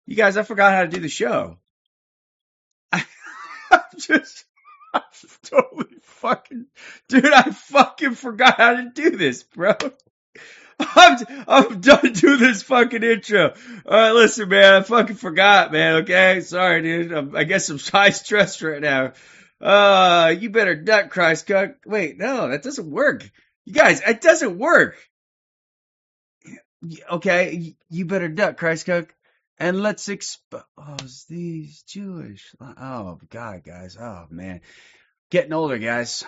You guys, I forgot how to do the show. I'm totally fucking, dude, I fucking forgot how to do this, bro. I'm done doing this fucking intro. All right, listen, man, I fucking forgot, man. Okay, sorry, dude. I guess I'm high stressed right now. You better duck, Christ cook. Wait, no, that doesn't work. You guys, it doesn't work. Okay, you better duck, Christ cook, and let's expose these Jewish. Oh God, guys. Oh man, getting older, guys.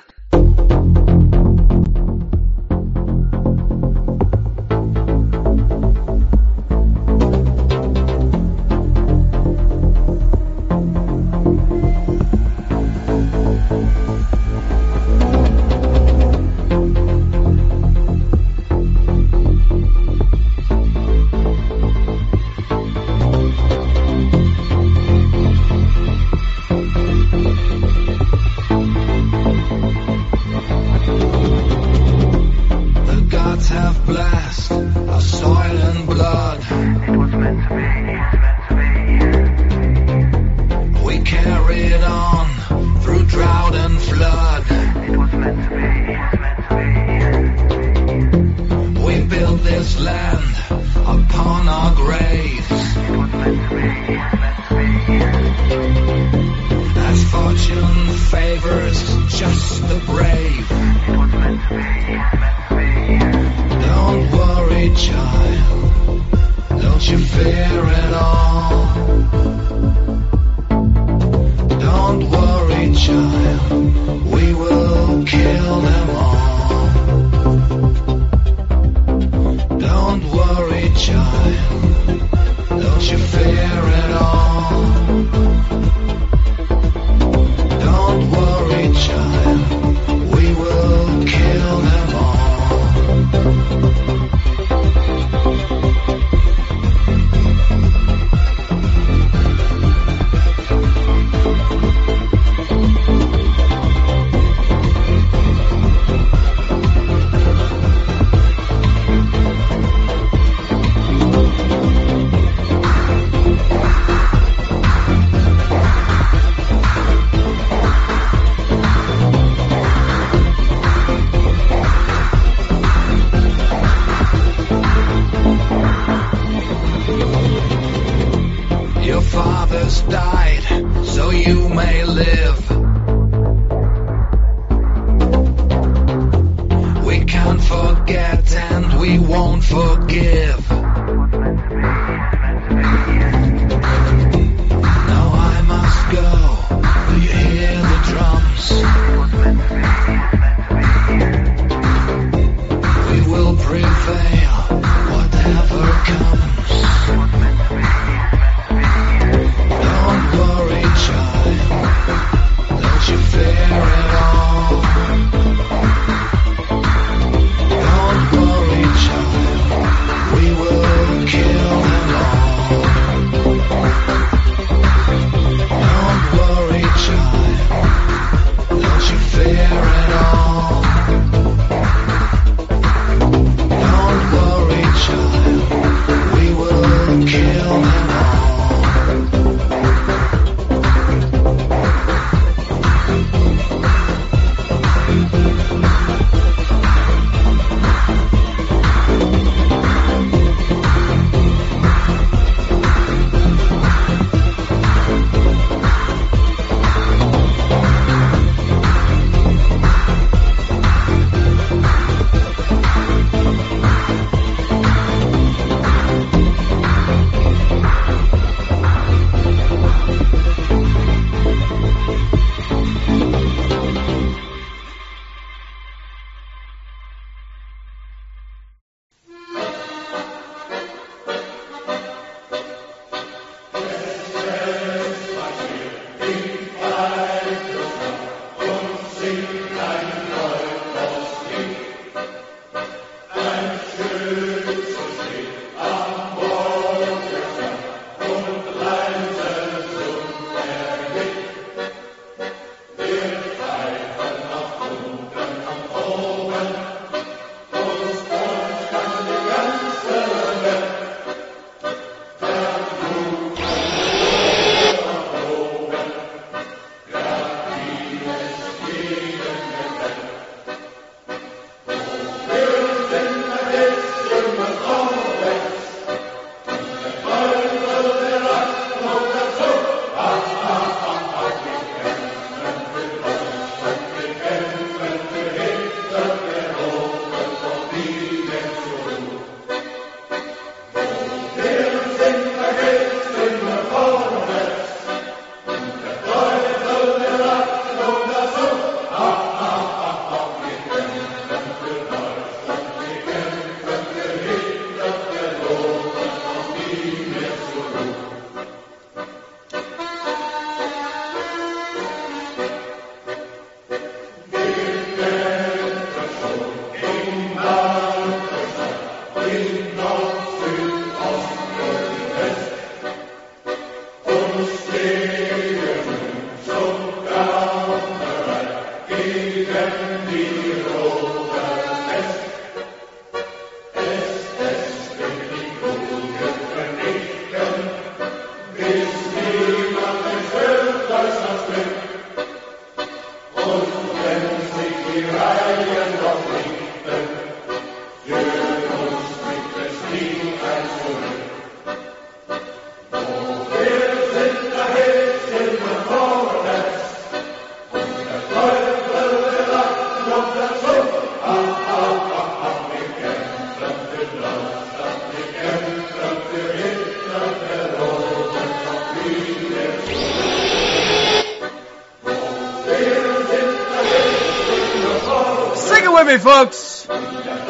Sing it with me, folks. Ha,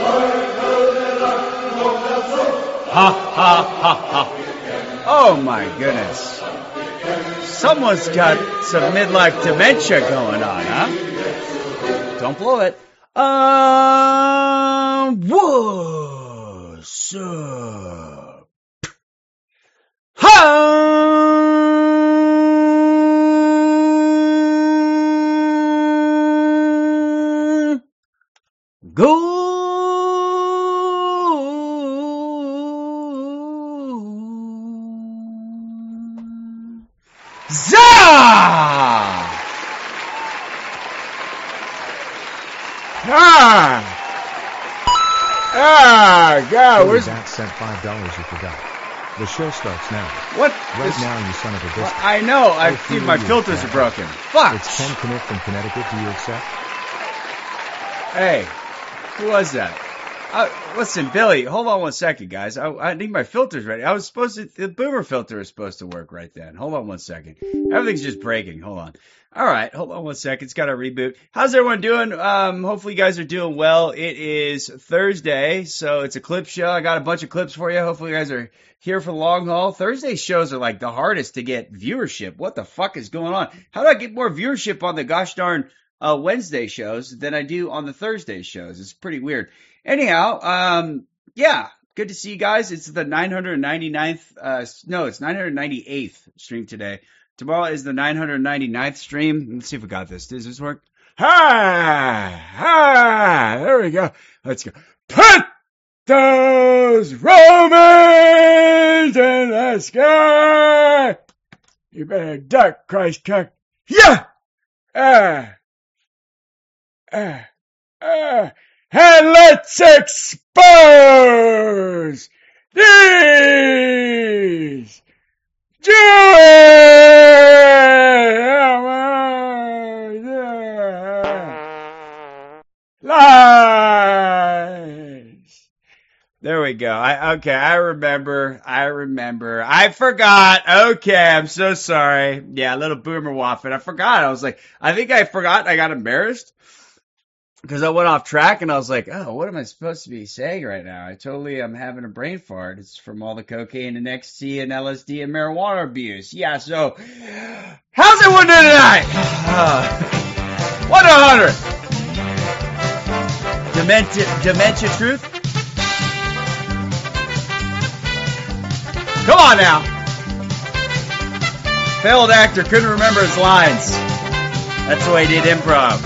ha, ha, ha. Oh, my goodness. Someone's got some midlife dementia going on, huh? Don't blow it. What's up? Go. God, where's that sent $5 you forgot. The show starts now. What? Right now, you son of a biscuit. I know. I think my filters are broken. Fuck. It's Ken Kniff from Connecticut. Do you accept? Hey, who was that? Listen, Billy, hold on one second, guys. I need my filters ready. The boomer filter is supposed to work right then. Hold on one second. Everything's just breaking. Hold on. All right, hold on one second. It's got to reboot. How's everyone doing? Hopefully you guys are doing well. It is Thursday, so it's a clip show. I got a bunch of clips for you. Hopefully you guys are here for the long haul. Thursday shows are like the hardest to get viewership. What the fuck is going on? How do I get more viewership on the gosh darn Wednesday shows than I do on the Thursday shows? It's pretty weird. Anyhow, yeah, good to see you guys. It's the 999th, it's 998th stream today. Tomorrow is the 999th stream. Let's see if we got this. Does this work? There we go. Let's go. Put those Romans in the sky. You better duck, Christ cock. Yeah! And let's expose these lies. There we go. I remember. I forgot. Okay, I'm so sorry. Yeah, a little boomer waffle. I forgot. I forgot. I got embarrassed because I went off track and I was like, oh, what am I supposed to be saying right now? I'm having a brain fart. It's from all the cocaine and ecstasy and LSD and marijuana abuse. Yeah, so how's everyone doing tonight? 1 to 100. Dementia truth? Come on now. Failed actor, couldn't remember his lines. That's the way he did improv.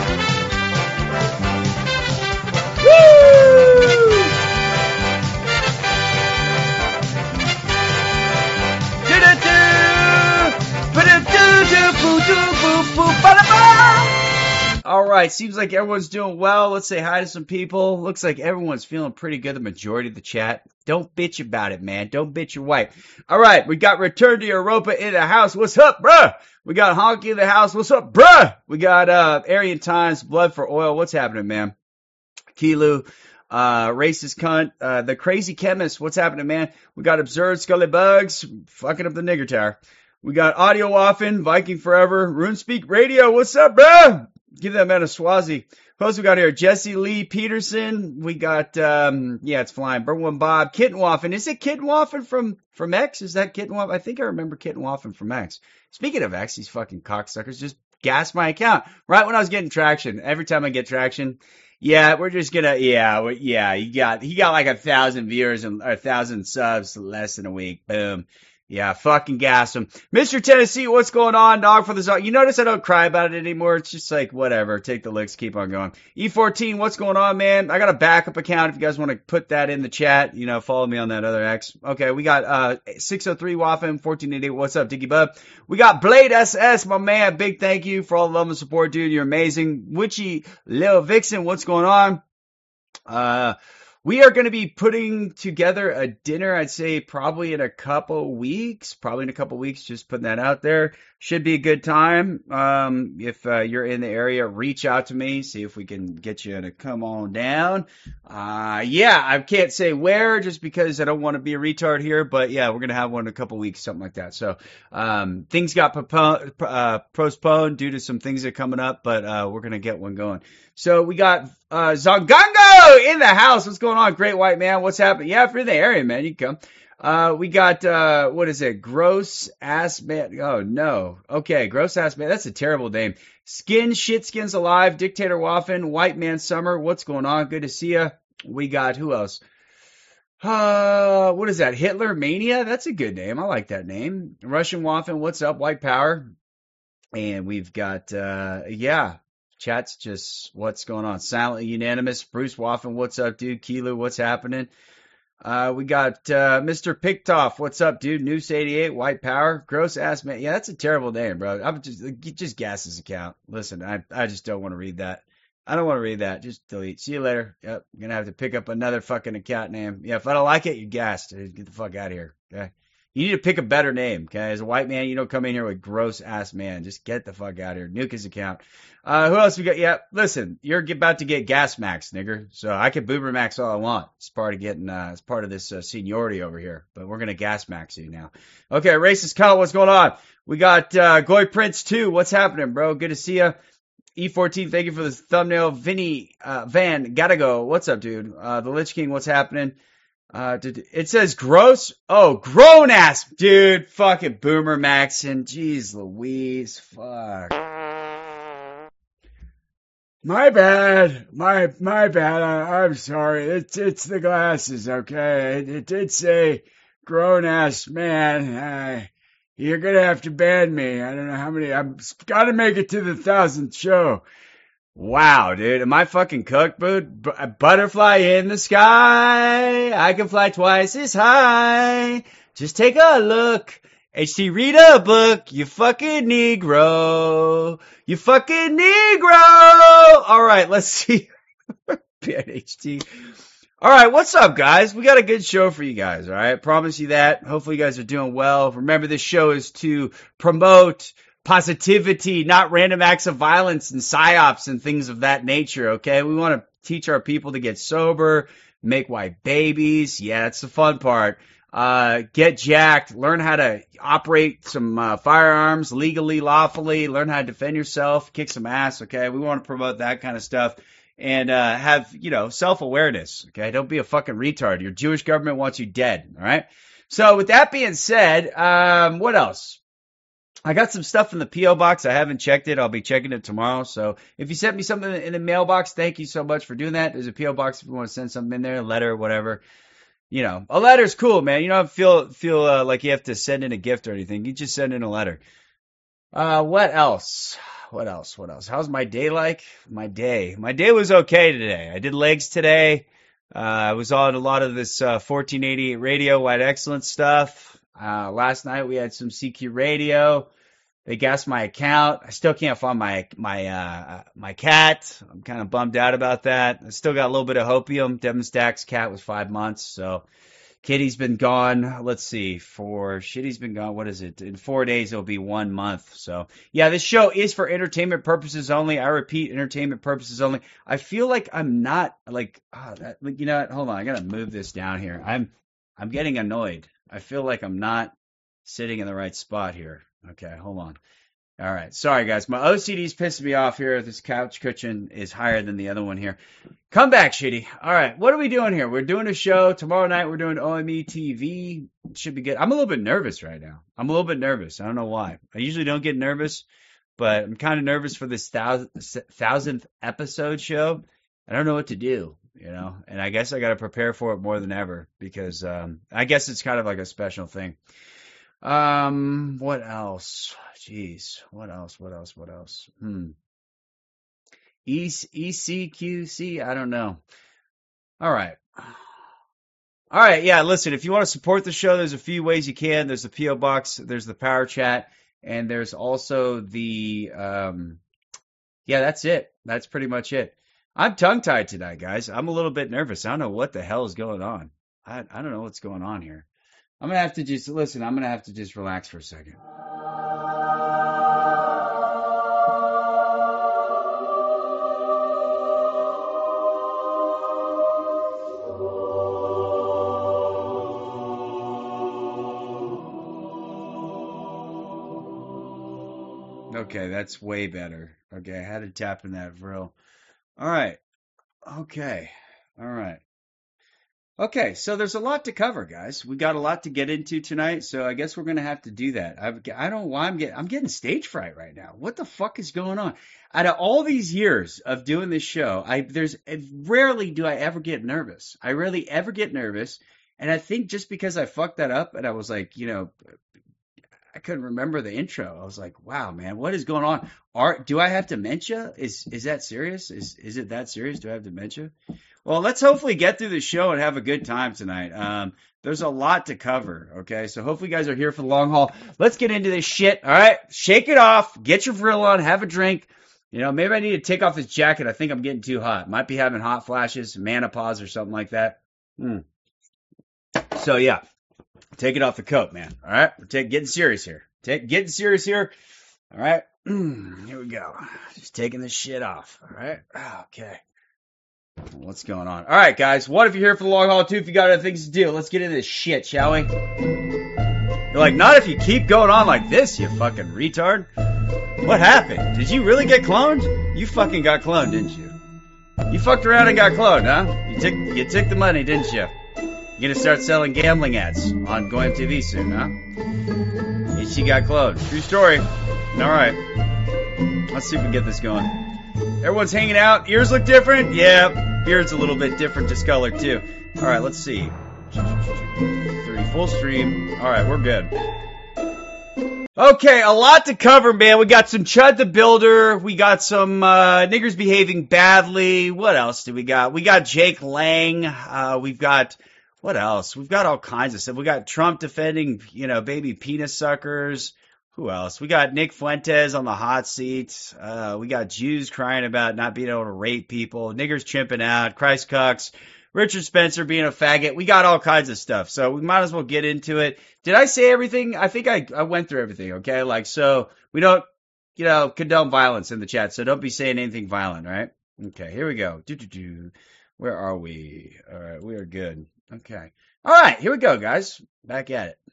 All right, seems like everyone's doing well. Let's say hi to some people. Looks like everyone's feeling pretty good, the majority of the chat. Don't bitch about it, man. Don't bitch your wife. All right, we got Return to Europa in the house. What's up, bruh? We got Honky in the house. What's up, bruh? We got Aryan Times, Blood for Oil. What's happening, man? Kilu, racist cunt, the crazy chemist. What's happening, man? We got Absurd Scully Bugs, fucking up the nigger tower. We got Audio Waffen, Viking Forever, RuneSpeak Radio. What's up, bruh? Give that man a Swazi. Who else we got here? Jesse Lee Peterson. We got, it's flying. Berwin Bob, Kitten Waffen. Is it Kitten Waffen from X? Is that Kitten Waffen? I think I remember Kitten Waffen from X. Speaking of X, these fucking cocksuckers just gassed my account right when I was getting traction. Every time I get traction, yeah, we're just gonna, he got like 1,000 viewers and 1,000 subs less than a week. Boom. Yeah, fucking gas him. Mr. Tennessee, what's going on, dog, for the zone? You notice I don't cry about it anymore. It's just like, whatever. Take the licks, keep on going. E14, what's going on, man? I got a backup account if you guys want to put that in the chat. You know, follow me on that other X. Okay, we got 603 Waffen, 1488. What's up, Diggy Bub? We got Blade SS, my man. Big thank you for all the love and support, dude. You're amazing. Witchy Lil Vixen, what's going on? We are going to be putting together a dinner, I'd say probably in a couple weeks, just putting that out there. Should be a good time. If you're in the area, reach out to me, see if we can get you to come on down. Yeah, I can't say where just because I don't want to be a retard here, but yeah, we're going to have one in a couple weeks, something like that. So, things got postponed due to some things that are coming up, but we're going to get one going. So we got Zongongo in the house. What's going on, Great White Man? What's happening? Yeah, if you're in the area, man, you can come. We got what is it? Gross Ass Man. Oh no. Okay, Gross Ass Man. That's a terrible name. Shitskins Alive, Dictator Waffen, White Man Summer. What's going on? Good to see ya. We got who else? What is that? Hitler Mania? That's a good name. I like that name. Russian Waffen. What's up? White Power. And we've got yeah. Chat's just what's going on. Silently Unanimous. Bruce Waffen, what's up, dude? Kilu, what's happening? We got Mr. Picktoff, what's up, dude? Noose 88, White Power, Gross Ass Man. Yeah, that's a terrible name, bro. I'm just gas his account. Listen, I just don't want to read that. I don't want to read that. Just delete. See you later. Yep, I'm gonna have to pick up another fucking account name. Yeah, if I don't like it, you're gassed. Get the fuck out of here. Okay. You need to pick a better name, okay? As a white man, you don't come in here with Gross Ass Man. Just get the fuck out of here. Nuke his account. Who else we got? Yeah, listen, you're about to get gas max, nigger. So I can boomer max all I want. It's part of getting, it's part of this seniority over here. But we're gonna gas max you now. Okay, racist count, what's going on? We got Goy Prince 2. What's happening, bro? Good to see ya. E14, thank you for the thumbnail. Vinny Van Gotta Go. What's up, dude? The Lich King, what's happening? It says gross. Oh, grown ass, dude. Fucking boomer Maxon. Jeez Louise. Fuck. My bad. My bad. I'm sorry. It's the glasses, okay? It did say grown ass man. You're gonna have to ban me. I don't know how many. I've gotta make it to the 1,000th show. Wow, dude, am I fucking cooked, dude? A butterfly in the sky. I can fly twice as high. Just take a look. HT, read a book. You fucking Negro. You fucking Negro. All right, let's see. HT. All right, what's up, guys? We got a good show for you guys, all right? Promise you that. Hopefully you guys are doing well. Remember, this show is to promote positivity, not random acts of violence and psyops and things of that nature, okay? We want to teach our people to get sober, make white babies. Yeah, that's the fun part. Get jacked, learn how to operate some firearms legally, lawfully, learn how to defend yourself, kick some ass, okay? We want to promote that kind of stuff. And have, self-awareness, okay? Don't be a fucking retard. Your Jewish government wants you dead, all right? So with that being said, what else? I got some stuff in the P.O. box. I haven't checked it. I'll be checking it tomorrow. So if you sent me something in the mailbox, thank you so much for doing that. There's a P.O. box if you want to send something in there, a letter, whatever. A letter's cool, man. You don't feel like you have to send in a gift or anything. You just send in a letter. What else? How's my day like? My day was okay today. I did legs today. I was on a lot of this 1488 radio, White Excellence stuff. Last night we had some CQ radio. They gassed my account. I still can't find my cat. I'm kind of bummed out about that. I still got a little bit of hopium. Devin Stack's cat was 5 months, so Kitty's been gone. Let's see, Shitty's been gone. What is it? In 4 days it'll be 1 month. So yeah, this show is for entertainment purposes only. I repeat, entertainment purposes only. I feel like I'm not like, you know what? Hold on, I gotta move this down here. I'm getting annoyed. I feel like I'm not sitting in the right spot here. Okay, hold on. All right. Sorry, guys. My OCD's pissing me off here. This couch cushion is higher than the other one here. Come back, Shitty. All right. What are we doing here? We're doing a show. Tomorrow night, we're doing OME TV. It should be good. I'm a little bit nervous right now. I don't know why. I usually don't get nervous, but I'm kind of nervous for this 1,000th episode show. I don't know what to do, and I guess I got to prepare for it more than ever because I guess it's kind of like a special thing. What else? Jeez. What else? ECQC? I don't know. All right. Yeah. Listen, if you want to support the show, there's a few ways you can. There's the P.O. box. There's the power chat. And there's also the, yeah, that's it. That's pretty much it. I'm tongue-tied tonight, guys. I'm a little bit nervous. I don't know what the hell is going on. I don't know what's going on here. I'm going to have to just listen. I'm going to have to just relax for a second. Okay, that's way better. Okay, I had to tap in that Vril. All right. Okay. All right. Okay, so there's a lot to cover, guys. We got a lot to get into tonight, so I guess we're gonna have to do that. I don't know why I'm getting stage fright right now. What the fuck is going on? Out of all these years of doing this show, rarely do I ever get nervous. I rarely ever get nervous, and I think just because I fucked that up, and I was like, I couldn't remember the intro. I was like, wow, man, what is going on? Do I have dementia? Is that serious? Is it that serious? Do I have dementia? Well, let's hopefully get through the show and have a good time tonight. There's a lot to cover, okay? So hopefully you guys are here for the long haul. Let's get into this shit, all right? Shake it off. Get your Vril on. Have a drink. Maybe I need to take off this jacket. I think I'm getting too hot. Might be having hot flashes, menopause or something like that. So, yeah. Take it off the coat, man. All right? We're getting serious here. Getting serious here. All right? Here we go. Just taking this shit off. All right? Okay. What's going on? All right, guys. One, if you're here for the long haul. Two, if you got other things to do. Let's get into this shit, shall we? You're like, not if you keep going on like this, you fucking retard. What happened? Did you really get cloned? You fucking got cloned, didn't you? You fucked around and got cloned, huh? You took the money, didn't you? You're gonna start selling gambling ads on GoMTV soon, huh? She got cloned. True story. All right. Let's see if we can get this going. Everyone's hanging out. Ears look different. Yeah, beard's a little bit different discolored too. All right, let's see. 3 full stream. All right, we're good. Okay, a lot to cover, man. We got some Chud the Builder. We got some niggers behaving badly. What else do we got? We got Jake Lang. We've got... What else? We've got all kinds of stuff. We got Trump defending, baby penis suckers. Who else? We got Nick Fuentes on the hot seat. We got Jews crying about not being able to rape people. Niggers chimping out. Christ cucks. Richard Spencer being a faggot. We got all kinds of stuff. So we might as well get into it. Did I say everything? I think I went through everything, okay? So we don't, condone violence in the chat. So don't be saying anything violent, right? Okay, here we go. Where are we? All right, we are good. Okay. All right, here we go, guys. Back at it.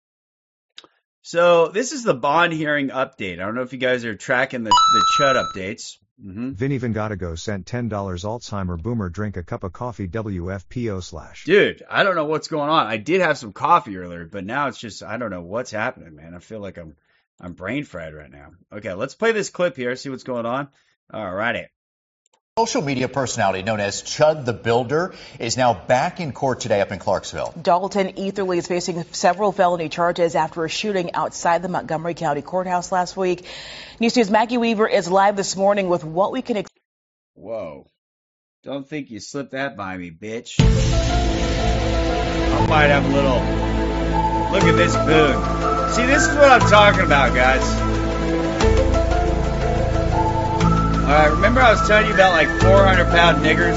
So this is the bond hearing update. I don't know if you guys are tracking the Chud updates. Vinny Vingatago sent $10 Alzheimer boomer drink a cup of coffee WFPO / Dude, I don't know what's going on. I did have some coffee earlier, but now it's just, I don't know what's happening, man. I feel like I'm brain fried right now. Okay, let's play this clip here, see what's going on. All righty. Social media personality known as Chud the Builder is now back in court today up in Clarksville. Dalton Etherly is facing several felony charges after a shooting outside the Montgomery County Courthouse last week. News 2's Maggie Weaver is live this morning with what we can expect. Whoa. Don't think you slipped that by me, bitch. I might have a little... Look at this boon. See, this is what I'm talking about, guys. Remember I was telling you about like 400-pound niggers?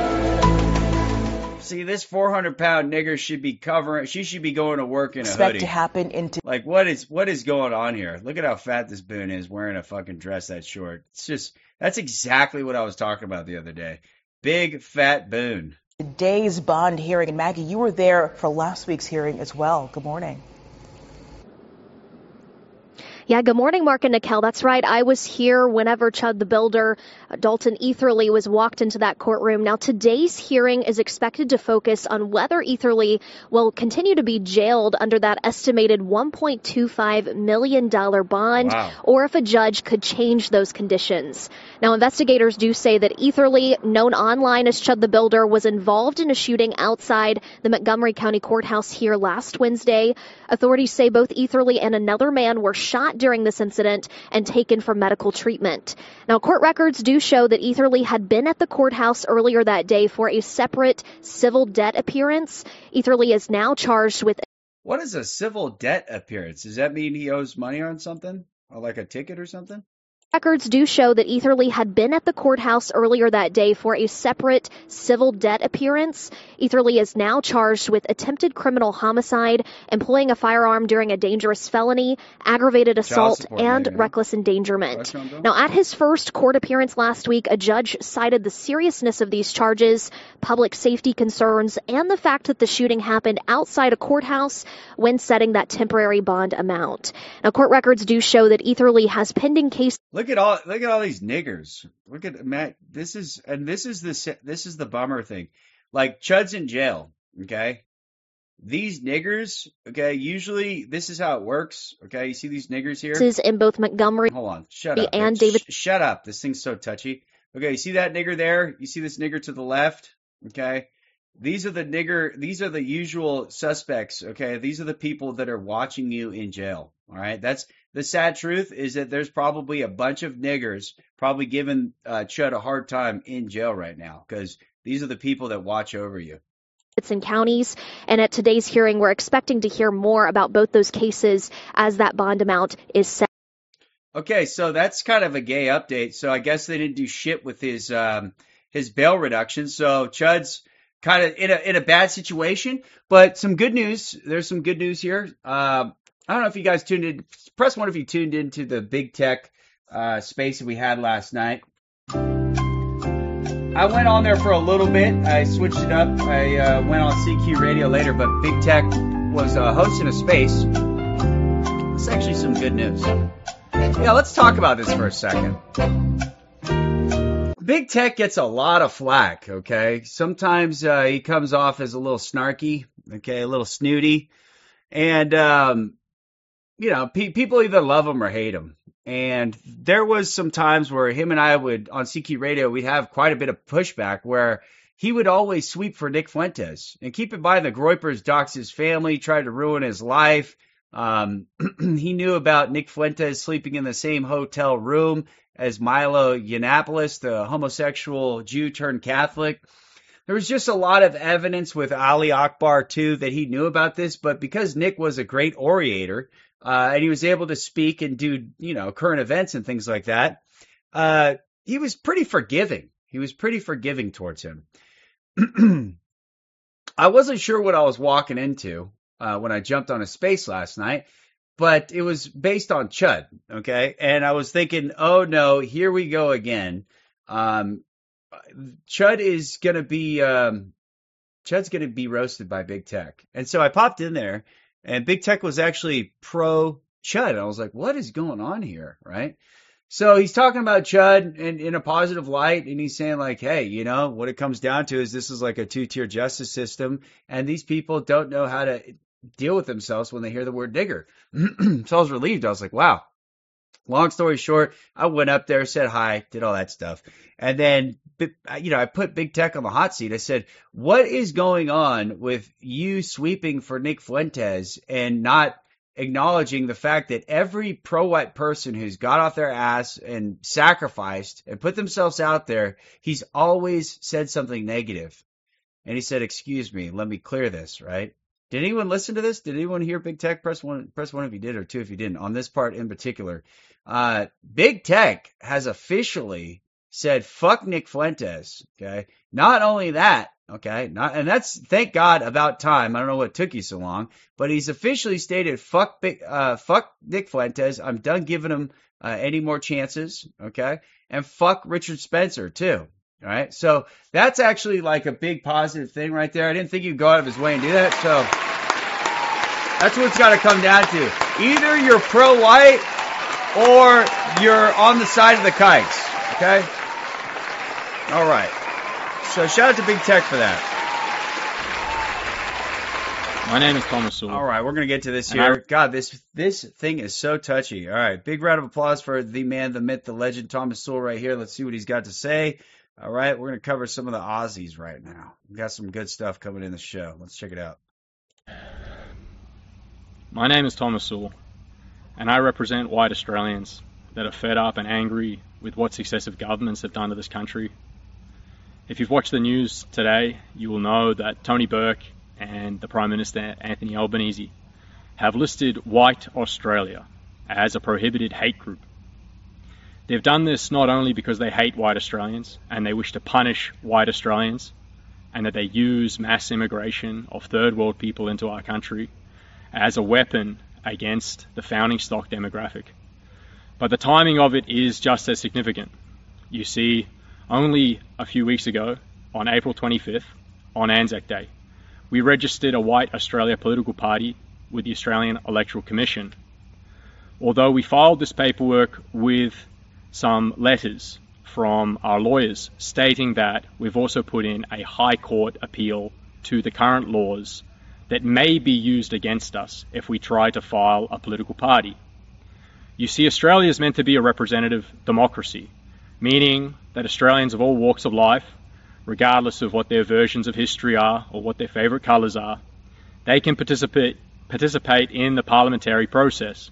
See, this 400-pound nigger should be she should be going to work in a hoodie. To happen into like, what is going on here? Look at how fat this boon is wearing a fucking dress that short. That's exactly what I was talking about the other day. Big fat boon. Today's bond hearing. And Maggie, you were there for last week's hearing as well. Good morning. Yeah, good morning, Mark and Nikel. That's right. I was here whenever Chud the Builder, Dalton Etherly, was walked into that courtroom. Now, today's hearing is expected to focus on whether Etherly will continue to be jailed under that estimated $1.25 million bond, or if a judge could change those conditions. Now, investigators do say that Etherly, known online as Chud the Builder, was involved in a shooting outside the Montgomery County Courthouse here last Wednesday. Authorities say both Etherly and another man were shot during this incident and taken for medical treatment. Now, court records do show that Etherly had been at the courthouse earlier that day for a separate civil debt appearance. Etherly is now charged with... What is a civil debt appearance? Does that mean he owes money on something? Or like a ticket or something? Records do show that Etherly had been at the courthouse earlier that day for a separate civil debt appearance. Etherly is now charged with attempted criminal homicide, employing a firearm during a dangerous felony, aggravated assault, and reckless endangerment. Now, at his first court appearance last week, a judge cited the seriousness of these charges, public safety concerns, and the fact that the shooting happened outside a courthouse when setting that temporary bond amount. Now, court records do show that Etherly has pending cases. Look at all these niggers. Look at Matt. This is the bummer thing. Like, Chud's in jail. Okay. These niggers. Okay. Usually this is how it works. Okay. You see these niggers here? This is in both Montgomery. Hold on. Shut up. And David. Shut up. This thing's so touchy. Okay. You see that nigger there? You see this nigger to the left? Okay. These are the usual suspects. Okay. These are the people that are watching you in jail. All right. That's the sad truth, is that there's probably a bunch of niggers probably giving Chud a hard time in jail right now, because these are the people that watch over you. It's in counties, and at today's hearing, we're expecting to hear more about both those cases as that bond amount is set. Okay, so that's kind of a gay update. So I guess they didn't do shit with his bail reduction. So Chud's kind of in a bad situation, but some good news. There's some good news here. I don't know if you guys tuned in. Press 1 if you tuned into the big tech space that we had last night. I went on there for a little bit. I switched it up. I went on CQ Radio later, but Big Tech was hosting a space. It's actually some good news. Yeah, let's talk about this for a second. Big Tech gets a lot of flack, okay? Sometimes he comes off as a little snarky, okay, a little snooty. And, people either love him or hate him. And there was some times where him and I would, on CQ Radio, we'd have quite a bit of pushback where he would always sweep for Nick Fuentes. And keep in mind, the Groypers doxed his family, tried to ruin his life. He knew about Nick Fuentes sleeping in the same hotel room as Milo Yiannopoulos, the homosexual Jew turned Catholic. There was just a lot of evidence with Ali Akbar, too, that he knew about this. But because Nick was a great orator, and he was able to speak and do, current events and things like that, he was pretty forgiving. He was pretty forgiving towards him. I wasn't sure what I was walking into when I jumped on a space last night, but it was based on Chud, okay? And I was thinking, oh, no, here we go again. Chud is going to be Chud's going to be roasted by Big Tech. And so I popped in there, and Big Tech was actually pro Chud. And I was like, what is going on here, right? So he's talking about Chud in a positive light, and he's saying like, hey, what it comes down to is this is like a two-tier justice system, and these people don't know how to deal with themselves when they hear the word nigger. So I was relieved. I was like, wow. Long story short, I went up there, said hi, did all that stuff. And then, I put Big Tech on the hot seat. I said, what is going on with you sweeping for Nick Fuentes and not acknowledging the fact that every pro-white person who's got off their ass and sacrificed and put themselves out there, he's always said something negative. And he said, excuse me, let me clear this, right? Did anyone listen to this? Did anyone hear Big Tech? Press one if you did, or 2 if you didn't. On this part in particular, Big Tech has officially said, fuck Nick Fuentes, okay? Not only that, okay, and that's, thank God, about time. I don't know what took you so long, but he's officially stated, fuck Nick Fuentes. I'm done giving him any more chances, okay? And fuck Richard Spencer, too. All right, so that's actually like a big positive thing right there. I didn't think he'd go out of his way and do that. So that's what it's got to come down to. Either you're pro-white or you're on the side of the kites, okay? All right. So shout out to Big Tech for that. My name is Thomas Sewell. All right, we're going to get to this here. God, this thing is so touchy. All right, big round of applause for the man, the myth, the legend, Thomas Sewell right here. Let's see what he's got to say. All right, we're going to cover some of the Aussies right now. We've got some good stuff coming in the show. Let's check it out. My name is Thomas Sewell, and I represent white Australians that are fed up and angry with what successive governments have done to this country. If you've watched the news today, you will know that Tony Burke and the Prime Minister, Anthony Albanese, have listed white Australia as a prohibited hate group. They've done this not only because they hate white Australians and they wish to punish white Australians, and that they use mass immigration of third world people into our country as a weapon against the founding stock demographic. But the timing of it is just as significant. You see, only a few weeks ago, on April 25th, on Anzac Day, we registered a White Australia political party with the Australian Electoral Commission. Although we filed this paperwork with some letters from our lawyers stating that we've also put in a High Court appeal to the current laws that may be used against us if we try to file a political party. You see, Australia is meant to be a representative democracy, meaning that Australians of all walks of life, regardless of what their versions of history are or what their favourite colours are, they can participate in the parliamentary process.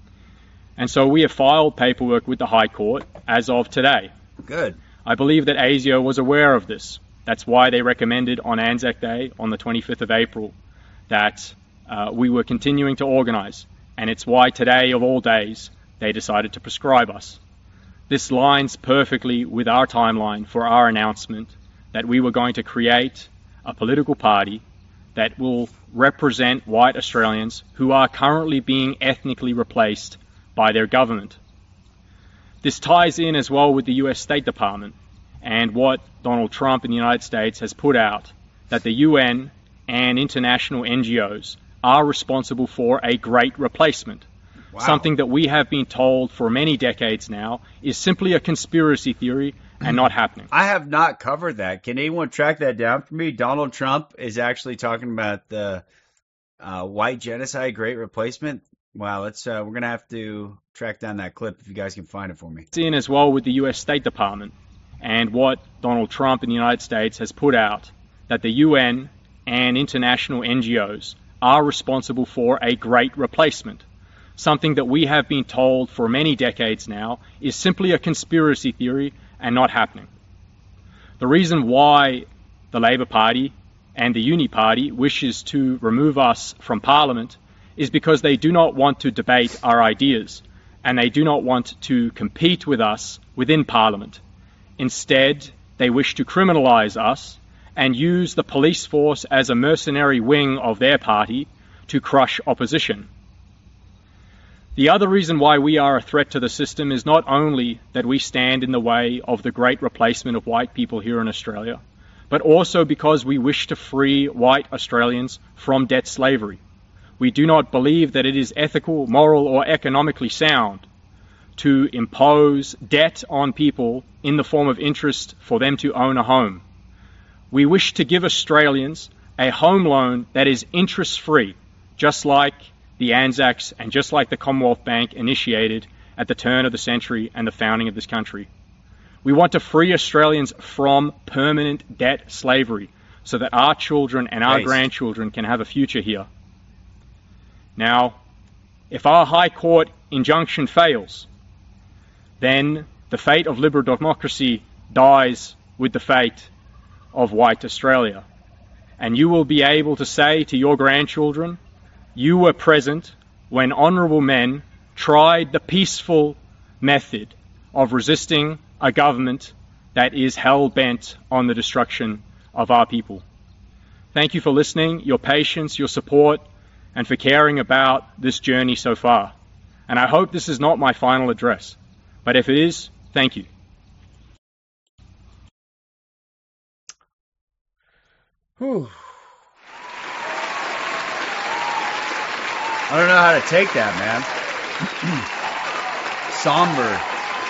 And so we have filed paperwork with the High Court as of today. Good. I believe that ASIO was aware of this. That's why they recommended on Anzac Day, on the 25th of April, that we were continuing to organise. And it's why today, of all days, they decided to prescribe us. This lines perfectly with our timeline for our announcement that we were going to create a political party that will represent white Australians who are currently being ethnically replaced by their government. This ties in as well with the US State Department and what Donald Trump in the United States has put out, that the UN and international NGOs are responsible for a great replacement. Wow. Something that we have been told for many decades now is simply a conspiracy theory and not happening. I have not covered that. Can anyone track that down for me? Donald Trump is actually talking about the white genocide, great replacement. Wow, we're going to have to track down that clip if you guys can find it for me. It's in as well with the US State Department and what Donald Trump in the United States has put out, that the UN and international NGOs are responsible for a great replacement. Something that we have been told for many decades now is simply a conspiracy theory and not happening. The reason why the Labor Party and the Uni Party wishes to remove us from Parliament is because they do not want to debate our ideas and they do not want to compete with us within Parliament. Instead, they wish to criminalise us and use the police force as a mercenary wing of their party to crush opposition. The other reason why we are a threat to the system is not only that we stand in the way of the great replacement of white people here in Australia, but also because we wish to free white Australians from debt slavery. We do not believe that it is ethical, moral, or economically sound to impose debt on people in the form of interest for them to own a home. We wish to give Australians a home loan that is interest-free, just like the Anzacs and just like the Commonwealth Bank initiated at the turn of the century and the founding of this country. We want to free Australians from permanent debt slavery so that our children and our grandchildren can have a future here. Now, if our High Court injunction fails, then the fate of liberal democracy dies with the fate of white Australia. And you will be able to say to your grandchildren, you were present when honourable men tried the peaceful method of resisting a government that is hell-bent on the destruction of our people. Thank you for listening, your patience, your support, and for caring about this journey so far. And I hope this is not my final address. But if it is, thank you. Whew. I don't know how to take that, man. Somber.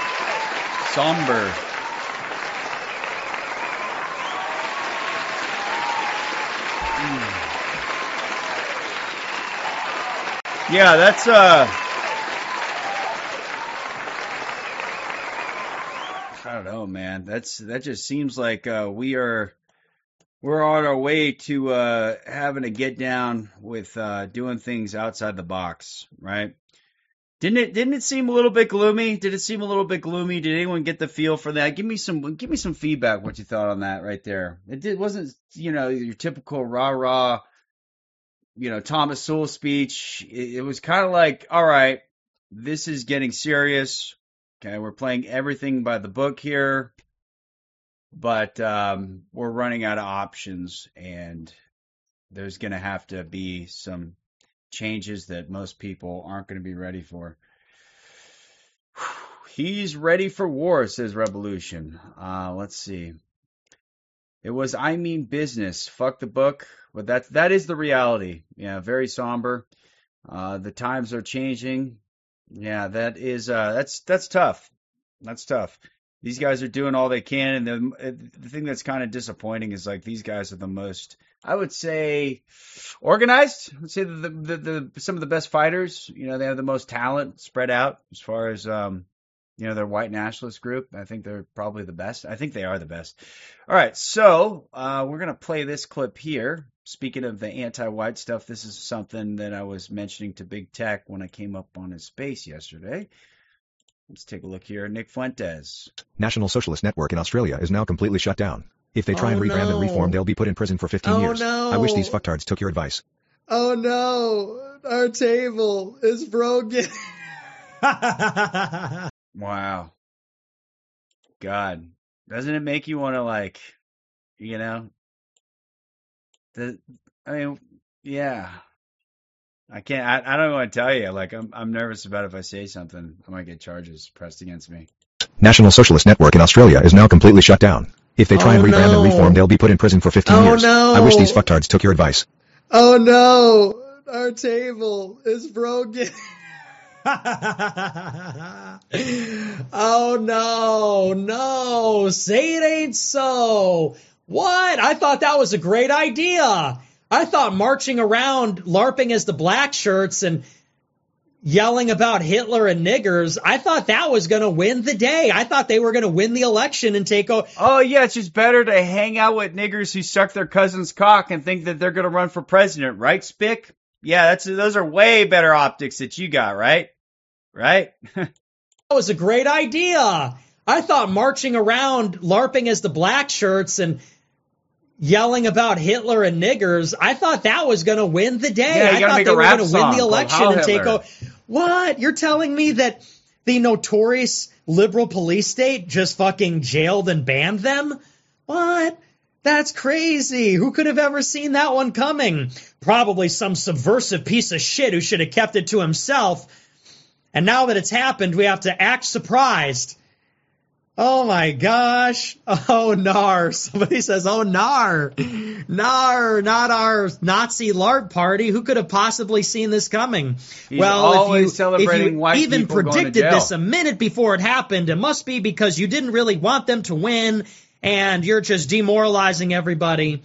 Yeah, that's I don't know, man. That just seems like we're on our way to having to get down with doing things outside the box, right? Didn't it seem a little bit gloomy? Did it seem a little bit gloomy? Did anyone get the feel for that? Give me some feedback. What you thought on that right there? Wasn't your typical rah-rah, Thomas Sowell speech. It was kind of like, all right, this is getting serious. Okay, we're playing everything by the book here, but we're running out of options, and there's going to have to be some changes that most people aren't going to be ready for. He's ready for war, says Revolution. Let's see. It was I Mean Business. Fuck the book. But that is the reality. Yeah, very somber. The times are changing. Yeah, that's tough. That's tough. These guys are doing all they can, and the thing that's kind of disappointing is like these guys are the most, I would say, organized. Let's say the some of the best fighters. You know, they have the most talent spread out as far as their white nationalist group. I think they're probably the best. I think they are the best. All right, so we're gonna play this clip here. Speaking of the anti-white stuff, this is something that I was mentioning to Big Tech when I came up on his space yesterday. Let's take a look here. Nick Fuentes. National Socialist Network in Australia is now completely shut down. If they try and rebrand and reform, they'll be put in prison for 15 years. No. I wish these fucktards took your advice. Oh no, our table is broken. Wow. God. Doesn't it make you want to yeah. I can't. I don't want to tell you. Like, I'm nervous about if I say something, I might get charges pressed against me. National Socialist Network in Australia is now completely shut down. If they try and rebrand and reform, they'll be put in prison for 15 years. No. I wish these fucktards took your advice. Oh no, our table is broken. Oh no, say it ain't so. What? I thought that was a great idea. I thought marching around LARPing as the black shirts and yelling about Hitler and niggers, I thought that was going to win the day. I thought they were going to win the election and take over. Oh, yeah, it's just better to hang out with niggers who suck their cousin's cock and think that they're going to run for president, right, Spick? Yeah, those are way better optics that you got, right? Right? That was a great idea. I thought marching around LARPing as the black shirts and yelling about Hitler and niggers, I thought that was going to win the day. Yeah, I thought they were going to win the election and take over. What? You're telling me that the notorious liberal police state just fucking jailed and banned them? What? That's crazy. Who could have ever seen that one coming? Probably some subversive piece of shit who should have kept it to himself. And now that it's happened, we have to act surprised. Oh my gosh. Oh, nar. Somebody says, oh, nar. Nar, not our Nazi LARP party. Who could have possibly seen this coming? He's always celebrating if you white even people going to predicted jail. this a minute before it happened, it must be because you didn't really want them to win and you're just demoralizing everybody.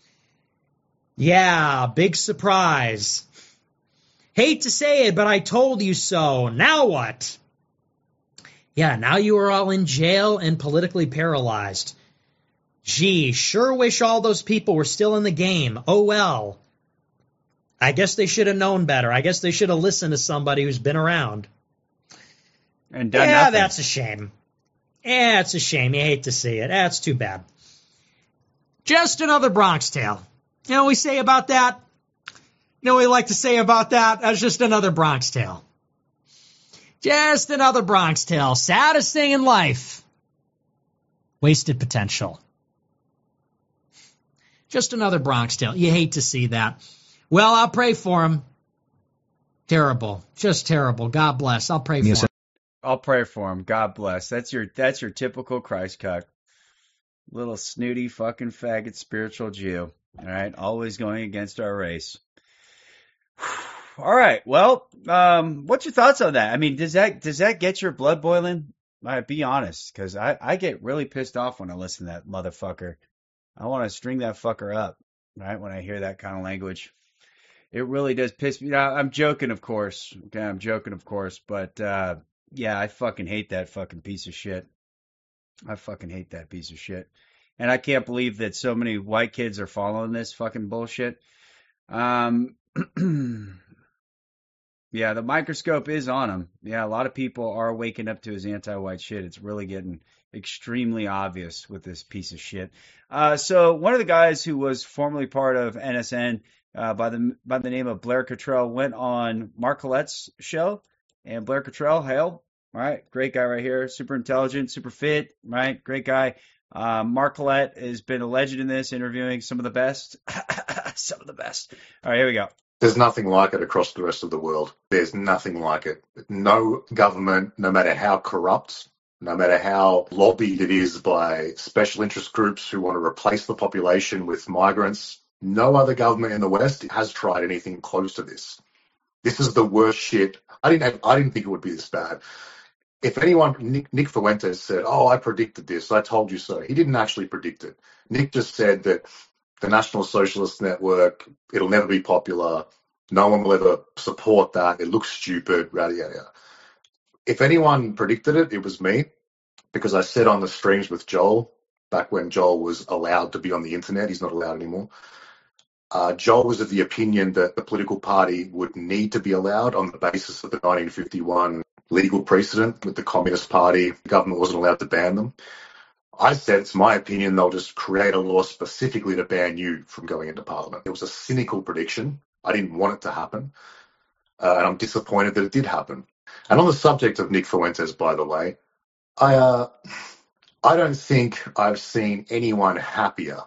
Yeah, big surprise. Hate to say it, but I told you so. Now what? Yeah, now you are all in jail and politically paralyzed. Gee, sure wish all those people were still in the game. Oh well. I guess they should have known better. I guess they should have listened to somebody who's been around. And done nothing. That's a shame. Yeah, it's a shame. You hate to see it. That's too bad. Just another Bronx Tale. You know what we say about that? You know what we like to say about that? That's just another Bronx Tale. Just another Bronx Tale. Saddest thing in life. Wasted potential. Just another Bronx Tale. You hate to see that. Well, I'll pray for him. Terrible. Just terrible. God bless. I'll pray for him. I'll pray for him. God bless. That's your typical Christ cuck. Little snooty fucking faggot spiritual Jew. All right. Always going against our race. All right. Well, what's your thoughts on that? I mean, does that get your blood boiling? Be honest, because I get really pissed off when I listen to that motherfucker. I want to string that fucker up, right? When I hear that kind of language, it really does piss me off. I'm joking, of course. Okay, I'm joking, of course. But yeah, I fucking hate that fucking piece of shit. I fucking hate that piece of shit. And I can't believe that so many white kids are following this fucking bullshit. Yeah, the microscope is on him. Yeah, a lot of people are waking up to his anti-white shit. It's really getting extremely obvious with this piece of shit. So one of the guys who was formerly part of NSN by the name of Blair Cottrell went on Mark Collette's show. And Blair Cottrell, hail, right? Great guy right here. Super intelligent, super fit, right? Great guy. Mark Collette has been a legend in this, interviewing some of the best. Some of the best. All right, here we go. There's nothing like it across the rest of the world. There's nothing like it. No government, no matter how corrupt, no matter how lobbied it is by special interest groups who want to replace the population with migrants, no other government in the West has tried anything close to this. This is the worst shit. I didn't think it would be this bad. If anyone, Nick Fuentes said, "Oh, I predicted this. I told you so." He didn't actually predict it. Nick just said that the National Socialist Network, it'll never be popular. No one will ever support that. It looks stupid. Yada, yada, yada. If anyone predicted it, it was me, because I said on the streams with Joel, back when Joel was allowed to be on the internet, he's not allowed anymore. Joel was of the opinion that the political party would need to be allowed on the basis of the 1951 legal precedent with the Communist Party. The government wasn't allowed to ban them. I said, it's my opinion, they'll just create a law specifically to ban you from going into Parliament. It was a cynical prediction. I didn't want it to happen. And I'm disappointed that it did happen. And on the subject of Nick Fuentes, by the way, I don't think I've seen anyone happier.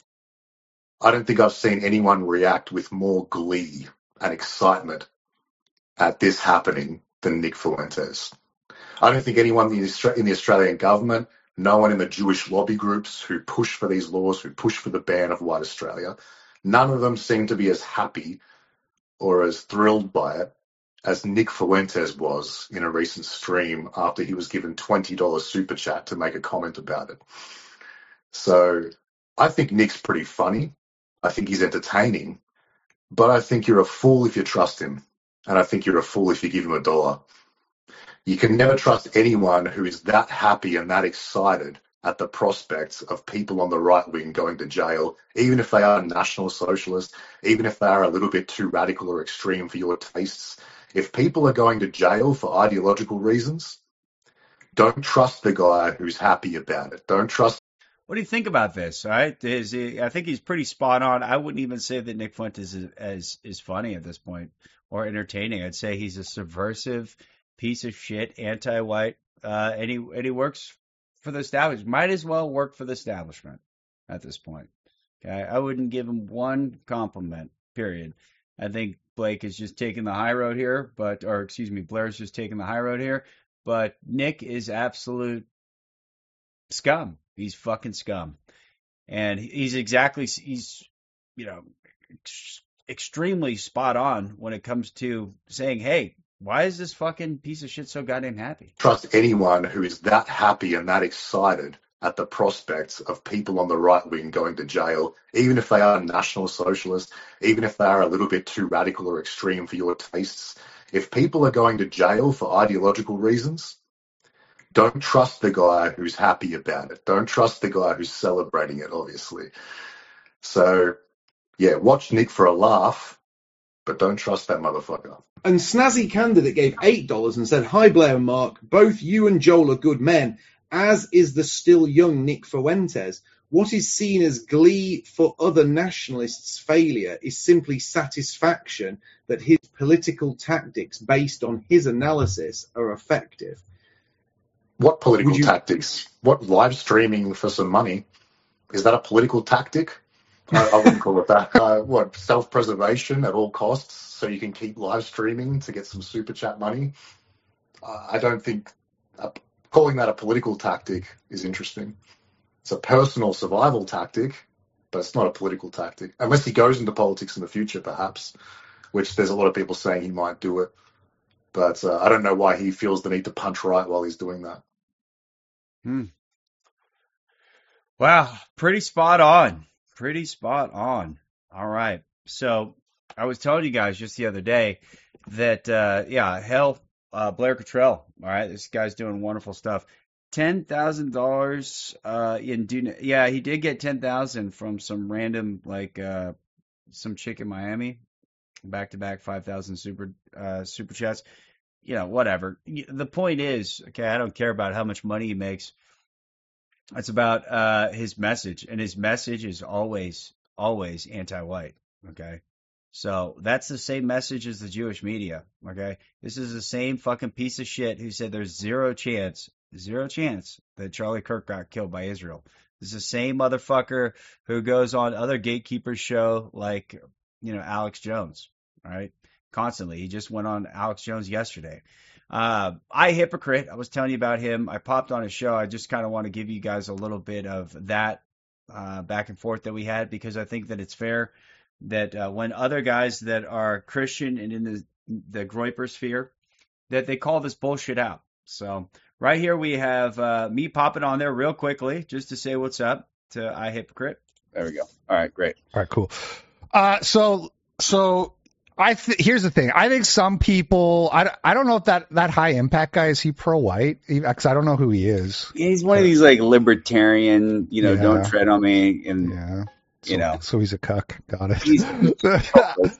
I don't think I've seen anyone react with more glee and excitement at this happening than Nick Fuentes. I don't think anyone in the Australian government, no one in the Jewish lobby groups who push for these laws, who push for the ban of White Australia, none of them seem to be as happy or as thrilled by it as Nick Fuentes was in a recent stream after he was given $20 super chat to make a comment about it. So I think Nick's pretty funny. I think he's entertaining, but I think you're a fool if you trust him. And I think you're a fool if you give him $1. You can never trust anyone who is that happy and that excited at the prospects of people on the right wing going to jail, even if they are National Socialist, even if they are a little bit too radical or extreme for your tastes. If people are going to jail for ideological reasons, don't trust the guy who's happy about it. Don't trust. What do you think about this? All right, I think he's pretty spot on. I wouldn't even say that Nick Fuentes is funny at this point or entertaining. I'd say he's a subversive piece of shit, anti-white, and he works for the establishment. Might as well work for the establishment at this point. Okay, I wouldn't give him one compliment. Period. I think Blake is just taking the high road here, Blair's just taking the high road here. But Nick is absolute scum. He's fucking scum, and he's extremely spot on when it comes to saying, hey, why is this fucking piece of shit so goddamn happy? Trust anyone who is that happy and that excited at the prospects of people on the right wing going to jail, even if they are National Socialist, even if they are a little bit too radical or extreme for your tastes. If people are going to jail for ideological reasons, don't trust the guy who's happy about it. Don't trust the guy who's celebrating it, obviously. So, yeah, watch Nick for a laugh, but don't trust that motherfucker. And Snazzy Candidate gave $8 and said, "Hi Blair and Mark, both you and Joel are good men, as is the still young Nick Fuentes. What is seen as glee for other nationalists' failure is simply satisfaction that his political tactics based on his analysis are effective." What political tactics? What, live streaming for some money? Is that a political tactic? I wouldn't call it that. What, self-preservation at all costs so you can keep live streaming to get some super chat money? I don't think calling that a political tactic is interesting. It's a personal survival tactic, but it's not a political tactic. Unless he goes into politics in the future, perhaps, which there's a lot of people saying he might do it. But I don't know why he feels the need to punch right while he's doing that. Wow, pretty spot on. Pretty spot on. All right. So I was telling you guys just the other day that, Blair Cottrell. All right, this guy's doing wonderful stuff. $10,000 he did get $10,000 from some random some chick in Miami. Back-to-back 5,000 super chats. Whatever. The point is, okay, I don't care about how much money he makes. It's about his message, and his message is always anti-white. Okay, So that's the same message as the Jewish media. Okay. This is the same fucking piece of shit who said there's zero chance that Charlie Kirk got killed by Israel. This is the same motherfucker who goes on other gatekeepers show like, Alex Jones. All right. Constantly. He just went on Alex Jones yesterday. Hypocrite. I was telling you about him. I popped on his show. I just kind of want to give you guys a little bit of that back and forth that we had, because I think that it's fair that when other guys that are Christian and in the Groyper sphere, that they call this bullshit out. So right here we have me popping on there real quickly just to say what's up to Hypocrite. There we go. All right, great. All right, cool. So here's the thing. I think some people, I don't know if that high impact guy, is he pro-white? Because I don't know who he is. He's one of these like libertarian, don't tread on me. And, So he's a cuck. Got it.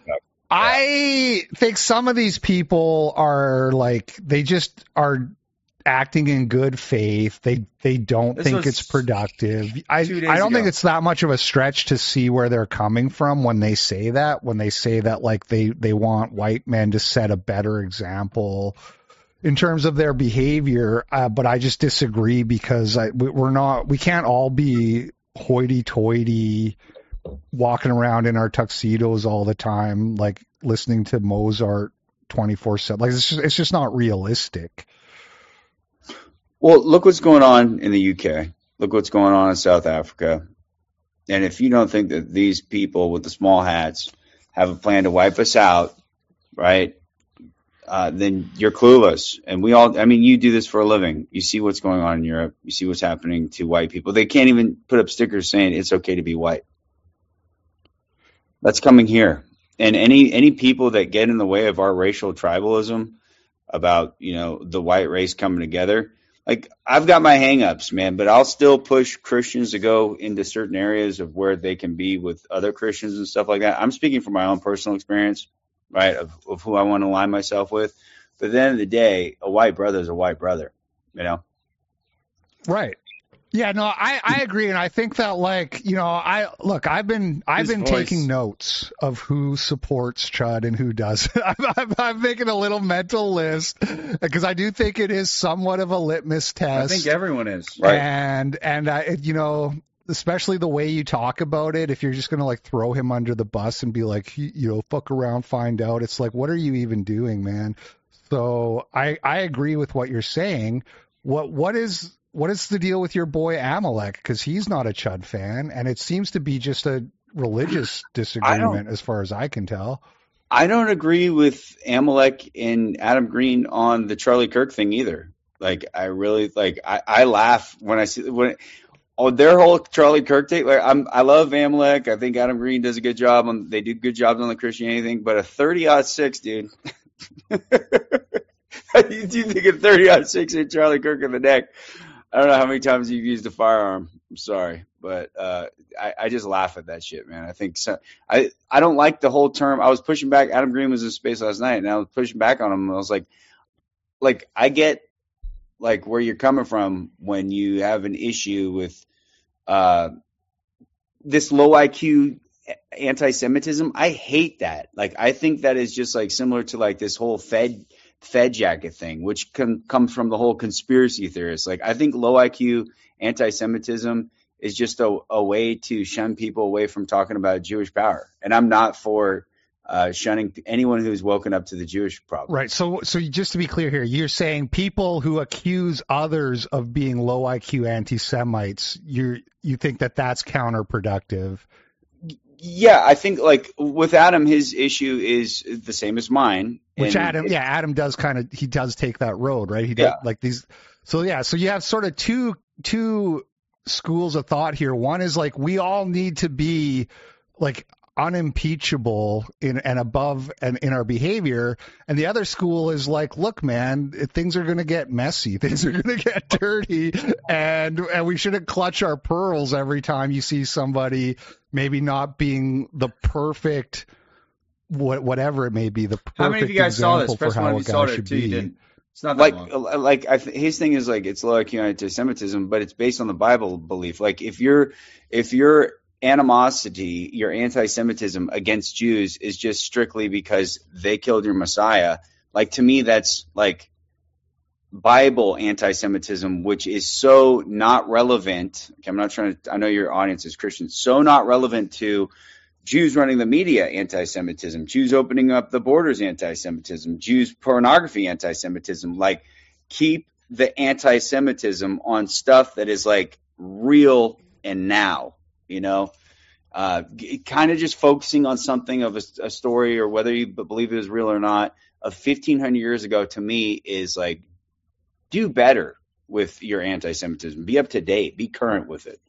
I think some of these people are like, they just are acting in good faith. They don't think it's productive. I don't think it's that much of a stretch to see where they're coming from when they say that. When they say that, like they want white men to set a better example in terms of their behavior. But I just disagree, because we can't all be hoity-toity, walking around in our tuxedos all the time, like listening to Mozart 24/7. Like it's just not realistic. Well, look what's going on in the UK. Look what's going on in South Africa. And if you don't think that these people with the small hats have a plan to wipe us out, right, then you're clueless. And you do this for a living. You see what's going on in Europe. You see what's happening to white people. They can't even put up stickers saying it's okay to be white. That's coming here. And any people that get in the way of our racial tribalism about, the white race coming together, like, I've got my hangups, man, but I'll still push Christians to go into certain areas of where they can be with other Christians and stuff like that. I'm speaking from my own personal experience, right, of who I want to align myself with. But at the end of the day, a white brother is a white brother, Right. Yeah, no, I agree, and I think that, like, I've been taking notes of who supports Chud and who doesn't. I'm making a little mental list, because I do think it is somewhat of a litmus test. I think everyone is, right? And especially the way you talk about it. If you're just gonna like throw him under the bus and be like, fuck around, find out. It's like, what are you even doing, man? So I agree with what you're saying. What is the deal with your boy Amalek? Because he's not a Chud fan, and it seems to be just a religious disagreement as far as I can tell. I don't agree with Amalek and Adam Green on the Charlie Kirk thing either. Like, I really, I laugh when I see their whole Charlie Kirk take. Like, I love Amalek. I think Adam Green does a good job they do good jobs on the Christianity thing, but a 30-06, dude. You do think a 30-06 hit Charlie Kirk in the neck? I don't know how many times you've used a firearm. I'm sorry, but I just laugh at that shit, man. I think I don't like the whole term. I was pushing back. Adam Green was in space last night, and I was pushing back on him. I was like I get like where you're coming from when you have an issue with this low IQ anti-Semitism. I hate that. Like, I think that is just like similar to like this whole Fed jacket thing, which comes from the whole conspiracy theorists. Like, I think low IQ anti-Semitism is just a way to shun people away from talking about Jewish power. And I'm not for shunning anyone who's woken up to the Jewish problem. Right. So just to be clear here, you're saying people who accuse others of being low IQ anti-Semites, you think that that's counterproductive? Yeah, I think like with Adam, his issue is the same as mine. Which Adam does he does take that road, right? He does like these. So you have sort of two schools of thought here. One is like, we all need to be like unimpeachable and above and in our behavior. And the other school is like, look, man, things are going to get messy. Things are going to get dirty. And we shouldn't clutch our pearls every time you see somebody maybe not being the perfect, whatever it may be, the perfect. How many of you guys saw this? For how a guy should be. It's not that his thing is like, it's low IQ anti-Semitism, but it's based on the Bible belief. Like, if you're animosity, your anti-Semitism against Jews is just strictly because they killed your Messiah, like, to me, that's like Bible anti-Semitism, which is so not relevant. Okay, I'm not trying to, I know your audience is Christian, so not relevant to Jews running the media anti-Semitism, Jews opening up the borders anti-Semitism, Jews pornography anti-Semitism. Like, keep the anti-Semitism on stuff that is like real and now, you know, kind of just focusing on something of a story, or whether you believe it was real or not, of 1,500 years ago, to me is like, do better with your anti-Semitism. Be up to date. Be current with it.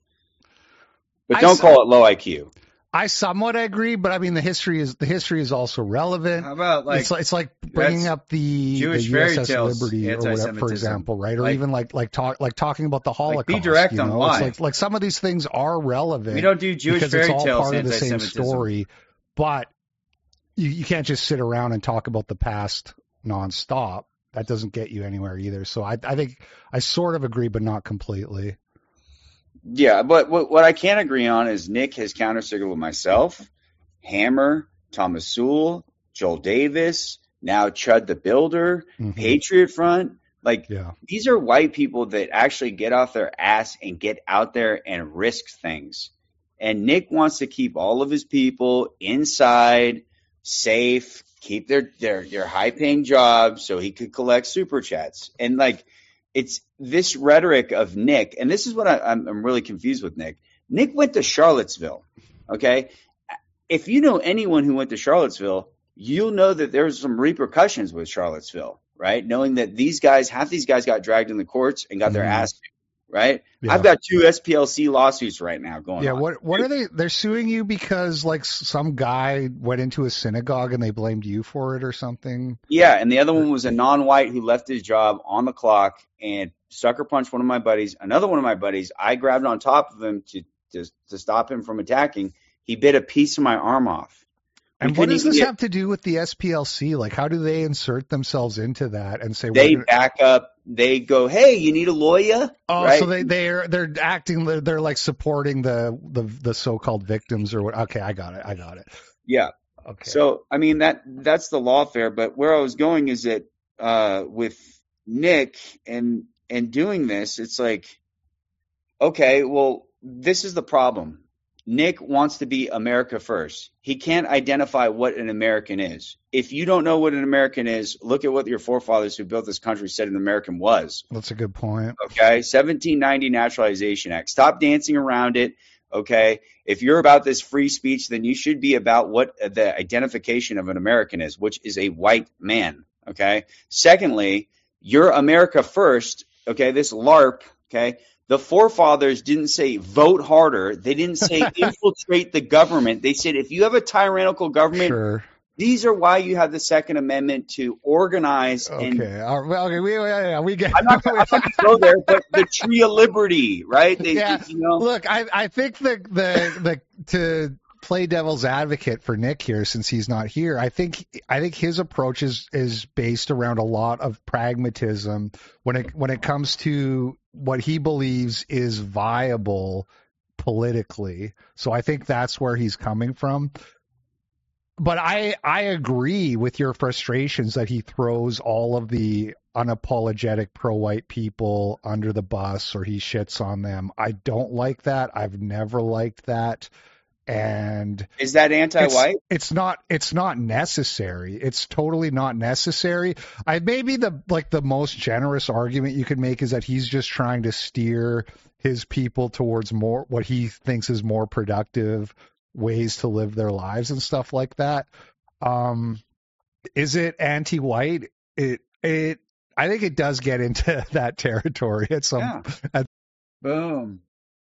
But don't call it low IQ. I somewhat agree, but I mean the history is also relevant. How about like it's like bringing up the Jewish the USS fairy tales, Liberty or whatever, for example, right? Or like, even like talking about the Holocaust. Like, be direct you know? on why. It's like some of these things are relevant. We don't do Jewish because fairy it's all tales part of the same anti-Semitism. story, but you can't just sit around and talk about the past nonstop. That doesn't get you anywhere either. So I think I sort of agree, but not completely. Yeah, but what I can agree on is Nick has counter-signaled with myself, Hammer, Thomas Sewell, Joel Davis, now Chud the Builder, Patriot Front. Like, these are white people that actually get off their ass and get out there and risk things. And Nick wants to keep all of his people inside, safe, keep their high-paying jobs so he could collect super chats. And, like, it's this rhetoric of Nick, and this is what I'm really confused with Nick. Nick went to Charlottesville, okay? If you know anyone who went to Charlottesville, you'll know that there's some repercussions with Charlottesville, right? Knowing that half these guys got dragged in the courts and got their ass kicked, right? Yeah. I've got 2 SPLC lawsuits right now going on. Yeah, what are they? They're suing you because like some guy went into a synagogue and they blamed you for it or something? Yeah, and the other one was a non-white who left his job on the clock and sucker punched one of my buddies. Another one of my buddies, I grabbed on top of him to stop him from attacking. He bit a piece of my arm off. And what does this have to do with the SPLC? Like, how do they insert themselves into that and say they back up? They go, "Hey, you need a lawyer?" Oh, right? So they're acting. They're like supporting the so-called victims or what? Okay, I got it. Yeah. Okay. So I mean that's the lawfare. But where I was going is that with Nick and doing this, it's like, okay, well, this is the problem. Nick wants to be America first. He can't identify what an American is. If you don't know what an American is, look at what your forefathers who built this country said an American was. That's a good point. Okay, 1790 Naturalization Act. Stop dancing around it. Okay, if you're about this free speech, then you should be about what the identification of an American is, which is a white man. Okay. Secondly, you're America first. Okay, this LARP. Okay. The forefathers didn't say vote harder. They didn't say infiltrate the government. They said if you have a tyrannical government, these are why you have the Second Amendment to organize. Okay, we get. I'm not going to go there, but the tree of liberty, right? Look, I think the to play devil's advocate for Nick here, since he's not here, I think his approach is based around a lot of pragmatism when it comes to what he believes is viable politically. So I think that's where he's coming from. But I agree with your frustrations that he throws all of the unapologetic pro-white people under the bus or he shits on them. I don't like that. I've never liked that. And is that anti-white? It's not necessary. It's totally not necessary. Maybe the most generous argument you could make is that he's just trying to steer his people towards more what he thinks is more productive ways to live their lives and stuff like that. Is it anti-white? I think it does get into that territory at some. Boom.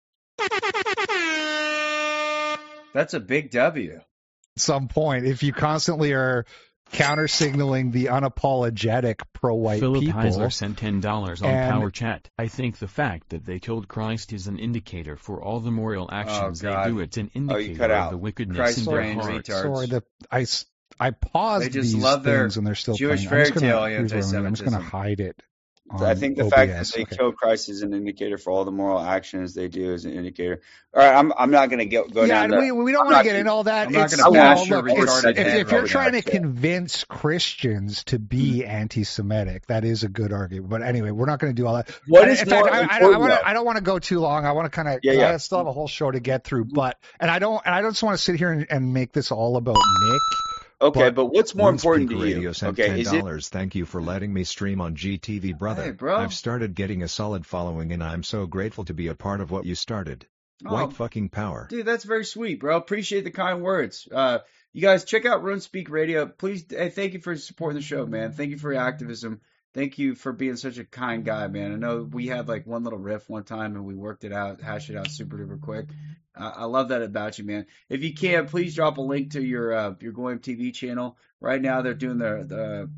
That's a big W. At some point, if you constantly are counter-signaling the unapologetic pro-white Philip people. Heisler sent $10 on Power Chat. I think the fact that they killed Christ is an indicator for all the moral actions they do. It's an indicator of the wickedness in their hearts. Sorry, I paused they just these love their things and they're still Jewish playing. fairy tale anti-Semitism. I'm just going to hide it. I think the fact that they kill Christ is an indicator for all the moral actions they do is an indicator. All right, I'm not going to go down there. We don't want to get into all that. If you're trying to convince Christians to be anti-Semitic, that is a good argument. But anyway, we're not going to do all that. I don't want to go too long. I want to kind of. I still have a whole show to get through, and I don't just want to sit here and make this all about Nick. Okay, but what's more important to you? Radio sent $10. Thank you for letting me stream on GTV, brother. Hey, bro. I've started getting a solid following, and I'm so grateful to be a part of what you started. White fucking power. Dude, that's very sweet, bro. Appreciate the kind words. You guys, check out RuneSpeak Radio. Please, thank you for supporting the show, man. Thank you for your activism. Thank you for being such a kind guy, man. I know we had like one little riff one time, and we worked it out, hashed it out super duper quick. I love that about you, man. If you can, please drop a link to your Goyim TV channel. Right now, they're doing the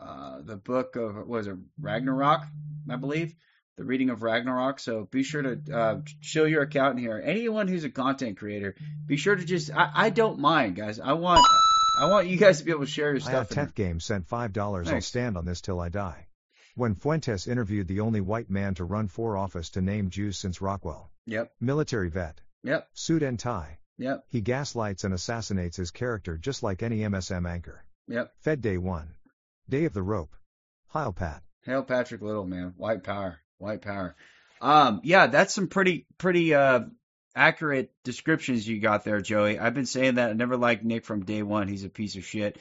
book of, what is it, Ragnarok, I believe, the reading of Ragnarok. So be sure to show your account in here. Anyone who's a content creator, be sure to just. I don't mind, guys. I want you guys to be able to share your stuff. Teth Game sent $5. I'll stand on this till I die. When Fuentes interviewed the only white man to run for office to name Jews since Rockwell. Yep. Military vet. Yep. Suit and tie. Yep. He gaslights and assassinates his character just like any MSM anchor. Yep. Fed Day 1. Day of the Rope. Hail Pat. Hail Patrick Little, man. White power. White power. Yeah, that's some pretty accurate descriptions you got there, Joey. I've been saying that. I never liked Nick from day one. He's a piece of shit.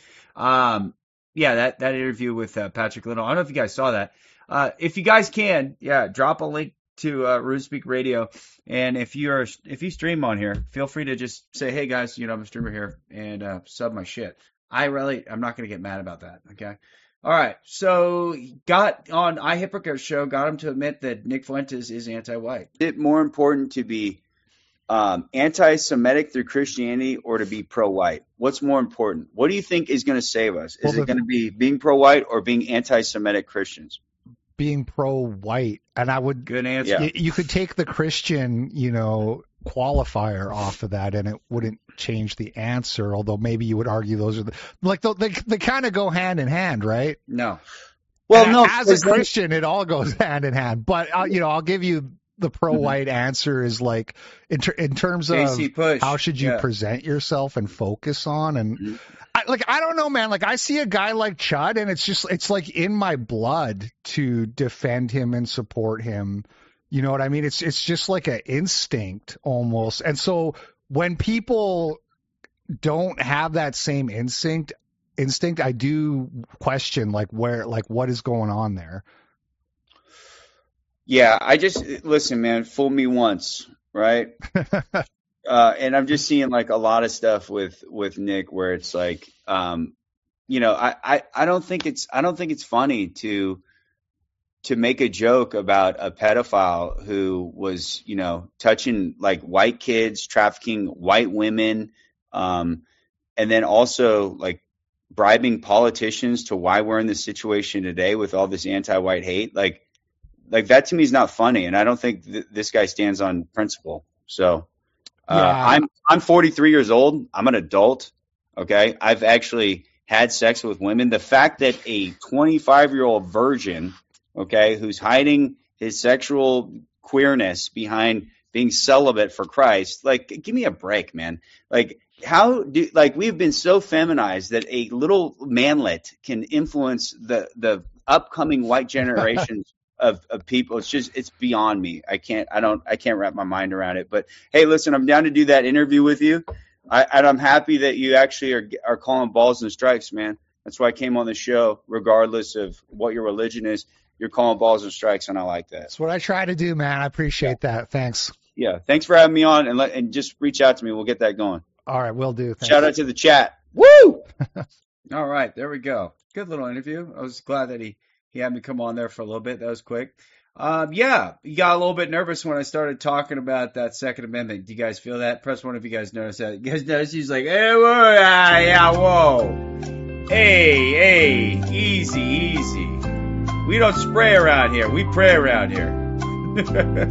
Yeah, that interview with Patrick Little. I don't know if you guys saw that. If you guys can, drop a link to RuneSpeak Radio, and if you stream on here, feel free to just say, hey guys, I'm a streamer here, and sub my shit. I'm not gonna get mad about that. Okay. All right. So got on iHypocrite show, got him to admit that Nick Fuentes is anti-white. Is it more important to be anti-Semitic through Christianity or to be pro-white? What's more important? What do you think is going to save us? Is it going to be being pro-white or being anti-Semitic Christians? Being pro-white. And I would. Good answer. You could take the Christian, qualifier off of that, and it wouldn't change the answer. Although maybe you would argue those are they kind of go hand in hand, right? No. Well, no. As a Christian, it all goes hand in hand. But I'll give you. The pro-white answer is like in terms of how should you present yourself and focus on, and I don't know, man. Like I see a guy like Chud, and it's like in my blood to defend him and support him. You know what I mean? It's just like an instinct almost. And so when people don't have that same instinct, I do question what is going on there. Yeah, listen, man, fool me once, right? And I'm just seeing like a lot of stuff with Nick where it's like, I don't think it's funny to make a joke about a pedophile who was, touching like white kids, trafficking white women, and then also like bribing politicians to why we're in this situation today with all this anti-white hate. Like that to me is not funny, and I don't think this guy stands on principle. So I'm 43 years old. I'm an adult. Okay, I've actually had sex with women. The fact that a 25-year-old virgin, okay, who's hiding his sexual queerness behind being celibate for Christ, like, give me a break, man. Like, we've been so feminized that a little manlet can influence the upcoming white generations of people. It's beyond me. I can't wrap my mind around it. But hey, listen, I'm down to do that interview with you. I'm happy that you actually are calling balls and strikes, man. That's why I came on the show, regardless of what your religion is. You're calling balls and strikes, and I like that. That's what I try to do, man. I appreciate that. Thanks. Yeah, thanks for having me on, and just reach out to me. We'll get that going. All right, will do. Thanks. Shout out to the chat. Woo! All right, there we go. Good little interview. I was glad that he had me come on there for a little bit. That was quick. Yeah, you got a little bit nervous when I started talking about that Second Amendment. Do you guys feel that? Press one if you guys notice that. You guys notice he's like, hey, whoa, whoa. Hey, easy. We don't spray around here. We pray around here. We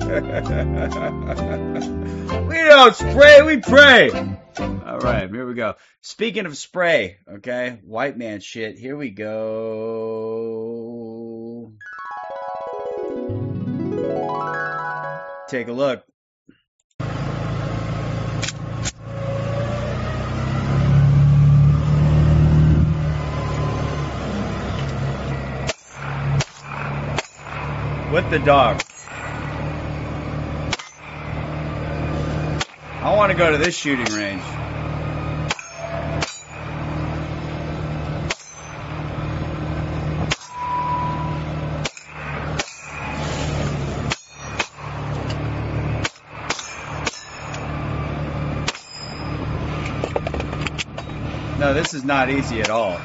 don't spray, we pray. All right, here we go. Speaking of spray, okay, white man shit, here we go. take a look. With the dog. I want to go to this shooting range. No, this is not easy at all.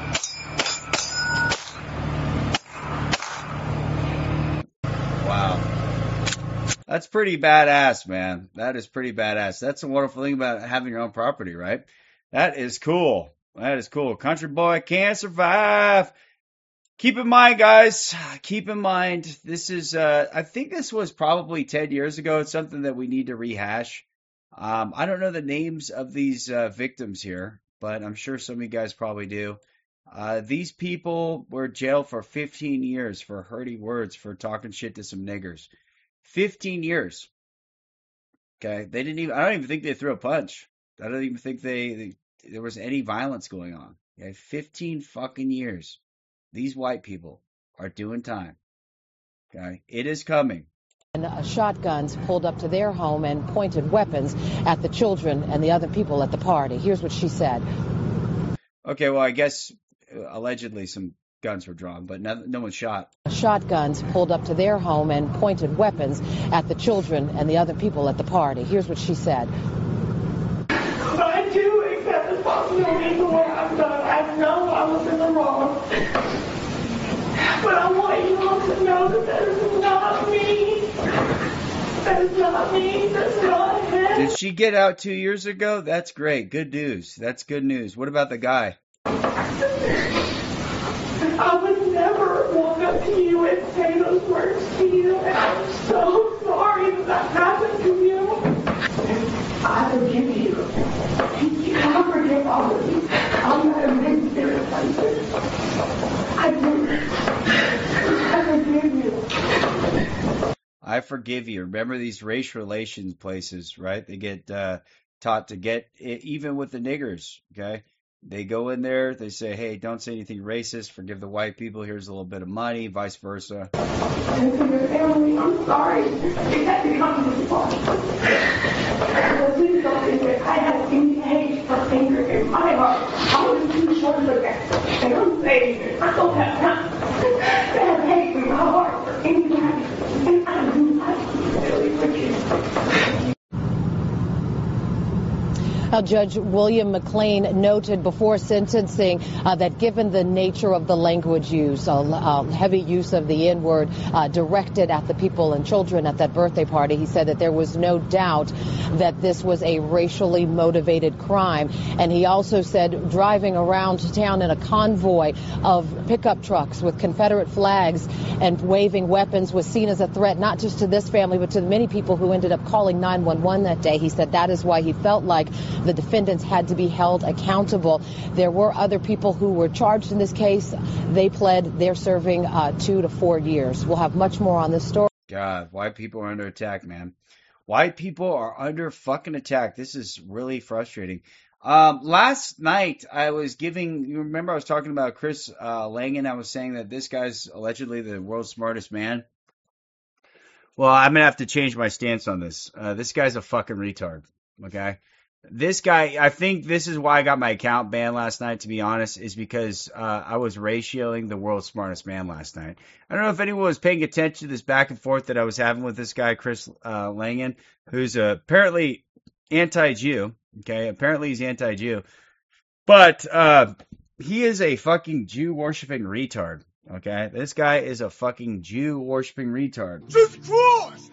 Wow. That's pretty badass, man. That is pretty badass. That's a wonderful thing about having your own property, right? That is cool. That is cool. Country boy can't survive. Keep in mind, guys, keep in mind, this is, I think this was probably 10 years ago. It's something that we need to rehash. I don't know the names of these victims here, but I'm sure some of you guys probably do. These people were jailed for 15 years for hurting words, for talking shit to some niggers. 15 years. Okay. I don't even think they threw a punch. I don't even think there was any violence going on. Okay. 15 fucking years. These white people are doing time. Okay. It is coming. And shotguns pulled up to their home and pointed weapons at the children and the other people at the party. Here's what she said. Okay, well, I guess allegedly some guns were drawn, but no one shot. Shotguns pulled up to their home and pointed weapons at the children and the other people at the party. Here's what she said. I do accept responsibility for what I've done. I know I was in the wrong. But I want you all to know that is not me. That is not me. That's not him. Did she get out 2 years ago? That's great. Good news. That's good news. What about the guy? I would never walk up to you and say those words to you. And I'm so sorry that happened to you. I forgive you. I forgive all of you. I'm not a minister of places. I do. I forgive you. I forgive you. Remember these race relations places, right? They get taught to get it, even with the niggers, okay? They go in there, they say, hey, don't say anything racist, forgive the white people, here's a little bit of money, vice versa. And to your family, I'm sorry. It had to come this far. Please don't think that I had any hate or anger in my heart. I was too short for that. And I'm saying it. I don't have time to have hate in my heart for anybody. And I do not really forgive. Judge William McLean noted before sentencing that given the nature of the language use, heavy use of the N-word directed at the people and children at that birthday party, he said that there was no doubt that this was a racially motivated crime. And he also said driving around town in a convoy of pickup trucks with Confederate flags and waving weapons was seen as a threat, not just to this family, but to the many people who ended up calling 911 that day. He said that is why he felt like the defendants had to be held accountable. There were other people who were charged in this case. They pled. They're serving 2 to 4 years. We'll have much more on this story. God, white people are under attack, man. White people are under fucking attack. This is really frustrating. Last night I was you remember I was talking about Chris Langan. I was saying that this guy's allegedly the world's smartest man. Well, I'm going to have to change my stance on this. This guy's a fucking retard. Okay. This guy, I think this is why I got my account banned last night, to be honest, is because I was ratioing the world's smartest man last night. I don't know if anyone was paying attention to this back and forth that I was having with this guy, Chris Langan, who's apparently anti-Jew. Okay, apparently he's anti-Jew. But he is a fucking Jew-worshipping retard. Okay, this guy is a fucking Jew-worshipping retard. Jesus Christ!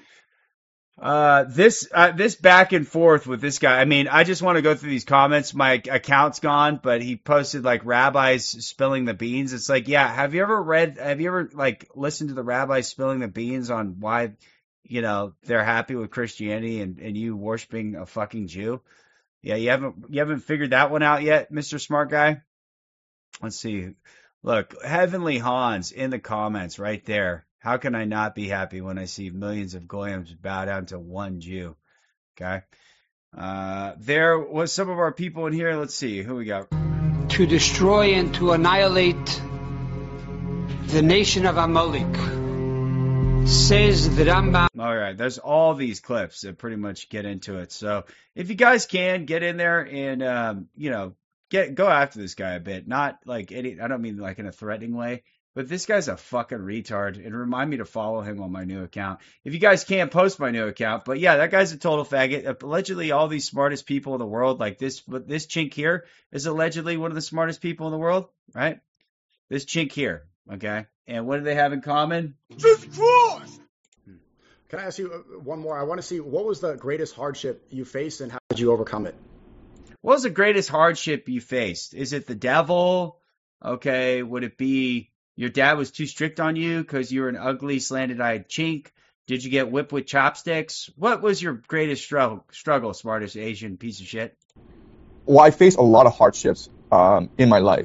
This back and forth with this guy. I mean, I just want to go through these comments. My account's gone, but he posted like rabbis spilling the beans. It's like, yeah, have you ever like listened to the rabbis spilling the beans on why, they're happy with Christianity and you worshiping a fucking Jew? Yeah, you haven't figured that one out yet, Mr. Smart Guy? Let's see. Look, Heavenly Hans in the comments right there. How can I not be happy when I see millions of goyim bow down to one Jew? Okay. There was some of our people in here. Let's see who we got. To destroy and to annihilate the nation of Amalek, says the Rambam. All right, there's all these clips that pretty much get into it. So if you guys can get in there and go after this guy a bit, not like I don't mean like in a threatening way, but this guy's a fucking retard. And remind me to follow him on my new account. If you guys can't post my new account, but yeah, that guy's a total faggot. Allegedly, all these smartest people in the world, like this chink here, is allegedly one of the smartest people in the world, right? This chink here, okay. And what do they have in common? Jesus Christ! Can I ask you one more? I want to see, what was the greatest hardship you faced and how did you overcome it? What was the greatest hardship you faced? Is it the devil? Okay. Would it be your dad was too strict on you because you were an ugly, slanted-eyed chink? Did you get whipped with chopsticks? What was your greatest struggle, smartest Asian piece of shit? Well, I faced a lot of hardships in my life.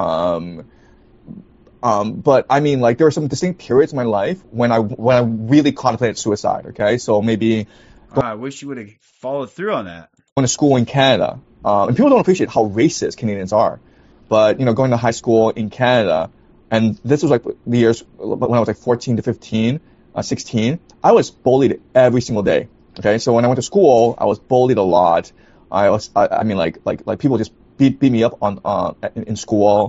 But I mean, like, there were some distinct periods in my life when I really contemplated suicide. Okay, so maybe I wish you would have followed through on that. Going to school in Canada, and people don't appreciate how racist Canadians are. But going to high school in Canada, and this was like the years when I was like 14 to 15, 16. I was bullied every single day. Okay, so when I went to school, I was bullied a lot. I mean, like people just beat me up in school.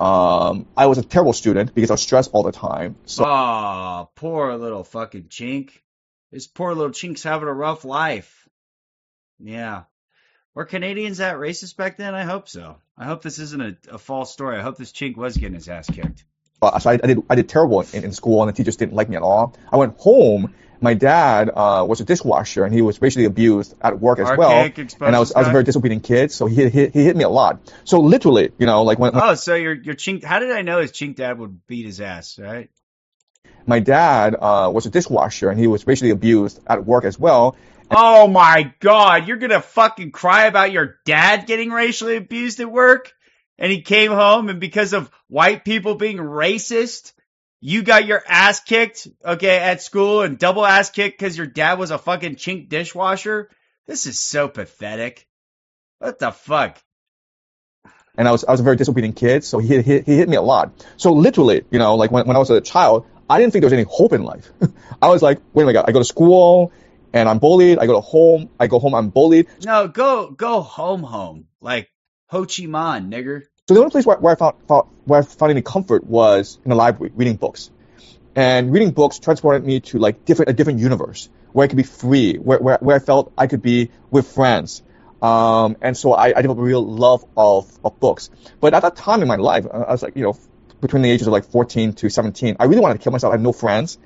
I was a terrible student because I was stressed all the time. So, poor little fucking chink. This poor little chink's having a rough life. Yeah. Were Canadians that racist back then? I hope so. I hope this isn't a false story. I hope this chink was getting his ass kicked. So I did terrible in school, and the teachers didn't like me at all. I went home. My dad was a dishwasher, and he was racially abused at work as well. And I was a very disobedient kid, so he hit me a lot. So literally, like when. Oh, so your chink. How did I know his chink dad would beat his ass? Right. My dad was a dishwasher, and he was racially abused at work as well. Oh my God! You're gonna fucking cry about your dad getting racially abused at work, and he came home, and because of white people being racist, you got your ass kicked, okay, at school, and double ass kicked because your dad was a fucking chink dishwasher? This is so pathetic. What the fuck? And I was a very disobedient kid, so he hit me a lot. So literally, like when I was a child, I didn't think there was any hope in life. I was like, wait a minute, I go to school and I'm bullied. I go home, I'm bullied. No, go home. Like Ho Chi Minh, nigger. So the only place where I found any comfort was in the library, reading books. And reading books transported me to like a different universe where I could be free, where I felt I could be with friends. And so I developed a real love of books. But at that time in my life, I was like, between the ages of like 14 to 17, I really wanted to kill myself. I had no friends.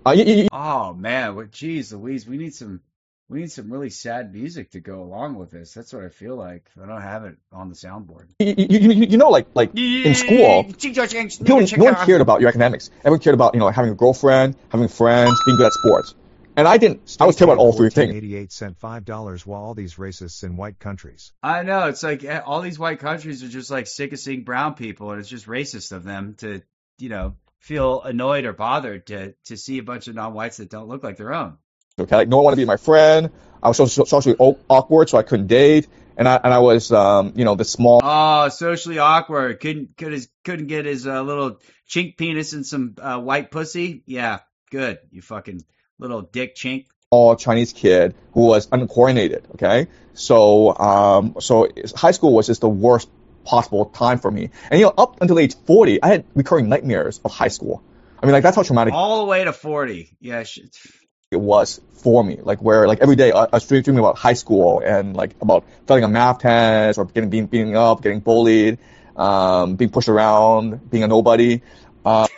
Oh man, geez Louise, we need some really sad music to go along with this. That's what I feel like. I don't have it on the soundboard. Like in school, no one cared about your academics. Everyone cared about, having a girlfriend, having friends, being good at sports. And I didn't. I was terrible at all three things. 88 cent $5 while all these racists in white countries. I know. It's like all these white countries are just like sick of seeing brown people, and it's just racist of them to, feel annoyed or bothered to see a bunch of non-whites that don't look like their own. Okay, like no one wanted to be my friend. I was socially awkward, so I couldn't date, and I was, the small. Oh, socially awkward. Couldn't get his little chink penis and some white pussy. Yeah, good. You fucking little dick chink. All Chinese kid who was uncoordinated. Okay, so high school was just the worst possible time for me, and up until age 40, I had recurring nightmares of high school. I mean, like that's how traumatic. All the way to 40. Yeah. It was for me, like where like every day I was dreaming about high school and like about failing a math test or being beaten up, getting bullied, being pushed around, being a nobody. What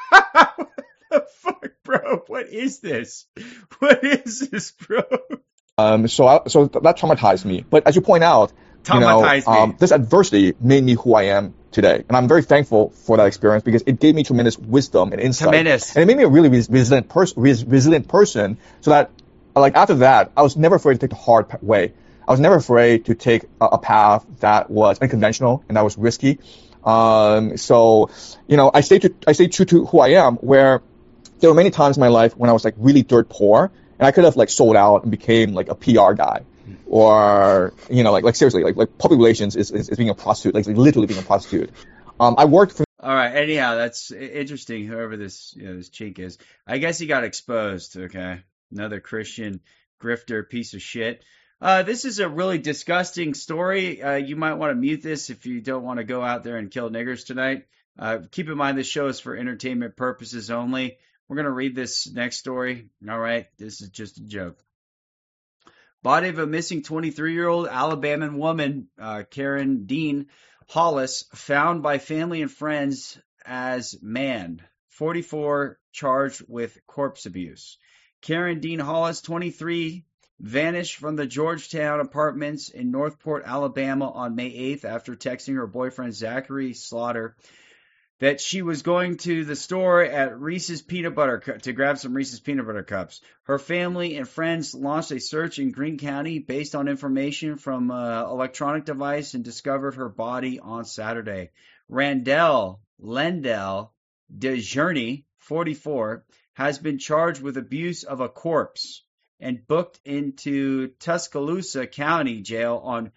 the fuck, bro? What is this? What is this, bro? So that traumatized me. But as you point out, this adversity made me who I am today. And I'm very thankful for that experience because it gave me tremendous wisdom and insight. Tremendous. And it made me a really resilient person so that, like, after that, I was never afraid to take the hard way. I was never afraid to take a path that was unconventional and that was risky. I stayed true to who I am, where there were many times in my life when I was like really dirt poor, and I could have like sold out and became like a PR guy, or like seriously, like public relations is being a prostitute, like literally being a prostitute. I worked for. All right. Anyhow, that's interesting. Whoever this this cheek is, I guess he got exposed. Okay, another Christian grifter piece of shit. This is a really disgusting story. You might want to mute this if you don't want to go out there and kill niggers tonight. Keep in mind this show is for entertainment purposes only. We're going to read this next story. All right. This is just a joke. Body of a missing 23-year-old Alabama woman, Karen Dean Hollis, found by family and friends as man, 44, charged with corpse abuse. Karen Dean Hollis, 23, vanished from the Georgetown Apartments in Northport, Alabama on May 8th after texting her boyfriend Zachary Slaughter that she was going to the store at Reese's Peanut Butter to grab some Reese's Peanut Butter Cups. Her family and friends launched a search in Greene County based on information from an electronic device and discovered her body on Saturday. Randell Lendell DeJourney, 44, has been charged with abuse of a corpse and booked into Tuscaloosa County Jail on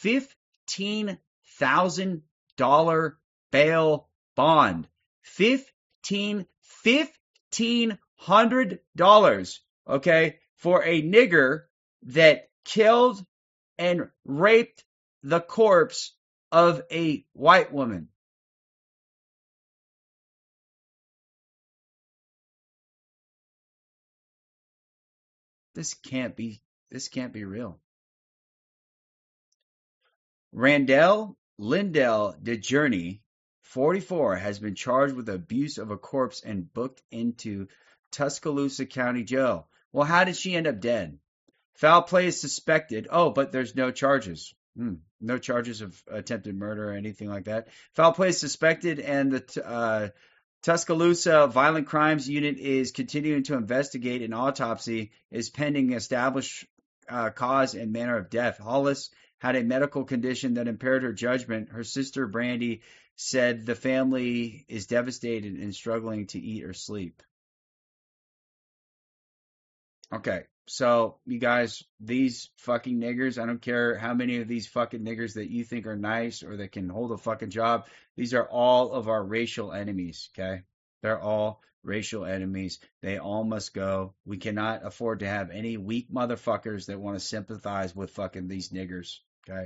$15,000 bail bond. $1,500, okay, for a nigger that killed and raped the corpse of a white woman. This can't be real. Randell Lindell DeJourney, 44, has been charged with abuse of a corpse and booked into Tuscaloosa County Jail. Well, how did she end up dead? Foul play is suspected. Oh, but there's no charges. No charges of attempted murder or anything like that. Foul play is suspected, and the Tuscaloosa Violent Crimes Unit is continuing to investigate. An autopsy is pending, establish cause and manner of death. Hollis had a medical condition that impaired her judgment. Her sister, Brandy, said the family is devastated and struggling to eat or sleep. Okay, so you guys, these fucking niggers, I don't care how many of these fucking niggers that you think are nice or that can hold a fucking job, these are all of our racial enemies, okay? They're all racial enemies. They all must go. We cannot afford to have any weak motherfuckers that want to sympathize with fucking these niggers, okay?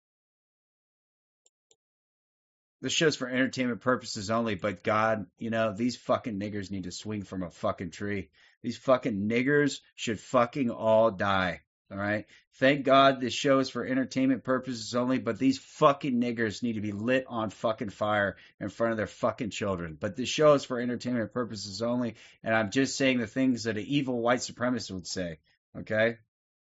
This show's for entertainment purposes only, but God, these fucking niggers need to swing from a fucking tree. These fucking niggers should fucking all die, all right? Thank God this show is for entertainment purposes only, but these fucking niggers need to be lit on fucking fire in front of their fucking children. But this show is for entertainment purposes only, and I'm just saying the things that an evil white supremacist would say, okay?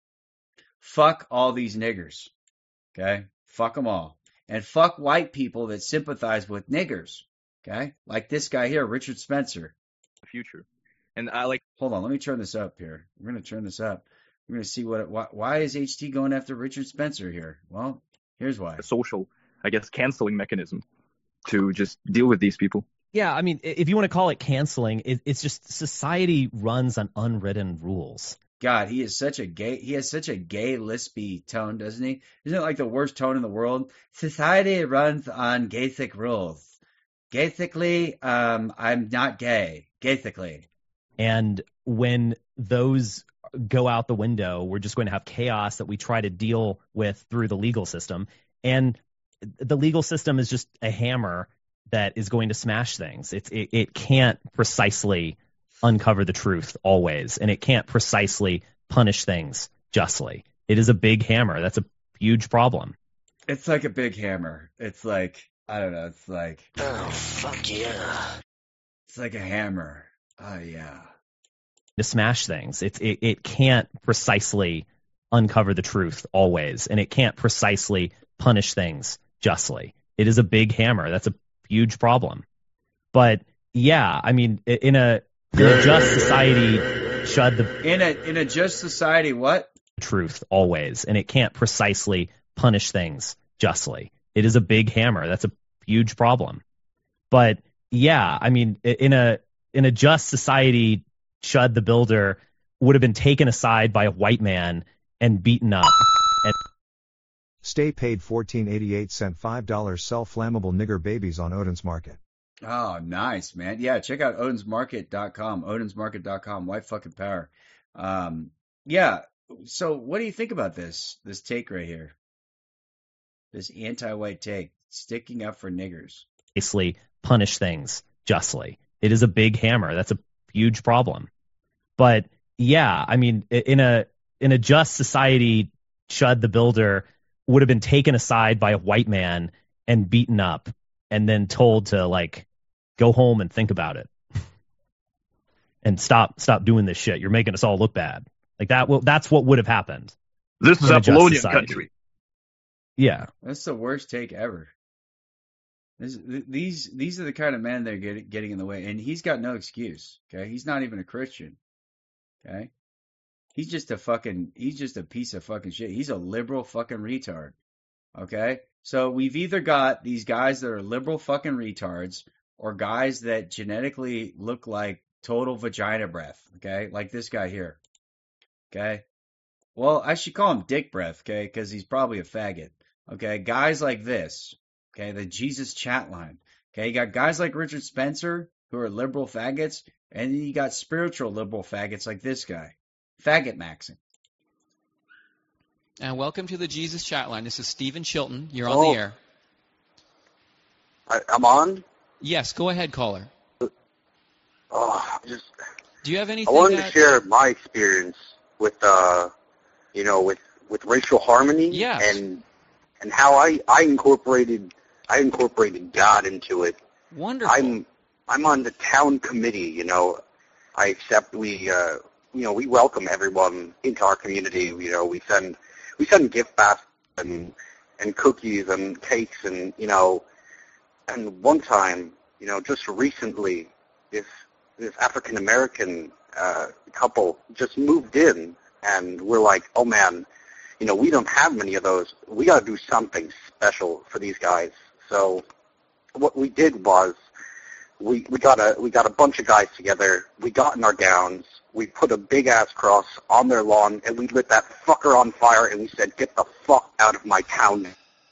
Fuck all these niggers, okay? Fuck them all. And fuck white people that sympathize with niggers, okay? Like this guy here, Richard Spencer. Future. And Hold on, let me turn this up here. We're going to turn this up. We're going to see why is HT going after Richard Spencer here? Well, here's why. A social, canceling mechanism to just deal with these people. Yeah, I mean, if you want to call it canceling, it's just society runs on unwritten rules. God, he has such a gay lispy tone, doesn't he? Isn't it like the worst tone in the world? Society runs on gaythic rules. Gaythically, I'm not gay. Gaythically. And when those go out the window, we're just going to have chaos that we try to deal with through the legal system. And the legal system is just a hammer that is going to smash things. It can't precisely uncover the truth always, and it can't precisely punish things justly. It is a big hammer. That's a huge problem. It's like a big hammer. It's like, I don't know, it's like, oh, fuck yeah. It's like a hammer. Oh, yeah. To smash things. It can't precisely uncover the truth always, and it can't precisely punish things justly. It is a big hammer. That's a huge problem. But yeah, I mean, in a just society, in a just society, what? Truth always, and it can't precisely punish things justly. It is a big hammer. That's a huge problem. But yeah, I mean, in a just society, Chud the Builder would have been taken aside by a white man and beaten up. Stay paid $14.88 sent $5 sell flammable nigger babies on Odin's Market. Oh, nice, man. Yeah, check out odinsmarket.com. Odinsmarket.com. White fucking power. Yeah. So what do you think about this take right here? This anti-white take, sticking up for niggers. Basically, punish things justly. It is a big hammer. That's a huge problem. But yeah, I mean, in a just society, Chud the Builder would have been taken aside by a white man and beaten up and then told to like go home and think about it and stop doing this shit. You're making us all look bad. Like that. Well, that's what would have happened. This is Apollonian country. Yeah, that's the worst take ever. These are the kind of men that are getting in the way, and he's got no excuse. Okay, he's not even a Christian. Okay, he's just a piece of fucking shit. He's a liberal fucking retard. Okay, so we've either got these guys that are liberal fucking retards, or guys that genetically look like total vagina breath. Okay, like this guy here. Okay, well, I should call him dick breath. Okay, because he's probably a faggot. Okay, guys like this. Okay, the Jesus chat line. Okay, you got guys like Richard Spencer who are liberal faggots, and then you got spiritual liberal faggots like this guy. Faggot maxing. And welcome to the Jesus chat line. This is Stephen Chilton. You're on the air. I'm on? Yes, go ahead, caller. Do you have anything? I wanted to share my experience with, with racial harmony. Yes. And how I incorporated God into it. Wonderful. I'm on the town committee. I accept we welcome everyone into our community. We send gift baskets and cookies and cakes and and one time just recently this African American couple just moved in, and we're like, oh man. We don't have many of those. We got to do something special for these guys. So what we did was we got a bunch of guys together. We got in our gowns. We put a big ass cross on their lawn, and we lit that fucker on fire. And we said, "Get the fuck out of my town."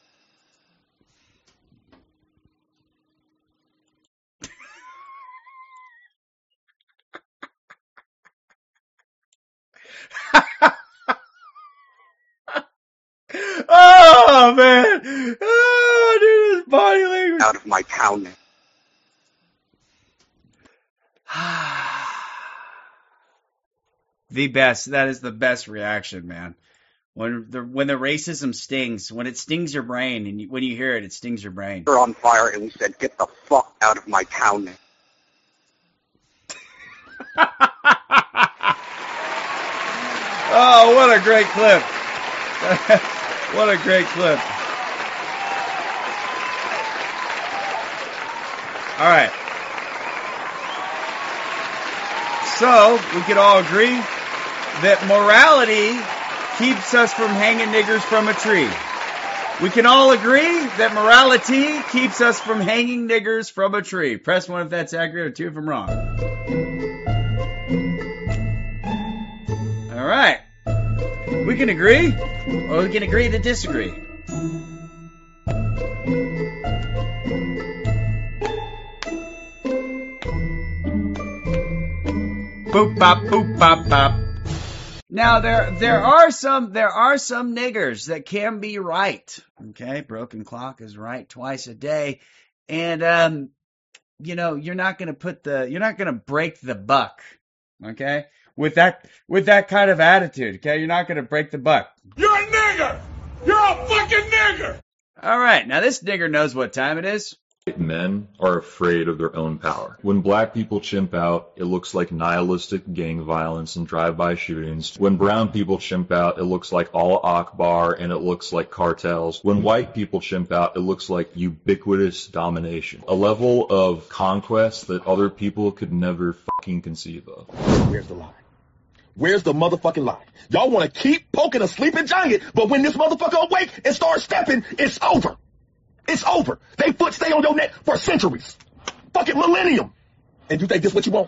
Oh man! Oh, dude, his body language. Out of my town. The best. That is the best reaction, man. When the racism stings, when it stings your brain, and when you hear it, it stings your brain. We're on fire, and we said, "Get the fuck out of my town." Oh, what a great clip! What a great clip. All right. So, we could all agree that morality keeps us from hanging niggers from a tree. We can all agree that morality keeps us from hanging niggers from a tree. Press 1 if that's accurate, or 2 if I'm wrong. All right. We can agree, or we can agree to disagree. Boop bop boop bop bop. Now there are some niggers that can be right. Okay, broken clock is right twice a day, and you're not gonna break the buck. Okay. With that kind of attitude, okay? You're not going to break the buck. You're a nigger! You're a fucking nigger! All right, now this nigger knows what time it is. Men are afraid of their own power. When black people chimp out, it looks like nihilistic gang violence and drive-by shootings. When brown people chimp out, it looks like Allah Akbar and it looks like cartels. When white people chimp out, it looks like ubiquitous domination. A level of conquest that other people could never fucking conceive of. Where's the lie? Where's the motherfucking lie? Y'all want to keep poking a sleeping giant, but when this motherfucker awake and starts stepping, it's over. It's over. They foot stay on your neck for centuries. Fucking millennium. And you think this what you want?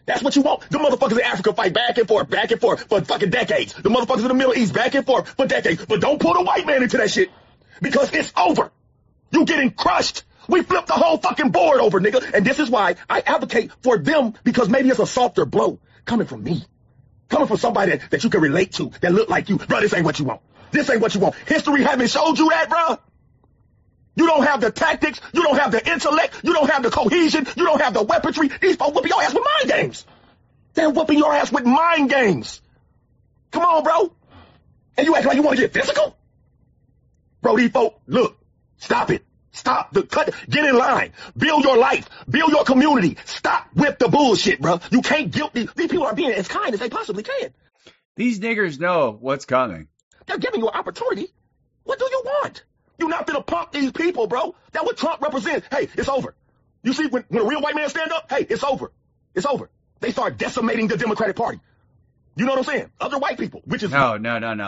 That's what you want. The motherfuckers in Africa fight back and forth for fucking decades. The motherfuckers in the Middle East back and forth for decades. But don't put a white man into that shit because it's over. You getting crushed. We flipped the whole fucking board over, nigga. And this is why I advocate for them, because maybe it's a softer blow coming from me. Coming from somebody that you can relate to, that look like you. Bro, this ain't what you want. This ain't what you want. History haven't showed you that, bro. You don't have the tactics. You don't have the intellect. You don't have the cohesion. You don't have the weaponry. These folks whooping your ass with mind games. They're whooping your ass with mind games. Come on, bro. And you act like you want to get physical? Bro, these folks, look, stop it. Stop the cut. Get in line. Build your life. Build your community. Stop with the bullshit, bro. You can't guilt these people are being as kind as they possibly can. These niggers know what's coming. They're giving you an opportunity. What do you want? You're not gonna pump these people, bro. That's what Trump represents. Hey, it's over. You see, when a real white man stand up, hey, it's over. It's over. They start decimating the Democratic Party. You know what I'm saying? Other white people, which is no.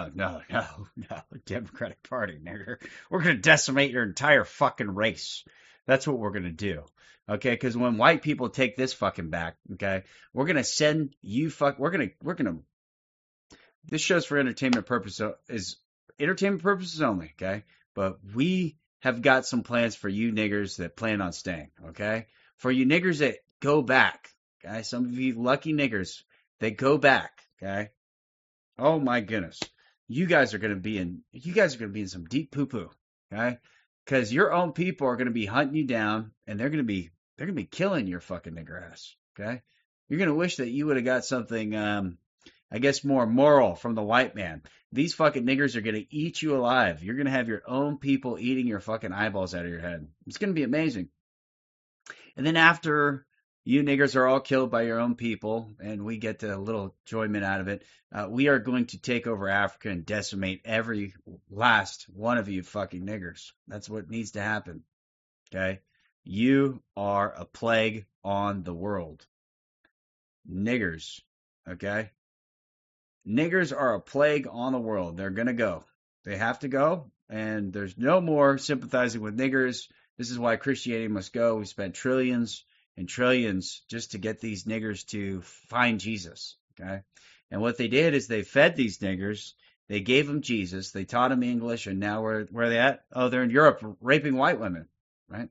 Democratic Party, nigger. We're gonna decimate your entire fucking race. That's what we're gonna do. Okay, because when white people take this fucking back, okay, we're gonna send you we're gonna. This show's for entertainment purposes only, okay? But we have got some plans for you niggers that plan on staying, okay? For you niggers that go back, okay? Some of you lucky niggers that go back, okay? Oh my goodness. You guys are going to be in some deep poo-poo, okay? Cuz your own people are going to be hunting you down and they're going to be killing your fucking nigger ass, okay? You're going to wish that you would have got something I guess more moral from the white man. These fucking niggers are going to eat you alive. You're going to have your own people eating your fucking eyeballs out of your head. It's going to be amazing. And then after you niggers are all killed by your own people and we get a little enjoyment out of it, we are going to take over Africa and decimate every last one of you fucking niggers. That's what needs to happen. Okay? You are a plague on the world. Niggers. Okay? Niggers are a plague on the world. They're going to go. They have to go, and there's no more sympathizing with niggers. This is why Christianity must go. We spent trillions and trillions just to get these niggers to find Jesus, okay? And what they did is they fed these niggers. They gave them Jesus. They taught them English, and now where are they at? Oh, they're in Europe raping white women, right?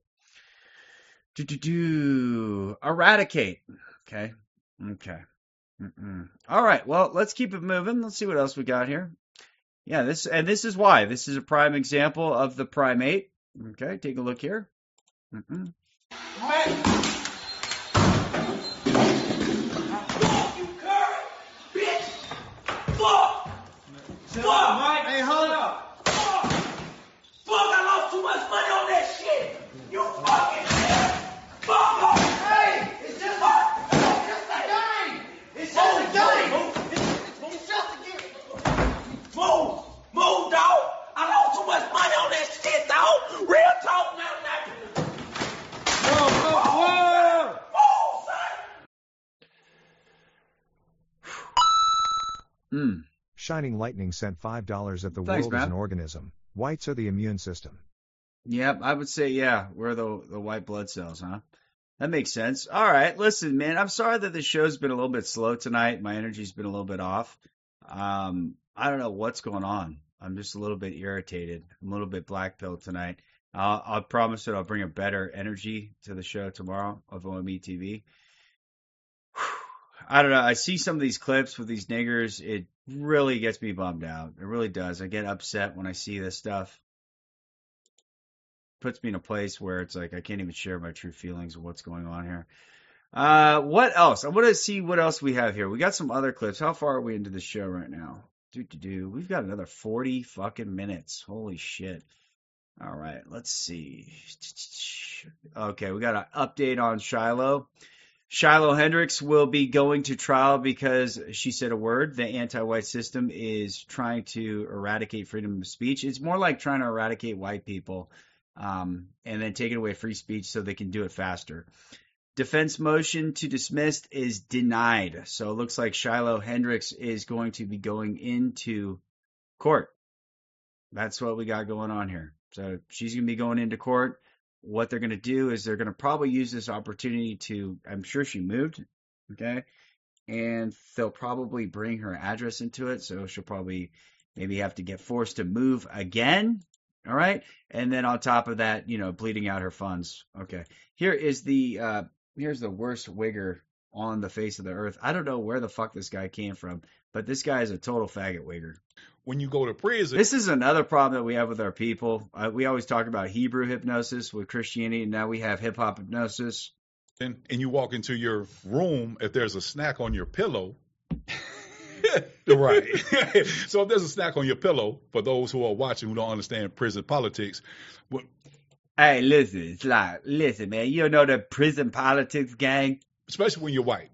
Eradicate, okay? Okay. All right, well, let's keep it moving. Let's see what else we got here. Yeah, this is why. This is a prime example of the primate. Okay, take a look here. Fuck! Hey, hold up! Fuck! I lost too much money on that shit! You fucking shit! Fuck! Hey! It's just a game! It's just a game! It's just a game! Move, dog! I lost too much money on that shit, dog! Real talk, now. Whoa! Move, son! Shining Lightning sent $5 at the world as an organism. Whites are the immune system. Yep, I would say, yeah, we're the white blood cells, huh? That makes sense. All right, listen, man, I'm sorry that the show's been a little bit slow tonight. My energy's been a little bit off. I don't know what's going on. I'm just a little bit irritated. I'm a little bit black-pilled tonight. I'll promise that I'll bring a better energy to the show tomorrow of OME TV. I don't know. I see some of these clips with these niggers. It really gets me bummed out. It really does. I get upset when I see this stuff. Puts me in a place where it's like I can't even share my true feelings of what's going on here. What else? I want to see what else we have here. We got some other clips. How far are we into the show right now? We've got another 40 fucking minutes. Holy shit. All right, let's see. Okay, we got an update on Shiloh. Shiloh Hendricks will be going to trial because she said a word. The anti-white system is trying to eradicate freedom of speech. It's more like trying to eradicate white people and then taking away free speech so they can do it faster. Defense motion to dismiss is denied. So it looks like Shiloh Hendricks is going to be going into court. That's what we got going on here. So she's going to be going into court. What they're going to do is they're going to probably use this opportunity to, I'm sure she moved. Okay. And they'll probably bring her address into it. So she'll probably maybe have to get forced to move again. All right. And then on top of that, bleeding out her funds. Okay. Here's the worst wigger on the face of the earth. I don't know where the fuck this guy came from, but this guy is a total faggot wigger. When you go to prison. This is another problem that we have with our people. We always talk about Hebrew hypnosis with Christianity, and now we have hip hop hypnosis. And you walk into your room, if there's a snack on your pillow, right. So if there's a snack on your pillow, for those who are watching who don't understand prison politics. Hey, listen, man, you don't know the prison politics, gang? Especially when you're white.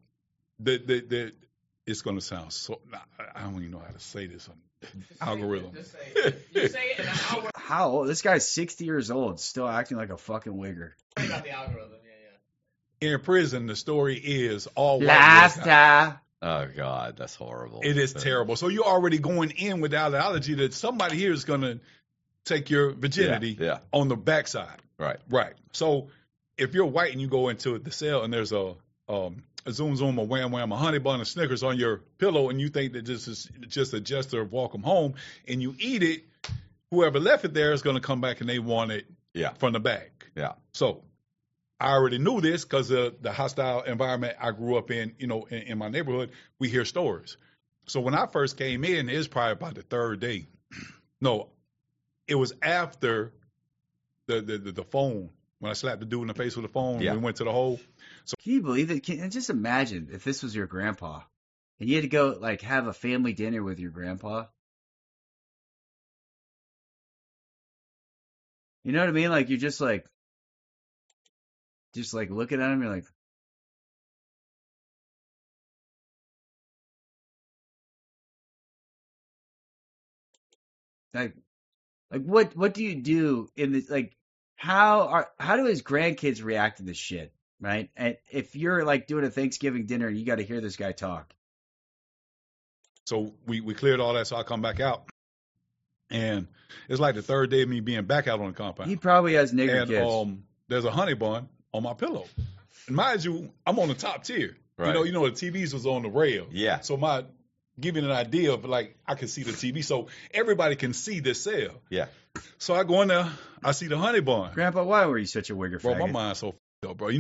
It's going to sound so, I don't even know how to say this on algorithm. Just say it. You say it in an hour. How old? This guy's 60 years old, still acting like a fucking wigger. About the algorithm, yeah. In prison, the story is all last time. Oh God, that's horrible. It is terrible. So you're already going in with the ideology that somebody here is going to take your virginity on the backside. Right. So if you're white and you go into the cell and there's a zoom, a wham, a honey bun, a Snickers on your pillow, and you think that this is just a gesture of welcome home, and you eat it, whoever left it there is going to come back and they want it from the bag. Yeah. So I already knew this because of the hostile environment I grew up in, in my neighborhood. We hear stories. So when I first came in, it was probably about the third day. No, it was after the phone. When I slapped the dude in the face with the phone, and we went to the hole. So can you believe it? Just imagine if this was your grandpa and you had to go have a family dinner with your grandpa. You know what I mean? Like you're just looking at him. You're like what do you do in this? Like how do his grandkids react to this shit? Right? And if you're doing a Thanksgiving dinner and you got to hear this guy talk. So we cleared all that. So I come back out. And it's like the third day of me being back out on the compound. He probably has nigger kids. There's a honey bun on my pillow. And mind you, I'm on the top tier. Right. You know, the TVs was on the rail. Yeah. So giving an idea of I can see the TV. So everybody can see this cell. Yeah. So I go in there, I see the honey bun. Grandpa, why were you such a wigger bro? Faggot? My mind's so up, bro.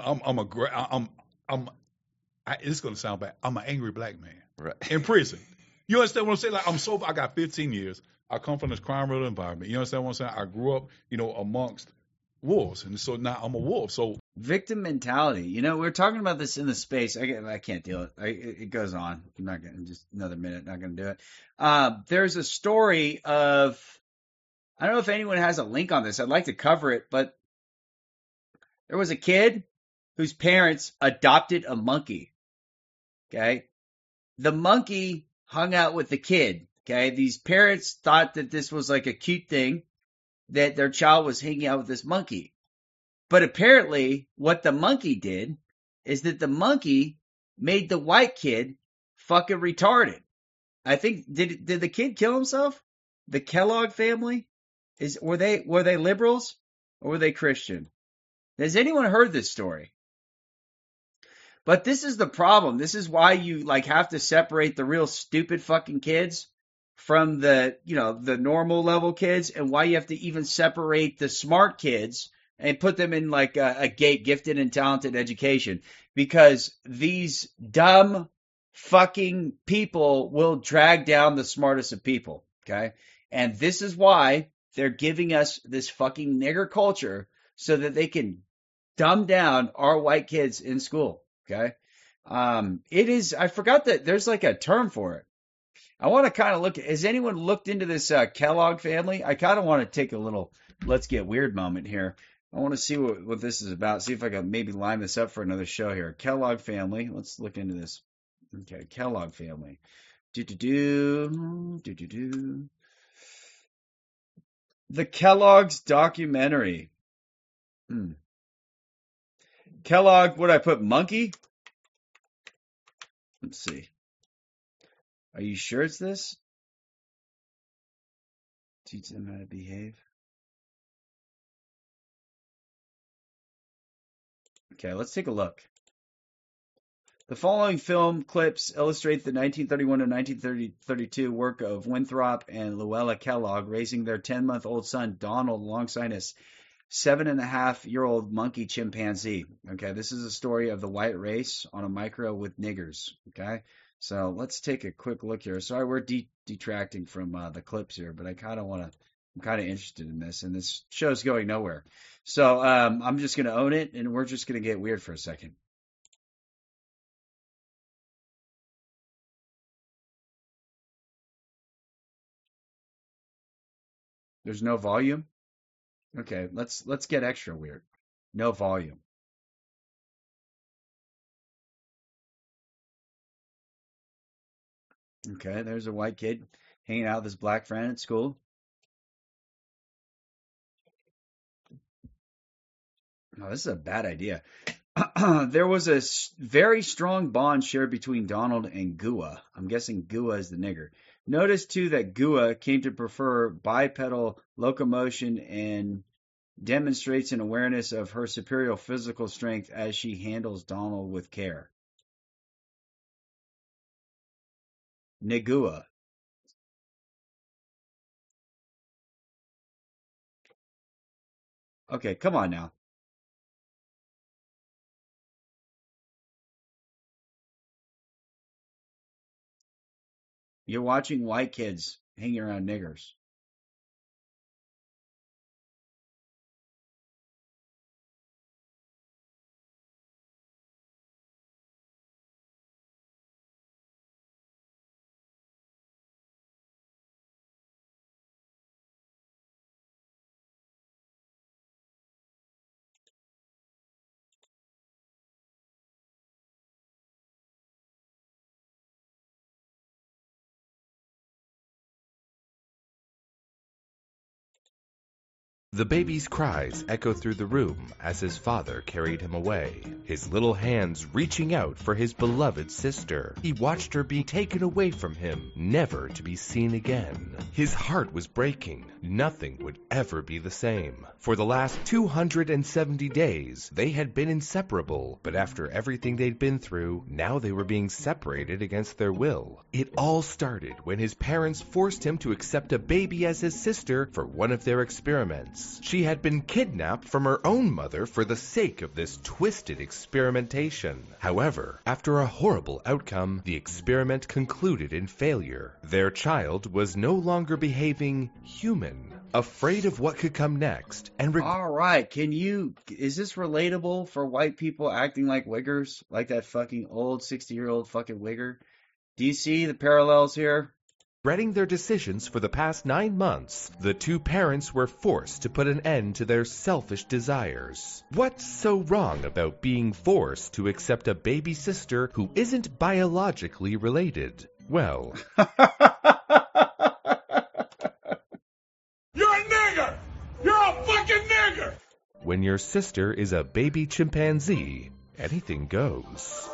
It's gonna sound bad. I'm an angry black man in prison. You understand what I'm saying? I got 15 years. I come from this crime-riddled environment. You understand what I'm saying? I grew up, amongst wolves, and so now I'm a wolf. So victim mentality. We're talking about this in the space. I can't deal it. It goes on. I'm not gonna just another minute. Not gonna do it. There's a story of. I don't know if anyone has a link on this. I'd like to cover it, but there was a kid whose parents adopted a monkey. Okay. The monkey hung out with the kid. Okay. These parents thought that this was a cute thing, that their child was hanging out with this monkey. But apparently what the monkey did is that the monkey made the white kid fucking retarded. I think, did the kid kill himself? The Kellogg family? Were they liberals or were they Christian? Has anyone heard this story? But this is the problem. This is why you have to separate the real stupid fucking kids from the normal level kids, and why you have to even separate the smart kids and put them in a gifted and talented education, because these dumb fucking people will drag down the smartest of people. Okay. And this is why they're giving us this fucking nigger culture so that they can dumb down our white kids in school. Okay. I forgot that there's a term for it. I want to kind of look. Has anyone looked into this Kellogg family? I kind of want to take a little let's get weird moment here. I want to see what this is about. See if I can maybe line this up for another show here. Kellogg family. Let's look into this. Okay. Kellogg family. The Kellogg's documentary. Kellogg, what I put, monkey? Let's see. Are you sure it's this? Teach them how to behave. Okay, let's take a look. The following film clips illustrate the 1931 to 1932 work of Winthrop and Luella Kellogg raising their 10-month-old son Donald alongside a 7.5-year-old monkey chimpanzee. Okay, this is a story of the white race on a micro with niggers. Okay, so let's take a quick look here. Sorry, we're detracting from the clips here, but I'm kind of interested in this, and this show's going nowhere. So I'm just going to own it, and we're just going to get weird for a second. There's no volume? Okay, let's get extra weird. No volume. Okay, there's a white kid hanging out with his black friend at school. Oh, this is a bad idea. There was a very strong bond shared between Donald and Gua. I'm guessing Gua is the nigger. Notice, too, that Gua came to prefer bipedal locomotion and demonstrates an awareness of her superior physical strength as she handles Donald with care. Negua. Okay, come on now. You're watching white kids hanging around niggers. The baby's cries echoed through the room as his father carried him away, his little hands reaching out for his beloved sister. He watched her be taken away from him, never to be seen again. His heart was breaking. Nothing would ever be the same. For the last 270 days, they had been inseparable, but after everything they'd been through, now they were being separated against their will. It all started when his parents forced him to accept a baby as his sister for one of their experiments. She had been kidnapped from her own mother for the sake of this twisted experimentation. However, after a horrible outcome, the experiment concluded in failure. Their child was no longer behaving human, afraid of what could come next. And all right, is this relatable for white people acting like wiggers? Like that fucking old 60-year-old fucking wigger? Do you see the parallels here? Regretting their decisions for the past 9 months, the two parents were forced to put an end to their selfish desires. What's so wrong about being forced to accept a baby sister who isn't biologically related? Well... You're a nigger! You're a fucking nigger! When your sister is a baby chimpanzee, anything goes.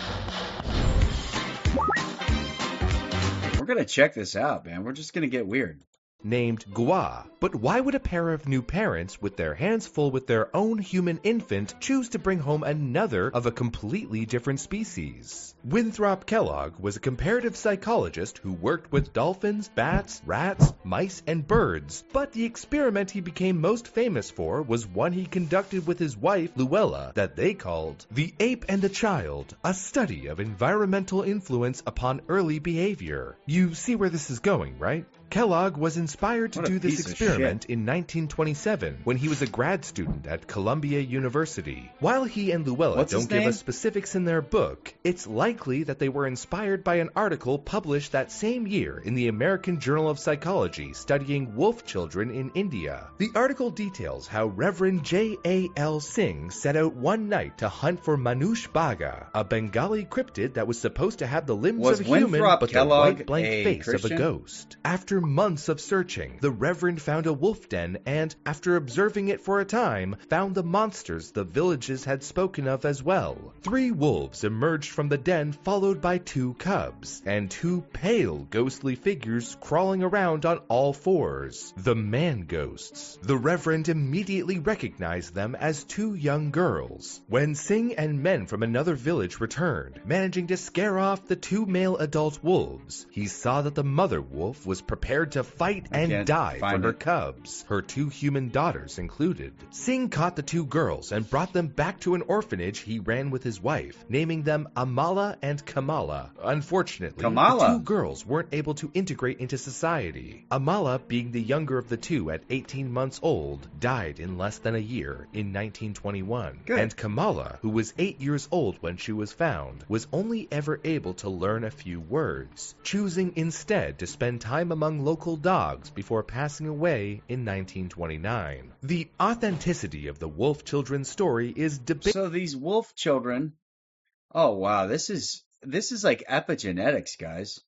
We're going to check this out, man. We're just going to get weird. Named Gua. But why would a pair of new parents with their hands full with their own human infant choose to bring home another of a completely different species? Winthrop Kellogg was a comparative psychologist who worked with dolphins, bats, rats, mice, and birds. But the experiment he became most famous for was one he conducted with his wife, Luella, that they called The Ape and the Child, a study of environmental influence upon early behavior. You see where this is going, right? Kellogg was inspired to do this experiment in 1927 when he was a grad student at Columbia University. While he and Luella don't give us specifics in their book, it's likely that they were inspired by an article published that same year in the American Journal of Psychology studying wolf children in India. The article details how Reverend J.A.L. Singh set out one night to hunt for Manush Baga, a Bengali cryptid that was supposed to have the limbs of a human but the white blank face of a ghost. After After months of searching, the Reverend found a wolf den and, after observing it for a time, found the monsters the villages had spoken of as well. 3 wolves emerged from the den, followed by 2 cubs, and 2 pale, ghostly figures crawling around on all 4s, the man ghosts. The Reverend immediately recognized them as 2 young girls. When Singh and men from another village returned, managing to scare off the 2 male adult wolves, he saw that the mother wolf was prepared to fight and die for her cubs, her 2 human daughters included. Singh caught the 2 girls and brought them back to an orphanage he ran with his wife, naming them Amala and Kamala. Unfortunately, the 2 girls weren't able to integrate into society. Amala, being the younger of the 2 at 18 months old, died in less than a year in 1921. Good. And Kamala, who was 8 years old when she was found, was only ever able to learn a few words, choosing instead to spend time among local dogs before passing away in 1929. The authenticity of the wolf children's story is debated. So these wolf children, oh wow, this is like epigenetics, guys.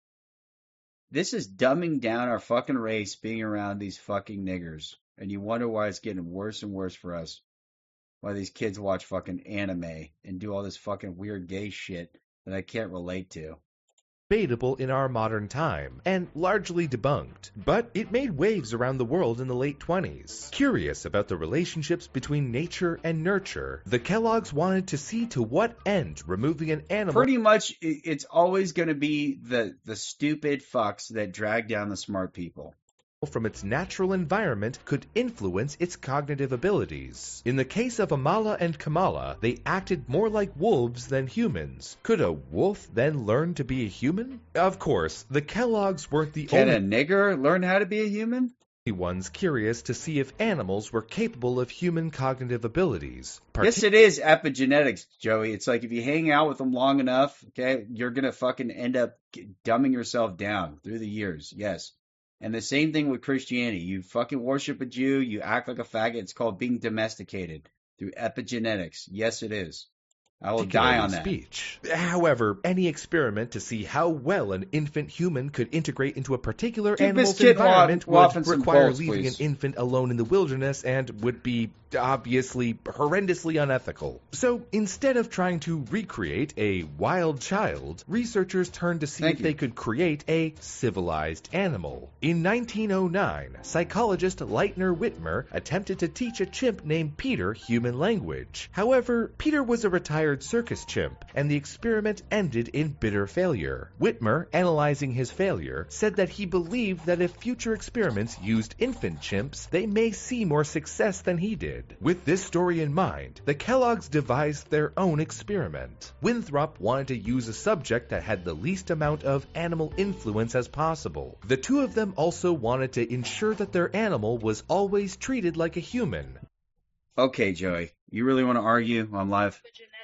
This is dumbing down our fucking race being around these fucking niggers. And you wonder why it's getting worse and worse for us. Why these kids watch fucking anime and do all this fucking weird gay shit that I can't relate to. Debatable in our modern time, and largely debunked, but it made waves around the world in the late 20s. Curious about the relationships between nature and nurture, the Kellogg's wanted to see to what end removing an animal... Pretty much, it's always going to be the stupid fucks that drag down the smart people. From its natural environment could influence its cognitive abilities. In the case of Amala and Kamala, they acted more like wolves than humans. Could a wolf then learn to be a human? Of course, the Kellogg's weren't the only... Can a nigger learn how to be a human? Ones curious to see if animals were capable of human cognitive abilities. Yes, it is epigenetics, Joey. It's like if you hang out with them long enough, okay, you're going to fucking end up dumbing yourself down through the years. Yes. And the same thing with Christianity. You fucking worship a Jew, you act like a faggot. It's called being domesticated through epigenetics. Yes, it is. I will die on that. Speech. However, any experiment to see how well an infant human could integrate into a particular animal's environment would require leaving an infant alone in the wilderness and would be obviously horrendously unethical. So instead of trying to recreate a wild child, researchers turned to see if they could create a civilized animal. In 1909, psychologist Lightner Whitmer attempted to teach a chimp named Peter human language. However, Peter was a retired circus chimp, and the experiment ended in bitter failure. Whitmer, analyzing his failure, said that he believed that if future experiments used infant chimps, they may see more success than he did. With this story in mind, the Kellogg's devised their own experiment. Winthrop wanted to use a subject that had the least amount of animal influence as possible. The 2 of them also wanted to ensure that their animal was always treated like a human. Okay, Joey, you really want to argue on live?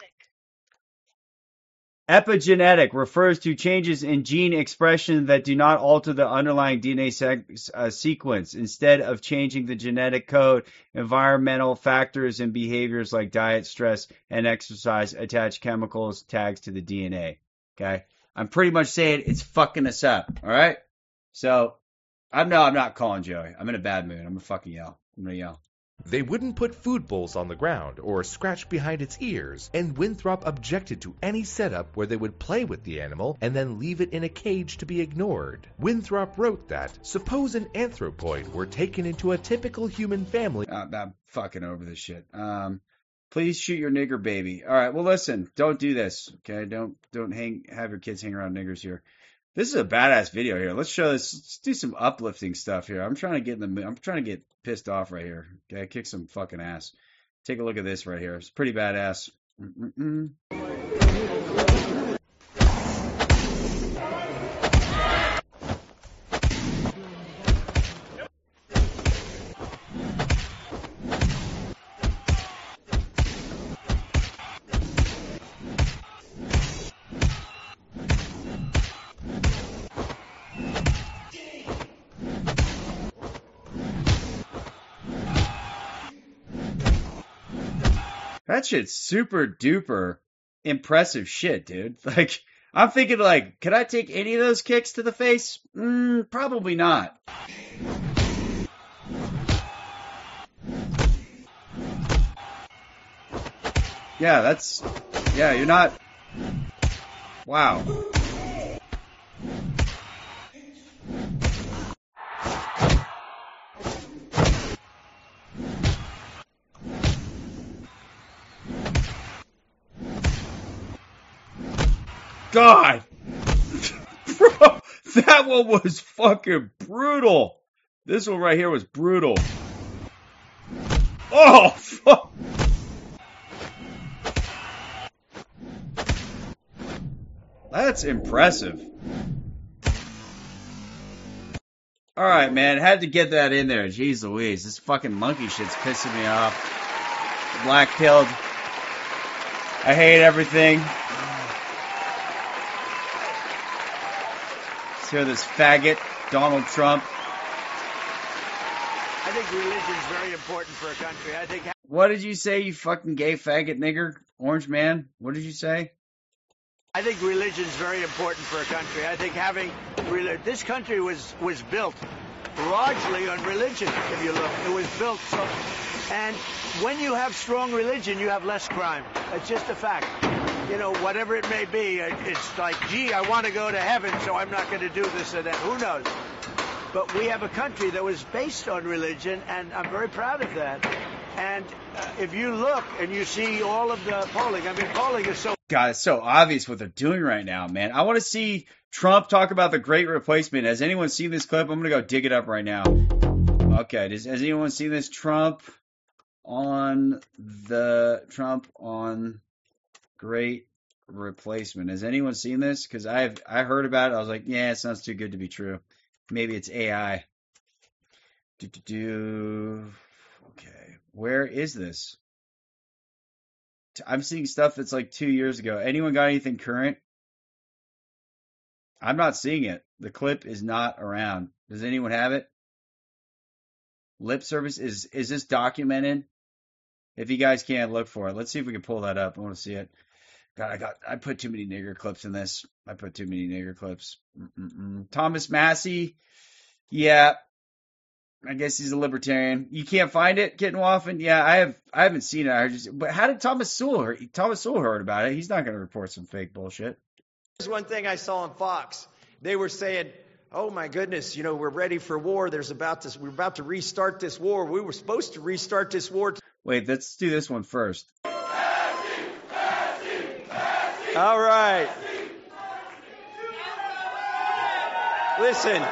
Epigenetic refers to changes in gene expression that do not alter the underlying DNA sequence. Instead of changing the genetic code, environmental factors and behaviors like diet, stress, and exercise attach chemicals tags to the DNA. Okay? I'm pretty much saying it's fucking us up. All right? So, I'm not calling Joey. I'm in a bad mood. I'm going to fucking yell. I'm going to yell. They wouldn't put food bowls on the ground or scratch behind its ears, and Winthrop objected to any setup where they would play with the animal and then leave it in a cage to be ignored. Winthrop wrote that, suppose an anthropoid were taken into a typical human family. I'm fucking over this shit. Please shoot your nigger baby. All right, well listen, don't do this, okay? Don't have your kids hang around niggers here. This is a badass video here. Let's show this. Let's do some uplifting stuff here. I'm trying to get I'm trying to get pissed off right here. Okay, kick some fucking ass. Take a look at this right here. It's pretty badass. That shit's super duper impressive shit, dude. Like, I'm thinking like, could I take any of those kicks to the face? Probably not. Yeah, you're not, wow. God, bro, that one was fucking brutal. This one right here was brutal. Oh, fuck. That's impressive. All right, man. Had to get that in there. Jeez Louise. This fucking monkey shit's pissing me off. Black-pilled. I hate everything. Let's hear this faggot, Donald Trump. I think religion's very important for a country. I think. What did you say, you fucking gay faggot nigger? Orange man? What did you say? I think religion's very important for a country. I think having this country was built largely on religion. If you look, it was built so. And when you have strong religion, you have less crime. It's just a fact. You know, whatever it may be, it's like, gee, I want to go to heaven, so I'm not going to do this or that. Who knows? But we have a country that was based on religion, and I'm very proud of that. And if you look and you see all of the polling, I mean, polling is so... God, it's so obvious what they're doing right now, man. I want to see Trump talk about the Great Replacement. Has anyone seen this clip? I'm going to go dig it up right now. Okay, has anyone seen this? Trump on Great Replacement. Has anyone seen this? Because I heard about it. I was like, yeah, it sounds too good to be true. Maybe it's AI. Okay, where is this? I'm seeing stuff that's like 2 years ago. Anyone got anything current? I'm not seeing it. The clip is not around. Does anyone have it? Lip service, is this documented? If you guys can't, look for it. Let's see if we can pull that up. I want to see it. God, I put too many nigger clips in this. I put too many nigger clips. Thomas Massie, yeah, I guess he's a libertarian. You can't find it, Kittenwaffen? Yeah, I haven't seen it. But how did Thomas Sewell heard? Thomas Sewell heard about it. He's not going to report some fake bullshit. Here's one thing I saw on Fox. They were saying, "Oh my goodness, you know, we're ready for war. We're about to restart this war. We were supposed to restart this war." Wait, let's do this one first. All right. Listen.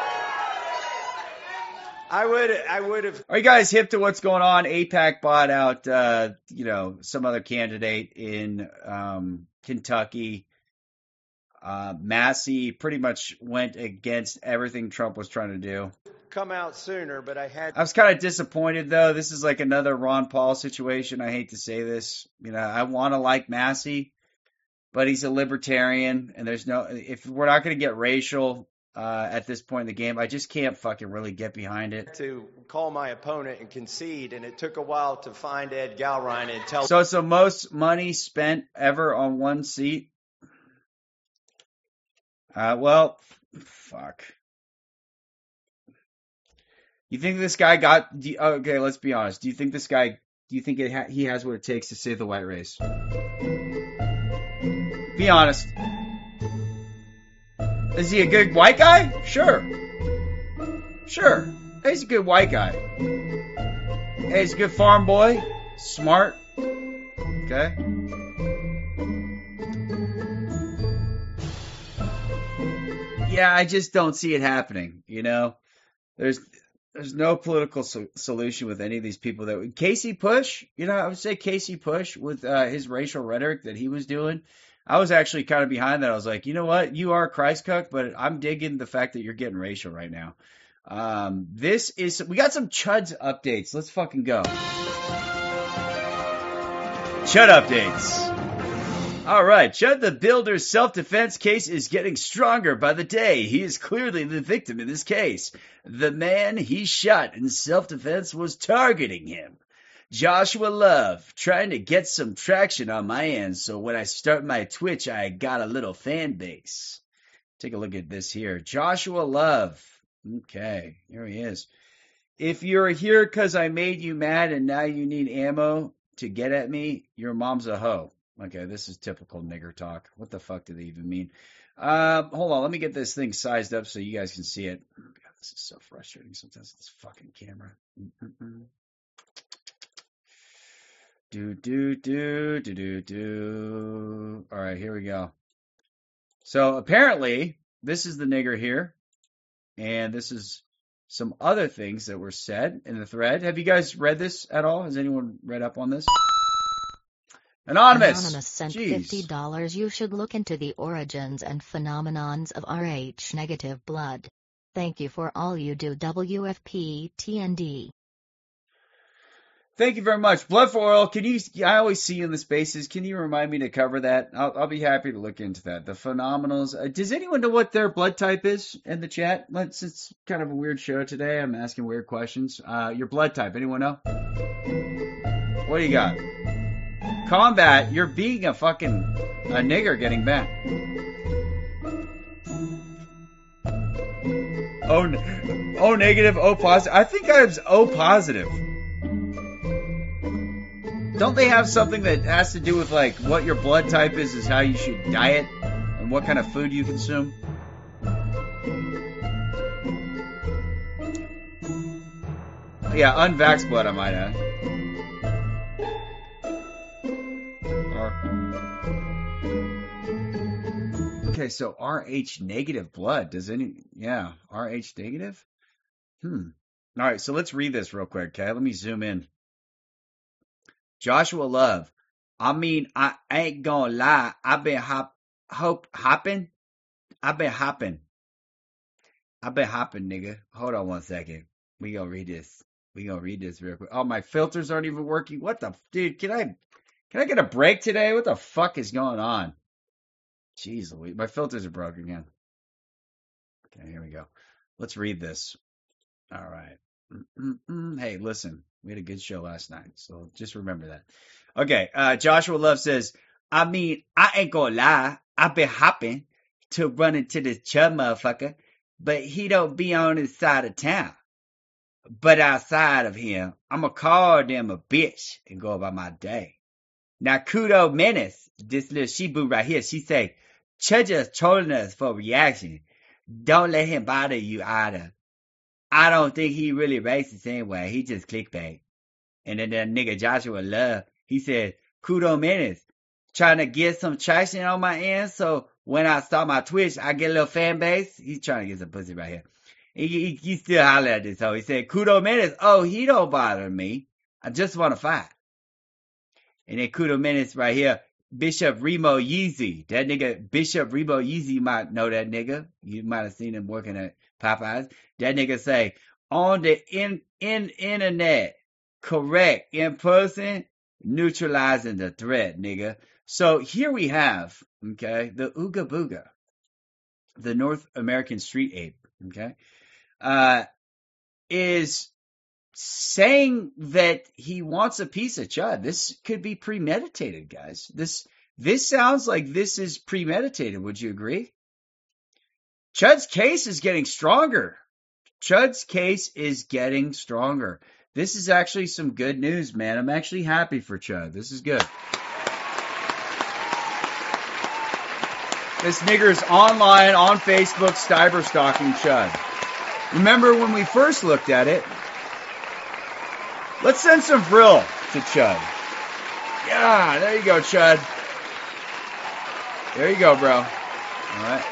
I would have. Are you guys hip to what's going on? AIPAC bought out, some other candidate in Kentucky. Massie pretty much went against everything Trump was trying to do. Come out sooner, but I was kind of disappointed though. This is like another Ron Paul situation. I hate to say this. I want to like Massie, but he's a libertarian, and if we're not going to get racial at this point in the game, I just can't fucking really get behind it. To call my opponent and concede, and it took a while to find Ed Galrine and tell. So it's the most money spent ever on one seat. Well, fuck. You think this guy okay, let's be honest. Do you think he has what it takes to save the white race? Be honest. Is he a good white guy? Sure. Hey, he's a good white guy. Hey, he's a good farm boy. Smart. Okay. Yeah, I just don't see it happening. There's no political solution with any of these people. Casey Push, I would say Casey Push with his racial rhetoric that he was doing. I was actually kind of behind that. I was like, you know what? You are Christ Cook, but I'm digging the fact that you're getting racial right now. We got some Chuds updates. Let's fucking go. Chud updates. All right, Chud the Builder's self-defense case is getting stronger by the day. He is clearly the victim in this case. The man he shot in self-defense was targeting him. Joshua Love, trying to get some traction on my end, so when I start my Twitch, I got a little fan base. Take a look at this here. Joshua Love. Okay, here he is. If you're here because I made you mad and now you need ammo to get at me, your mom's a hoe. Okay, this is typical nigger talk. What the fuck do they even mean? Hold on, let me get this thing sized up so you guys can see it. God, this is so frustrating sometimes with this fucking camera. All right, here we go. So apparently, this is the nigger here, and this is some other things that were said in the thread. Have you guys read this at all? Has anyone read up on this? Anonymous sent Jeez. $50. You should look into the origins and phenomenons of Rh negative blood. Thank you for all you do, WFP TND. Thank you very much. Blood for Oil, I always see you in the spaces. Can you remind me to cover that? I'll be happy to look into that. The phenomenals. Does anyone know what their blood type is in the chat? It's kind of a weird show today. I'm asking weird questions. Your blood type, anyone know? What do you got? Combat, you're being a nigger getting back. O negative, O positive. I think I was O positive. Don't they have something that has to do with like what your blood type is how you should diet and what kind of food you consume? Yeah, unvaxxed blood, I might add. Okay, so Rh negative blood. Rh negative? All right, so let's read this real quick, okay? Let me zoom in. Joshua Love. I mean, I ain't gonna lie. I've been hopping. I've been hopping, nigga. Hold on one second. We gonna read this real quick. Oh, my filters aren't even working. What the dude? Can I get a break today? What the fuck is going on? Jeez Louise, my filters are broken again. Okay, here we go. Let's read this. All right. Hey, listen, we had a good show last night, so just remember that. Okay, Joshua Love says, I mean, I ain't gonna lie, I've been hopping to run into this chub motherfucker, but he don't be on his side of town. But outside of him, I'ma call them a bitch and go about my day. Now, Kudo Menace, this little Shibu right here, she say, Chud just trolling us for reaction. Don't let him bother you either. I don't think he really racist anyway. He just clickbait. And then that nigga Joshua Love, he said, Kudo Menace, trying to get some traction on my end, so when I start my Twitch, I get a little fan base. He's trying to get some pussy right here. He still holler at this hoe. He said, Kudo Menace, oh, he don't bother me. I just want to fight. And then Kudo Menace right here, Bishop Remo Yeezy. That nigga, Bishop Remo Yeezy, you might know that nigga. You might have seen him working at Popeyes. That nigga say, on the internet, correct, in person, neutralizing the threat, nigga. So here we have, okay, the Ooga Booga, the North American street ape, okay, is saying that he wants a piece of Chud. This could be premeditated, guys. This sounds like this is premeditated. Would you agree? Chud's case is getting stronger. Chud's case is getting stronger. This is actually some good news, man. I'm actually happy for Chud. This is good. This nigger's online, on Facebook, cyber stalking Chud. Remember when we first looked at it? Let's send some Vril to Chud. Yeah, there you go, Chud. There you go, bro. All right.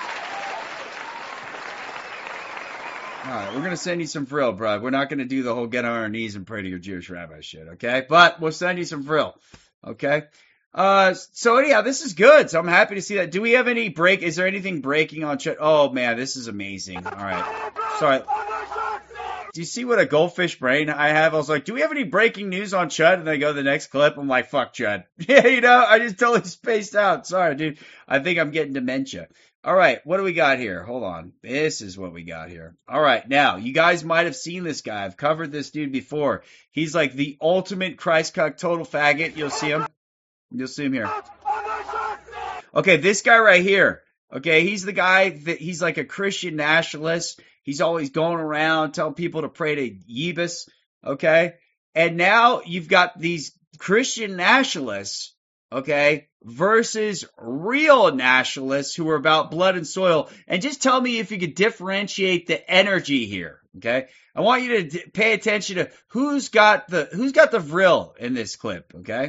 All right, we're going to send you some Vril, bro. We're not going to do the whole get on our knees and pray to your Jewish rabbi shit, okay? But we'll send you some Vril, okay? So anyhow, this is good. So I'm happy to see that. Do we have any break? Is there anything breaking on Chud? Oh, man, this is amazing. All right. do you see what a goldfish brain I have? I was like, do we have any breaking news on Chud? And they go to the next clip. I'm like, fuck Chud. Yeah, you know, I just totally spaced out. Sorry, dude. I think I'm getting dementia. All right, what do we got here? Hold on. This is what we got here. All right, now, you guys might have seen this guy. I've covered this dude before. He's like the ultimate Christ cuck total faggot. You'll see him. You'll see him here. Okay, this guy right here. Okay, he's the guy that he's like a Christian nationalist. He's always going around telling people to pray to Yebus. Okay, and now you've got these Christian nationalists, okay, versus real nationalists who are about blood and soil. And just tell me if you could differentiate the energy here. Okay, I want you to pay attention to who's got the vril in this clip. Okay.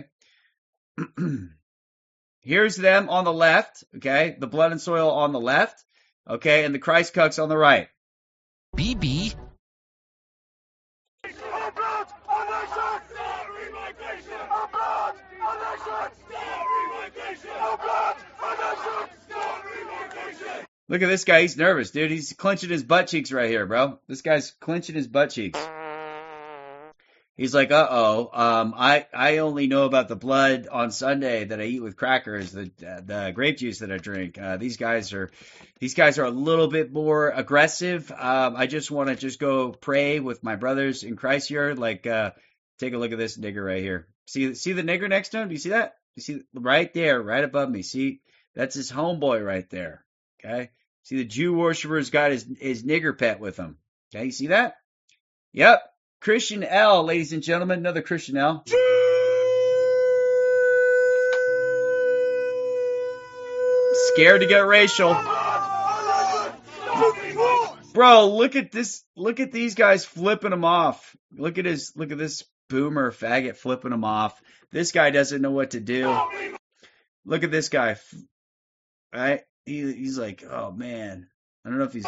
Here's them on the left, okay? The blood and soil on the left, okay? And the Christ cucks on the right. BB. Look at this guy. He's nervous, dude. He's clenching his butt cheeks right here, bro. This guy's clenching his butt cheeks. He's like, I only know about the blood on Sunday that I eat with crackers, the grape juice that I drink. These guys are a little bit more aggressive. I just want to just go pray with my brothers in Christ here. Like, take a look at this nigger right here. See the nigger next to him? Do you see that? You see right there, right above me. See, that's his homeboy right there. Okay. See the Jew worshiper's got his nigger pet with him. Okay. You see that? Yep. Christian L, ladies and gentlemen, another Christian L. Scared to get racial. Bro, look at this. Look at these guys flipping him off. Look at this boomer faggot flipping him off. This guy doesn't know what to do. Look at this guy. Right? He's like, oh man. I don't know if he's...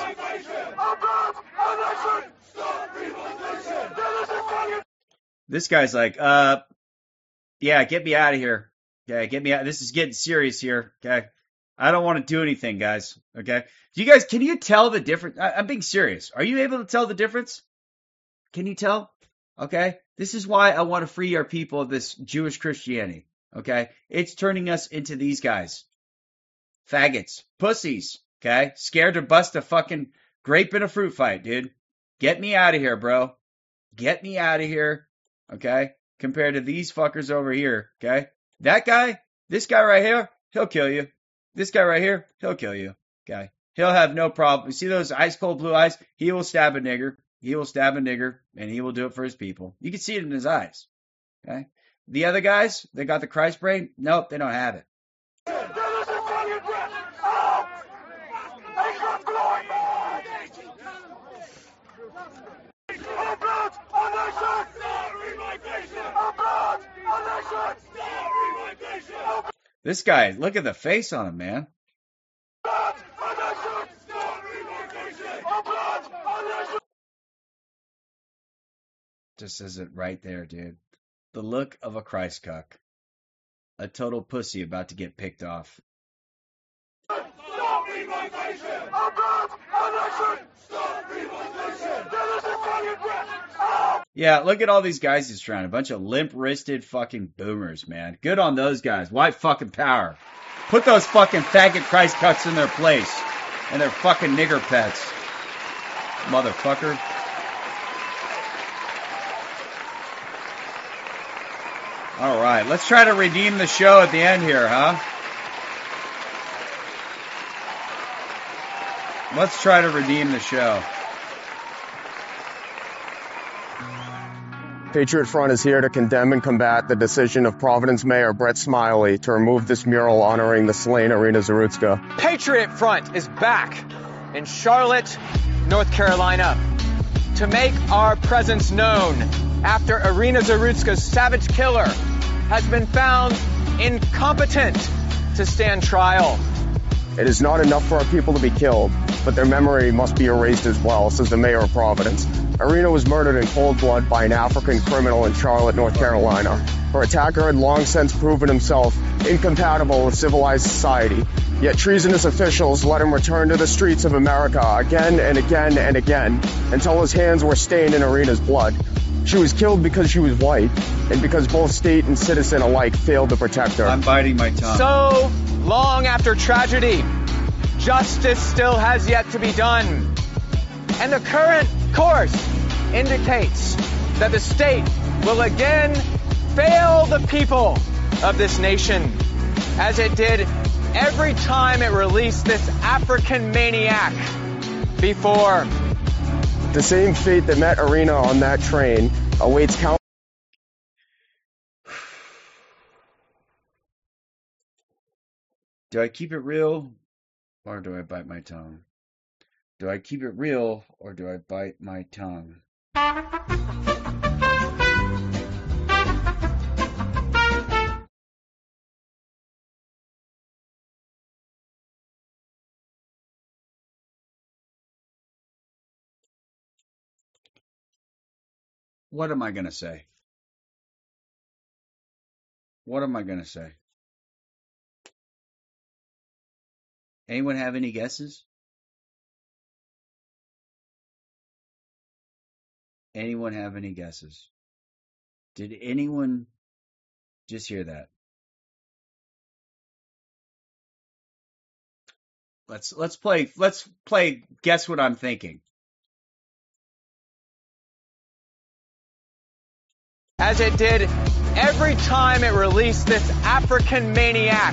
This guy's like, yeah, get me out of here. Okay, get me out. This is getting serious here. Okay. I don't want to do anything, guys. Okay. Can you tell the difference? I'm being serious. Are you able to tell the difference? Can you tell? Okay. This is why I want to free our people of this Jewish Christianity. Okay. It's turning us into these guys. Faggots. Pussies. Okay. Scared to bust a fucking grape in a fruit fight, dude. Get me out of here, bro. Get me out of here. Okay, compared to these fuckers over here, okay? That guy, this guy right here, he'll kill you. This guy right here, he'll kill you, okay? He'll have no problem. You see those ice cold blue eyes? He will stab a nigger. He will stab a nigger, and he will do it for his people. You can see it in his eyes, okay? The other guys, they got the Christ brain? Nope, they don't have it. This guy, look at the face on him, man. Just isn't right there, dude. The look of a Christ cuck. A total pussy about to get picked off. Yeah, look at all these guys he's trying. A bunch of limp-wristed fucking boomers, man. Good on those guys. White fucking power. Put those fucking faggot Christ cucks in their place. And their fucking nigger pets. Motherfucker. All right, let's try to redeem the show at the end here, huh? Let's try to redeem the show. Patriot Front is here to condemn and combat the decision of Providence Mayor Brett Smiley to remove this mural honoring the slain Irina Zarutska. Patriot Front is back in Charlotte, North Carolina, to make our presence known after Irina Zarutska's savage killer has been found incompetent to stand trial. It is not enough for our people to be killed, but their memory must be erased as well, says the mayor of Providence. Irina was murdered in cold blood by an African criminal in Charlotte, North Carolina. Her attacker had long since proven himself incompatible with civilized society, yet treasonous officials let him return to the streets of America again and again and again until his hands were stained in Irina's blood. She was killed because she was white, and because both state and citizen alike failed to protect her. I'm biting my tongue. So long after tragedy, justice still has yet to be done. And the current course indicates that the state will again fail the people of this nation, as it did every time it released this African maniac before. The same fate that met Irina on that train awaits countless. Do I keep it real or do I bite my tongue? Do I keep it real or do I bite my tongue? What am I going to say? What am I going to say? Anyone have any guesses? Anyone have any guesses? Did anyone just hear that? Let's play guess what I'm thinking. As it did every time it released this African maniac.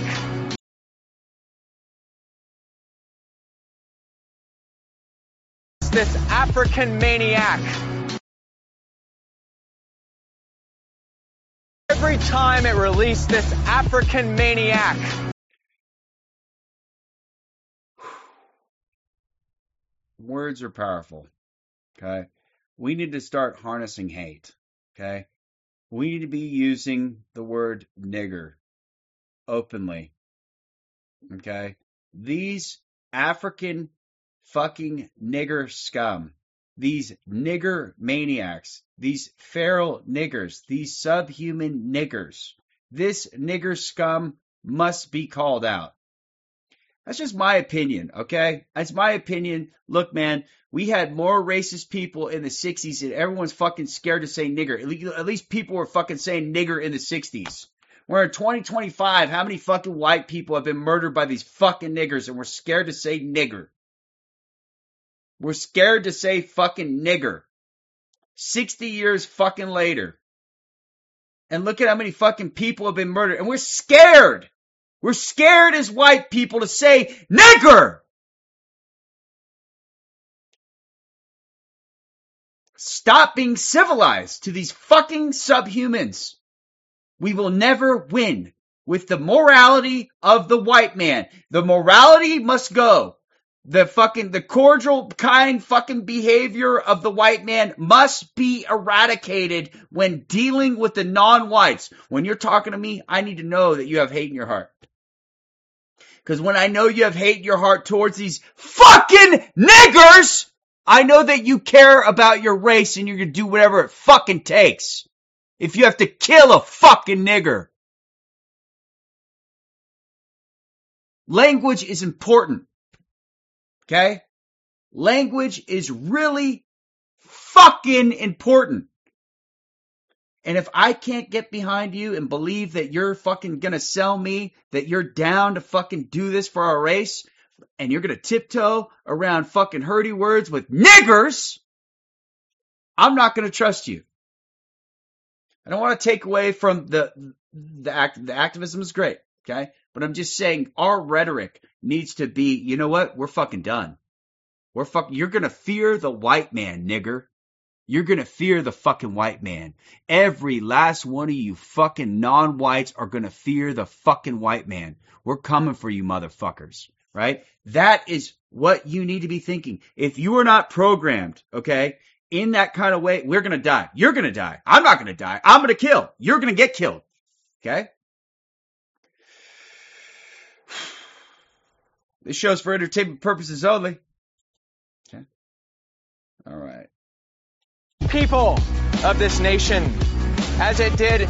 This African maniac. Every time it released this African maniac. Words are powerful. Okay? We need to start harnessing hate. Okay? We need to be using the word nigger openly. Okay? These African fucking nigger scum, these nigger maniacs, these feral niggers, these subhuman niggers, this nigger scum must be called out. That's just my opinion, okay? That's my opinion. Look, man, we had more racist people in the 60s and everyone's fucking scared to say nigger. At least people were fucking saying nigger in the 60s. We're in 2025. How many fucking white people have been murdered by these fucking niggers and we're scared to say nigger? We're scared to say fucking nigger. 60 years fucking later. And look at how many fucking people have been murdered. And we're scared. We're scared as white people to say nigger. Stop being civilized to these fucking subhumans. We will never win with the morality of the white man. The morality must go. The cordial, kind fucking behavior of the white man must be eradicated when dealing with the non-whites. When you're talking to me, I need to know that you have hate in your heart. Because when I know you have hate in your heart towards these fucking niggers, I know that you care about your race and you're going to do whatever it fucking takes. If you have to kill a fucking nigger. Language is important. Okay? Language is really fucking important. And if I can't get behind you and believe that you're fucking gonna sell me, that you're down to fucking do this for our race, and you're gonna tiptoe around fucking hurdy words with niggers, I'm not gonna trust you. I don't want to take away from the activism is great, okay? But I'm just saying our rhetoric needs to be, you know what? We're fucking done. You're gonna fear the white man, nigger. You're gonna fear the fucking white man. Every last one of you fucking non-whites are gonna fear the fucking white man. We're coming for you motherfuckers, right? That is what you need to be thinking. If you are not programmed, okay, in that kind of way, we're gonna die. You're gonna die. I'm not gonna die. I'm gonna kill. You're gonna get killed, okay? This show's for entertainment purposes only. Okay. All right. People of this nation, as it did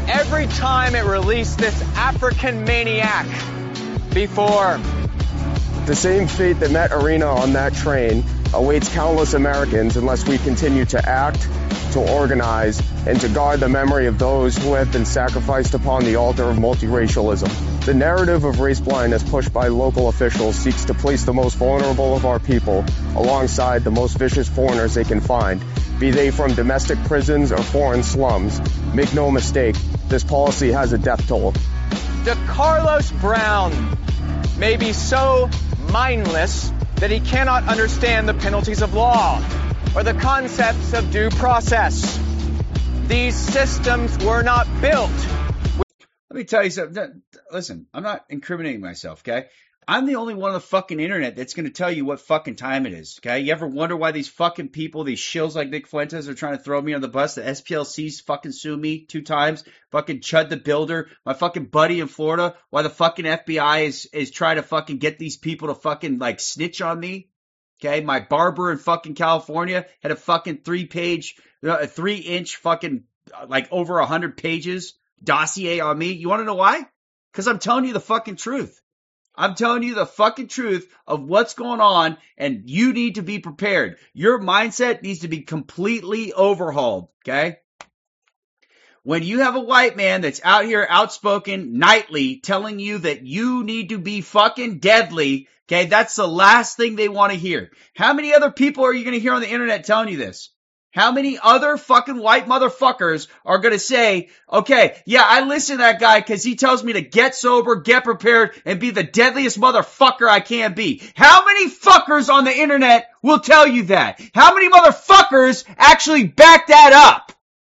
every time it released this African maniac before. The same fate that met Irina on that train awaits countless Americans unless we continue to act, to organize, and to guard the memory of those who have been sacrificed upon the altar of multiracialism. The narrative of race blindness pushed by local officials seeks to place the most vulnerable of our people alongside the most vicious foreigners they can find, be they from domestic prisons or foreign slums. Make no mistake, this policy has a death toll. DeCarlos Brown may be so mindless that he cannot understand the penalties of law or the concepts of due process. These systems were not built. Let me tell you something. Listen, I'm not incriminating myself, okay? I'm the only one on the fucking internet that's going to tell you what fucking time it is, okay? You ever wonder why these fucking people, these shills like Nick Fuentes are trying to throw me on the bus? The SPLC's fucking sue me 2 times. Fucking Chud the Builder, my fucking buddy in Florida. Why the fucking FBI is trying to fucking get these people to fucking like snitch on me. Okay, my barber in fucking California had a fucking 3-inch fucking like over 100 pages dossier on me. You want to know why? Because I'm telling you the fucking truth. I'm telling you the fucking truth of what's going on, and you need to be prepared. Your mindset needs to be completely overhauled, okay? When you have a white man that's out here outspoken nightly telling you that you need to be fucking deadly, okay, that's the last thing they want to hear. How many other people are you going to hear on the internet telling you this? How many other fucking white motherfuckers are going to say, okay, yeah, I listen to that guy because he tells me to get sober, get prepared, and be the deadliest motherfucker I can be. How many fuckers on the internet will tell you that? How many motherfuckers actually back that up?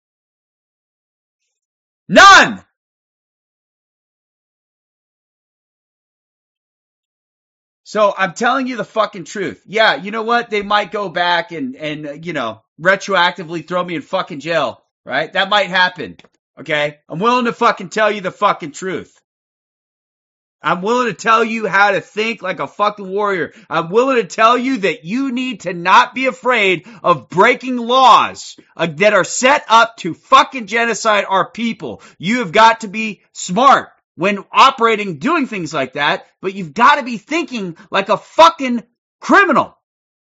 None! So I'm telling you the fucking truth. Yeah, you know what? They might go back and you know, retroactively throw me in fucking jail, right? That might happen, okay? I'm willing to fucking tell you the fucking truth. I'm willing to tell you how to think like a fucking warrior. I'm willing to tell you that you need to not be afraid of breaking laws that are set up to fucking genocide our people. You have got to be smart when operating, doing things like that, but you've got to be thinking like a fucking criminal.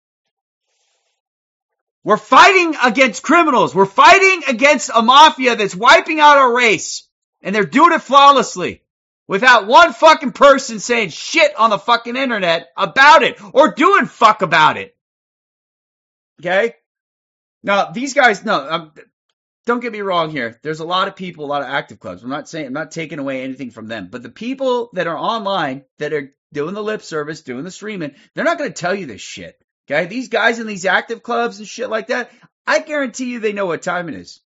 We're fighting against criminals. We're fighting against a mafia that's wiping out our race, and they're doing it flawlessly without one fucking person saying shit on the fucking internet about it or doing fuck about it. Okay? Now, these guys, don't get me wrong here. There's a lot of people, a lot of active clubs. I'm not taking away anything from them. But the people that are online, that are doing the lip service, doing the streaming, they're not going to tell you this shit. Okay? These guys in these active clubs and shit like that, I guarantee you they know what time it is.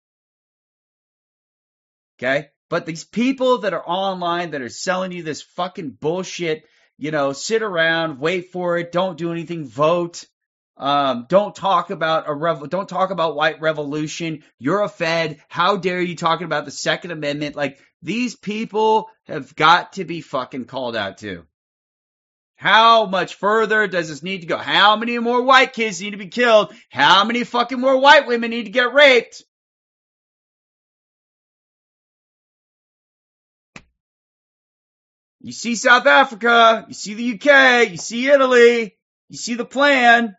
Okay? But these people that are online, that are selling you this fucking bullshit, you know, sit around, wait for it, don't do anything, vote. Don't talk about white revolution. You're a Fed. How dare you talking about the Second Amendment? Like, these people have got to be fucking called out too. How much further does this need to go? How many more white kids need to be killed? How many fucking more white women need to get raped? You see South Africa, you see the UK, you see Italy, you see the plan.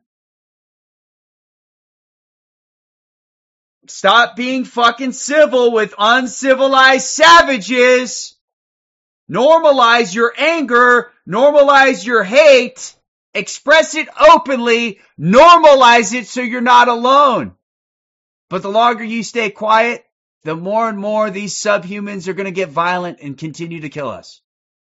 Stop being fucking civil with uncivilized savages. Normalize your anger. Normalize your hate. Express it openly. Normalize it so you're not alone. But the longer you stay quiet, the more and more these subhumans are going to get violent and continue to kill us.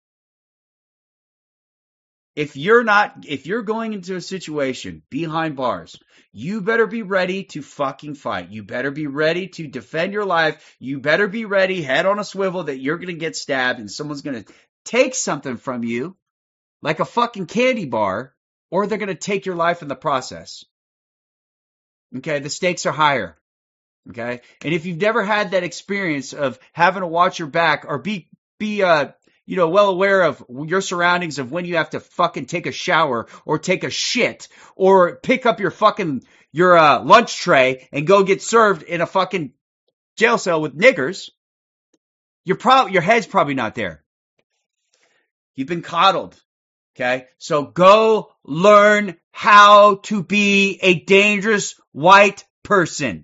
If you're going into a situation behind bars, you better be ready to fucking fight. You better be ready to defend your life. You better be ready, head on a swivel, that you're going to get stabbed and someone's going to take something from you, like a fucking candy bar, or they're going to take your life in the process. Okay, the stakes are higher. Okay, and if you've never had that experience of having to watch your back or be well aware of your surroundings, of when you have to fucking take a shower or take a shit or pick up your lunch tray and go get served in a fucking jail cell with niggers, Your head's probably not there. You've been coddled. Okay? So go learn how to be a dangerous white person.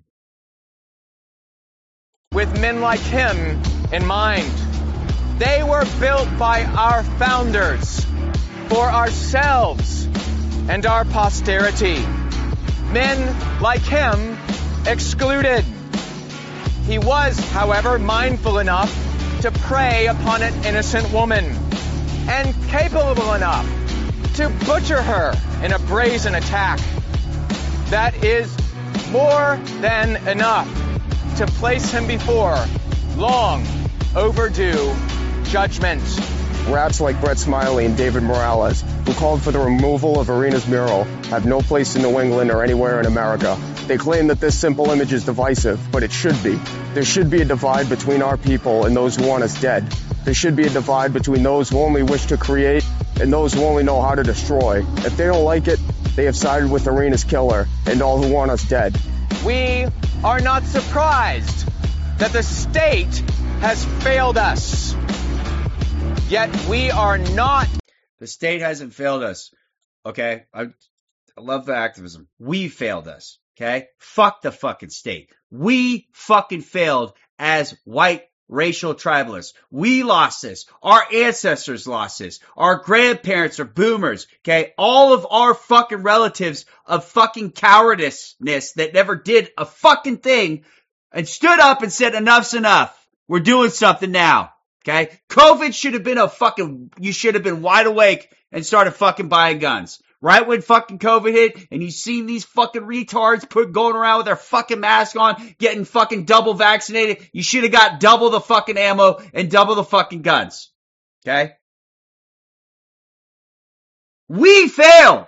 With men like him in mind. They were built by our founders for ourselves and our posterity. Men like him excluded. He was, however, mindful enough to prey upon an innocent woman and capable enough to butcher her in a brazen attack. That is more than enough to place him before long overdue judgment. Rats like Brett Smiley and David Morales, who called for the removal of Irina's mural, have no place in New England or anywhere in America. They claim that this simple image is divisive, but it should be. There should be a divide between our people and those who want us dead. There should be a divide between those who only wish to create and those who only know how to destroy. If they don't like it, they have sided with Irina's killer and all who want us dead. We are not surprised that the state has failed us. Yet we are not. The state hasn't failed us. Okay? I love the activism. We failed us. Okay? Fuck the fucking state. We fucking failed as white racial tribalists. We lost this. Our ancestors lost this. Our grandparents are boomers. Okay? All of our fucking relatives of fucking cowardice that never did a fucking thing and stood up and said enough's enough. We're doing something now. Okay? COVID should have been you should have been wide awake and started fucking buying guns. Right when fucking COVID hit and you seen these fucking retards going around with their fucking mask on, getting fucking double vaccinated, you should have got double the fucking ammo and double the fucking guns. Okay? We failed.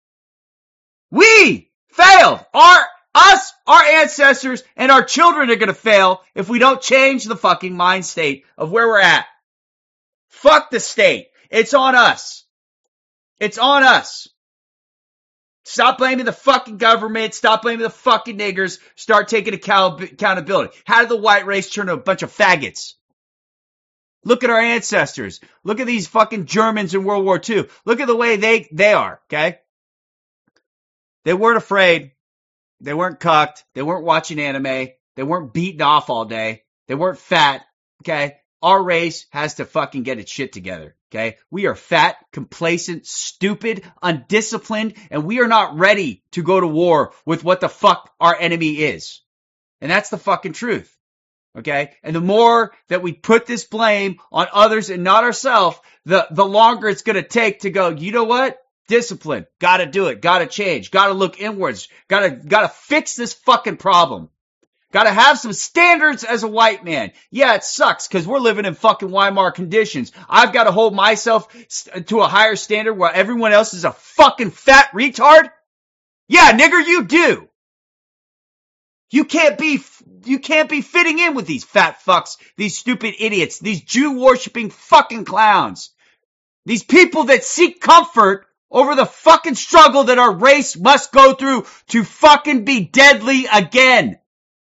We failed. Our ancestors and our children are gonna fail if we don't change the fucking mind state of where we're at. Fuck the state. It's on us. It's on us. Stop blaming the fucking government. Stop blaming the fucking niggers. Start taking accountability. How did the white race turn to a bunch of faggots? Look at our ancestors. Look at these fucking Germans in World War II. Look at the way they are, okay? They weren't afraid. They weren't cucked. They weren't watching anime. They weren't beaten off all day. They weren't fat, okay? Our race has to fucking get its shit together, okay? We are fat, complacent, stupid, undisciplined, and we are not ready to go to war with what the fuck our enemy is. And that's the fucking truth, okay? And the more that we put this blame on others and not ourselves, the longer it's going to take to go, you know what? Discipline. Gotta do it. Gotta change. Gotta look inwards. Gotta fix this fucking problem. Gotta have some standards as a white man. Yeah, it sucks because we're living in fucking Weimar conditions. I've got to hold myself to a higher standard while everyone else is a fucking fat retard? Yeah, nigger, you do. You can't be fitting in with these fat fucks, these stupid idiots, these Jew-worshipping fucking clowns. These people that seek comfort over the fucking struggle that our race must go through to fucking be deadly again.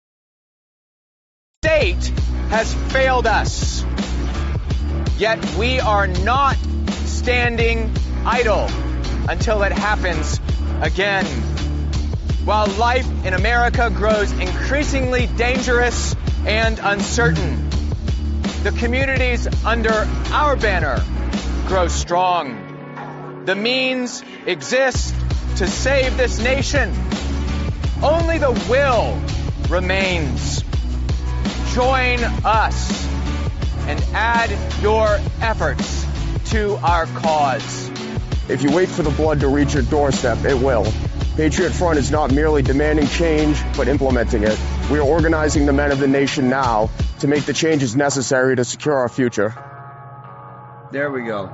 State has failed us. Yet we are not standing idle until it happens again. While life in America grows increasingly dangerous and uncertain, the communities under our banner grow strong. The means exist to save this nation. Only the will remains. Join us and add your efforts to our cause. If you wait for the blood to reach your doorstep, it will. Patriot Front is not merely demanding change, but implementing it. We are organizing the men of the nation now to make the changes necessary to secure our future. There we go.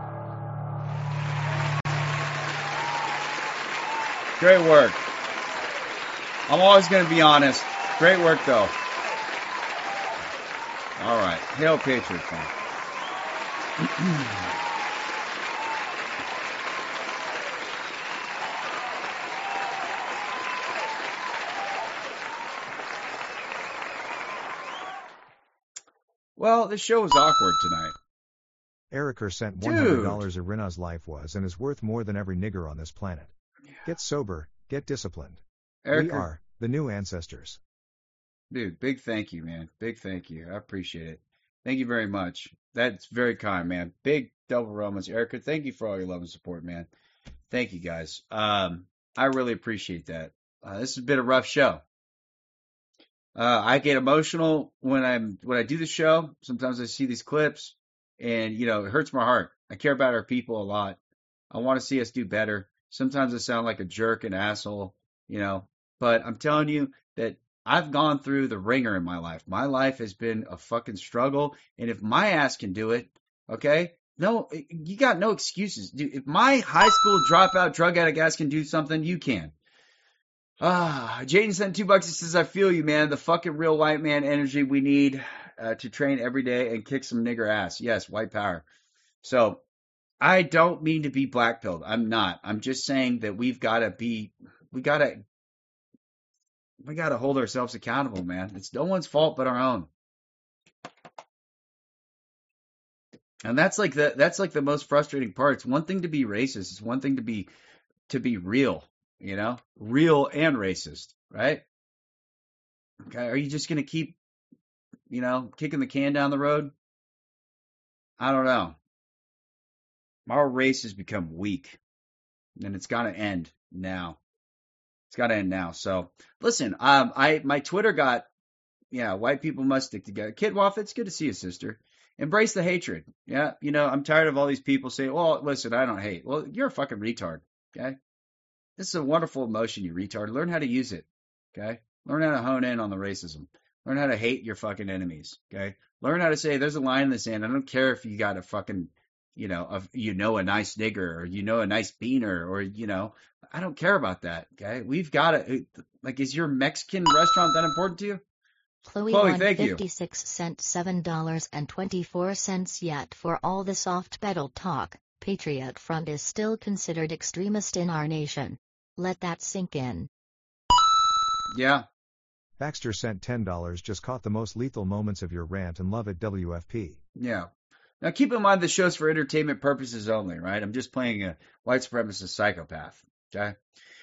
Great work. I'm always going to be honest. Great work, though. All right. Hail Patriot Front. Well, this show was awkward tonight. Ericer sent Dude. $100 Irina's life was and is worth more than every nigger on this planet. Get sober, get disciplined. We Ericer, are the new ancestors. dude, big thank you, man. Big thank you. I appreciate it. Thank you very much. That's very kind, man. Big double Romans. Erica, thank you for all your love and support, man. Thank you, guys. I really appreciate that. This has been a rough show. I get emotional when I do the show. Sometimes I see these clips and, you know, it hurts my heart. I care about our people a lot. I want to see us do better. Sometimes I sound like a jerk and asshole, you know, but I'm telling you that I've gone through the ringer in my life. My life has been a fucking struggle. And if my ass can do it, okay, no, you got no excuses. Dude, if my high school dropout drug addict ass can do something, you can. Jaden sent $2. He says, I feel you, man. The fucking real white man energy we need to train every day and kick some nigger ass. Yes, white power. So I don't mean to be black-pilled. I'm not. I'm just saying that we gotta hold ourselves accountable, man. It's no one's fault but our own. And that's like the most frustrating part. It's one thing to be racist. It's one thing to be real, you know, real and racist, right? Okay. Are you just going to keep, you know, kicking the can down the road? I don't know. Our race has become weak and it's got to end now. It's got to end now. So listen, my Twitter got, white people must stick together. Kid Waff, it's good to see you, sister. Embrace the hatred. Yeah, you know, I'm tired of all these people saying, well, listen, I don't hate. Well, you're a fucking retard, okay? This is a wonderful emotion, you retard. Learn how to use it, okay? Learn how to hone in on the racism. Learn how to hate your fucking enemies, okay? Learn how to say, there's a line in the sand. I don't care if you got a fucking, a nice nigger or, a nice beaner or, I don't care about that, okay? We've got to, is your Mexican restaurant that important to you? Chloe thank you. 56 cent $7.24 yet for all the soft pedal talk. Patriot Front is still considered extremist in our nation. Let that sink in. Yeah. Baxter sent $10. Just caught the most lethal moments of your rant and love it, WFP. Yeah. Now keep in mind the show's for entertainment purposes only, right? I'm just playing a white supremacist psychopath. Okay.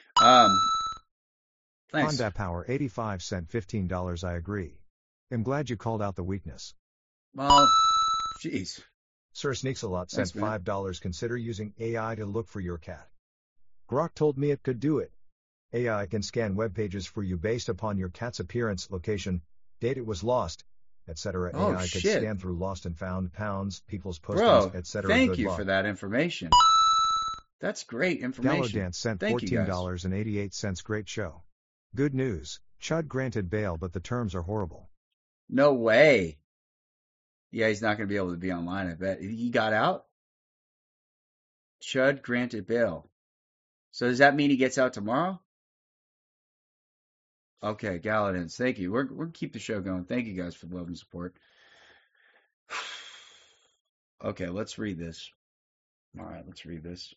Thanks. Honda Power 85 cent $15. I agree. I'm glad you called out the weakness. Well, jeez. Sir Sneaksalot sent $5. Consider using AI to look for your cat. Grok told me it could do it. AI can scan web pages for you based upon your cat's appearance, location, date it was lost, etc. Oh, AI shit. could scan through lost and found pounds, people's postings, etc. Thank you for that information. That's great information. Gallo Dance sent Thank $14.88. Great show. Good news. Chud granted bail, but the terms are horrible. No way. Yeah, he's not going to be able to be online, I bet. He got out? Chud granted bail. So does that mean he gets out tomorrow? Okay, Galadins, thank you. We're going to keep the show going. Thank you guys for the love and support. Okay, let's read this. All right, let's read this.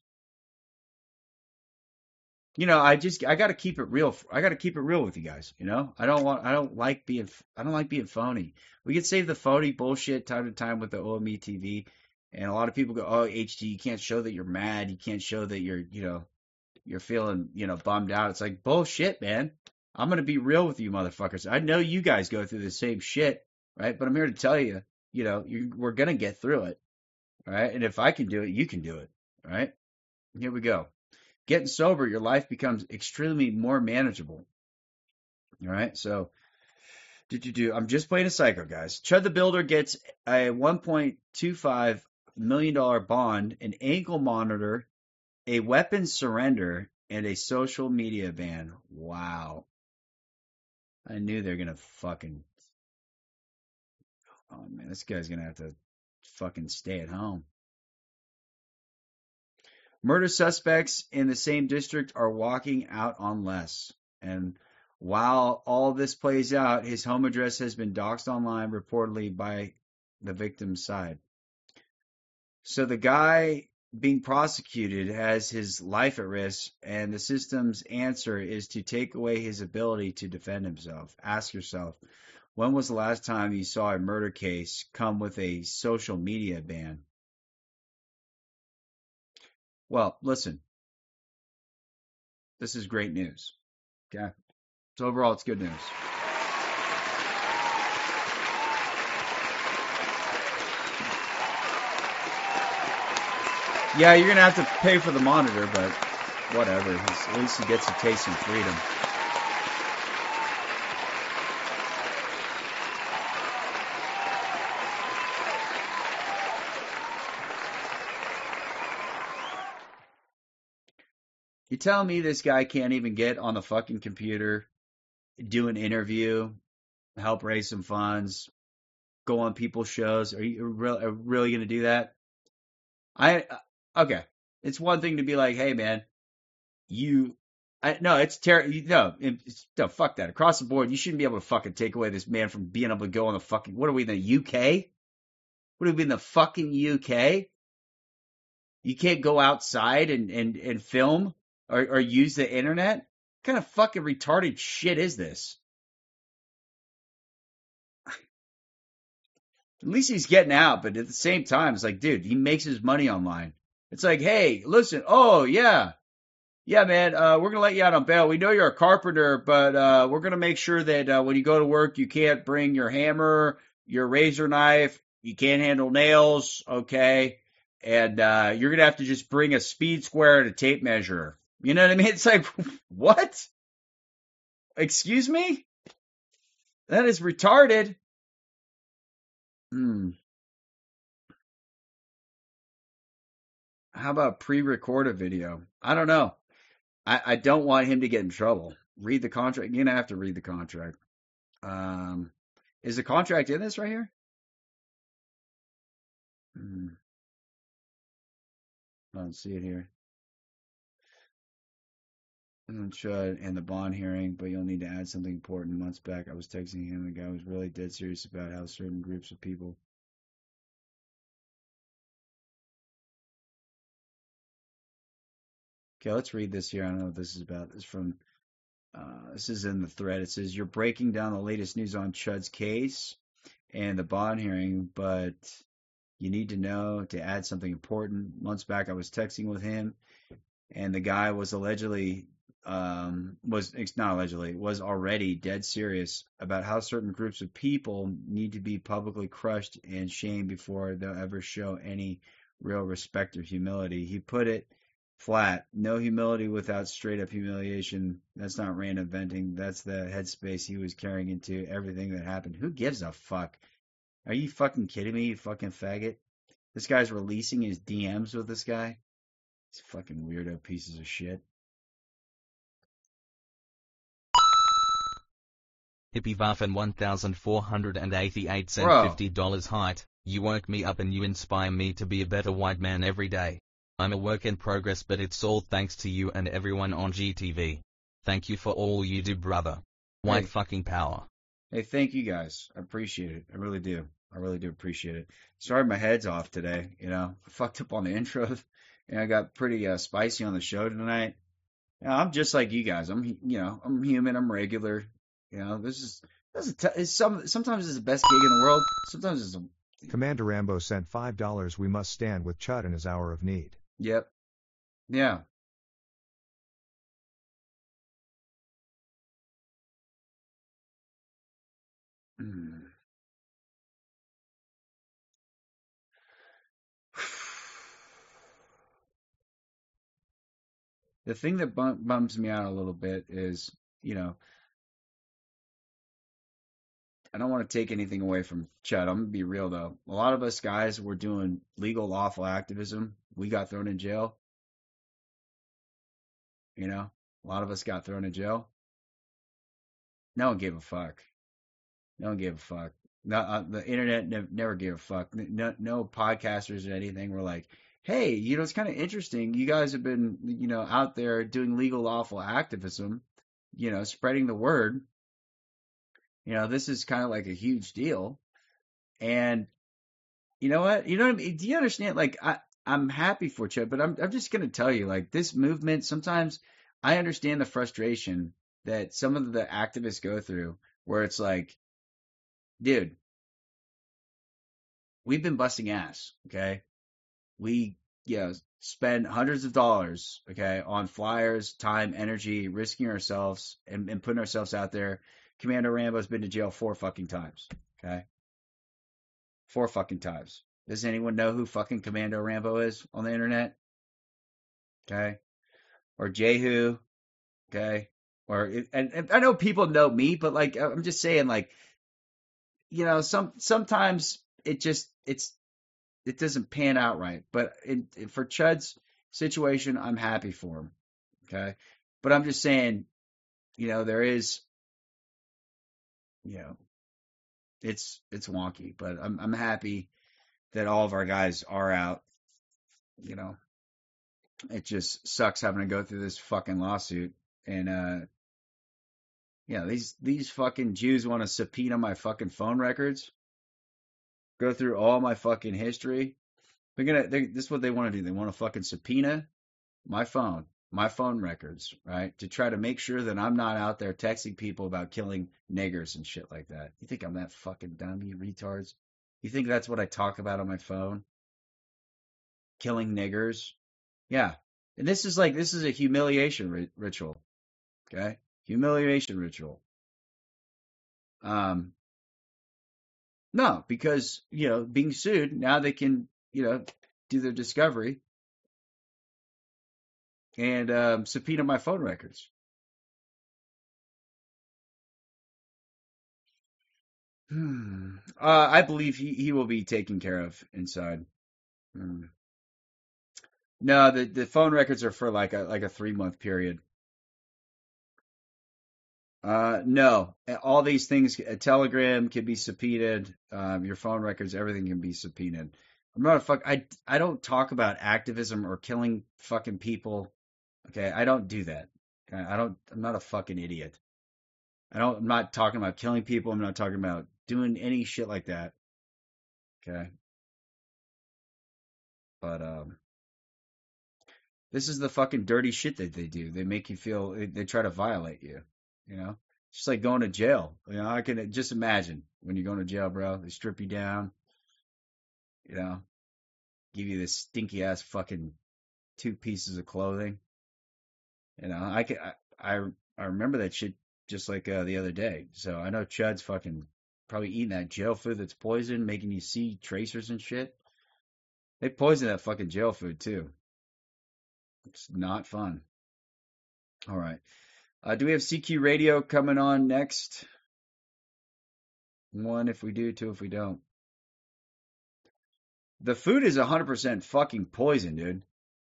I got to keep it real. I got to keep it real with you guys. I don't like being phony. We could save the phony bullshit time to time with the OME TV. And a lot of people go, oh, HT, you can't show that you're mad. You can't show that you're feeling, bummed out. It's like bullshit, man. I'm going to be real with you motherfuckers. I know you guys go through the same shit, right? But I'm here to tell you, we're going to get through it. All right. And if I can do it, you can do it. All right. Here we go. Getting sober, your life becomes extremely more manageable. All right, so I'm just playing a psycho, guys. Chud the Builder gets a $1.25 million bond, an ankle monitor, a weapon surrender, and a social media ban. Wow. I knew they're going to fucking... Oh, man, this guy's going to have to fucking stay at home. Murder suspects in the same district are walking out on less. And while all this plays out, his home address has been doxed online, reportedly by the victim's side. So the guy being prosecuted has his life at risk, and the system's answer is to take away his ability to defend himself. Ask yourself, When was the last time you saw a murder case come with a social media ban? Well, listen, this is great news. Okay. So overall, it's good news. Yeah, you're going to have to pay for the monitor, but whatever. At least he gets to taste some freedom. You telling me this guy can't even get on the fucking computer, do an interview, help raise some funds, go on people's shows? Are you really going to do that? Okay. It's one thing to be like, hey man, no, it's terrible. No, fuck that. Across the board, you shouldn't be able to fucking take away this man from being able to go on the fucking, what are we in the UK? What are we in the fucking UK? You can't go outside and film or use the internet? What kind of fucking retarded shit is this? At least he's getting out, but at the same time, it's like, dude, he makes his money online. It's like, hey, listen, oh, yeah, man, we're going to let you out on bail. We know you're a carpenter, but we're going to make sure that when you go to work, you can't bring your hammer, your razor knife, you can't handle nails, okay? And you're going to have to just bring a speed square and a tape measure. You know what I mean? It's like, what? Excuse me? That is retarded. How about pre-record a video? I don't know. I don't want him to get in trouble. Read the contract. You're going to have to read the contract. Is the contract in this right here? I don't see it here. And the bond hearing, but you'll need to add something important. Months back, I was texting him. The guy was really dead serious about how certain groups of people. Okay, let's read this here. I don't know what this is about. This is in the thread. It says, you're breaking down the latest news on Chud's case and the bond hearing, but you need to know to add something important. Months back, I was texting with him, and the guy was was already dead serious about how certain groups of people need to be publicly crushed and shamed before they'll ever show any real respect or humility. He put it flat. No humility without straight up humiliation. That's not random venting. That's the headspace he was carrying into everything that happened. Who gives a fuck? Are you fucking kidding me, you fucking faggot? This guy's releasing his DMs with this guy? These fucking weirdo pieces of shit. Hippie Waffen 1,488 cent Bro. $50 height. You woke me up and you inspire me to be a better white man every day. I'm a work in progress, but it's all thanks to you and everyone on GTV. Thank you for all you do, brother. White fucking power. Hey, thank you guys. I appreciate it. I really do. I really do appreciate it. Sorry my head's off today. I fucked up on the intro. And I got pretty spicy on the show tonight. I'm just like you guys. I'm human. I'm regular. Sometimes it's the best gig in the world. Sometimes it's Commander Rambo sent $5. We must stand with Chud in his hour of need. Yep. Yeah. The thing that bums me out a little bit is, I don't want to take anything away from Chud. I'm going to be real, though. A lot of us guys were doing legal, lawful activism. We got thrown in jail. A lot of us got thrown in jail. No one gave a fuck. No one gave a fuck. No, the internet never gave a fuck. No podcasters or anything were like, hey, it's kind of interesting. You guys have been, out there doing legal, lawful activism, spreading the word. This is kind of like a huge deal. And you know what? You know what I mean? Do you understand? Like, I'm happy for Chud, but I'm just going to tell you, like, this movement, sometimes I understand the frustration that some of the activists go through where it's like, dude, we've been busting ass, okay? We, spend hundreds of dollars, okay, on flyers, time, energy, risking ourselves and putting ourselves out there. Commando Rambo's been to jail 4 fucking times, okay? 4 fucking times. Does anyone know who fucking Commando Rambo is on the internet? Okay? Or Jehu, okay? And I know people know me, but like, I'm just saying, like, sometimes it doesn't pan out right. But for Chud's situation, I'm happy for him. Okay. But I'm just saying, there is, it's wonky, but I'm happy that all of our guys are out. It just sucks having to go through this fucking lawsuit. And, these fucking Jews want to subpoena my fucking phone records. Go through all my fucking history. This is what they want to do. They want to fucking subpoena my phone records, right? To try to make sure that I'm not out there texting people about killing niggers and shit like that. You think I'm that fucking dumb, you retards? You think that's what I talk about on my phone? Killing niggers? Yeah. And this is a humiliation ritual. Okay? Humiliation ritual. No, because, being sued, now they can, do their discovery and subpoena my phone records. I believe he will be taken care of inside. No, the phone records are for like a 3-month period. No, all these things, a telegram can be subpoenaed. Your phone records, everything can be subpoenaed. I'm not I don't talk about activism or killing fucking people. Okay. I don't do that. Okay? I'm not a fucking idiot. I'm not talking about killing people. I'm not talking about doing any shit like that. Okay. But, this is the fucking dirty shit that they do. They make you feel, they try to violate you. Just like going to jail. I can just imagine when you're going to jail, bro. They strip you down, give you this stinky ass fucking 2 pieces of clothing. I remember that shit just like the other day. So I know Chud's fucking probably eating that jail food that's poisoned, making you see tracers and shit. They poison that fucking jail food too. It's not fun. All right. Do we have CQ Radio coming on next? 1 if we do, 2 if we don't. The food is 100% fucking poison, dude.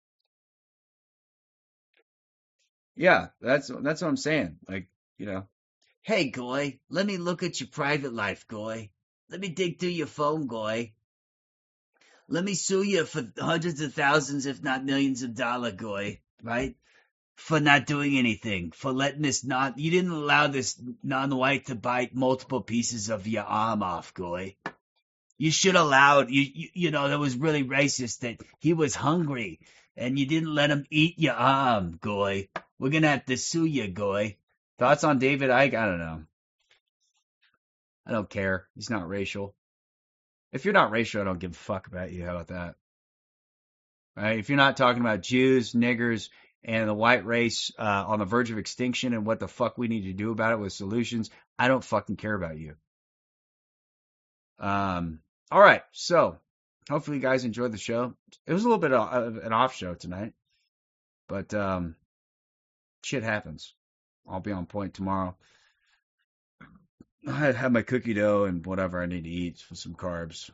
Yeah, that's what I'm saying. Like, hey, Goy, let me look at your private life, Goy. Let me dig through your phone, Goy. Let me sue you for hundreds of thousands, if not millions of dollars, Goy, right? For not doing anything, for letting you didn't allow this non-white to bite multiple pieces of your arm off, Goy. You should have allowed, that was really racist that he was hungry and you didn't let him eat your arm, Goy. We're going to have to sue you, Goy. Thoughts on David Icke? I don't know. I don't care. He's not racial. If you're not racial, I don't give a fuck about you. How about that? Right? If you're not talking about Jews, niggers, and the white race on the verge of extinction and what the fuck we need to do about it with solutions, I don't fucking care about you. All right, so hopefully you guys enjoyed the show. It was a little bit of an off show tonight, but shit happens. I'll be on point tomorrow. I have my cookie dough and whatever I need to eat for some carbs.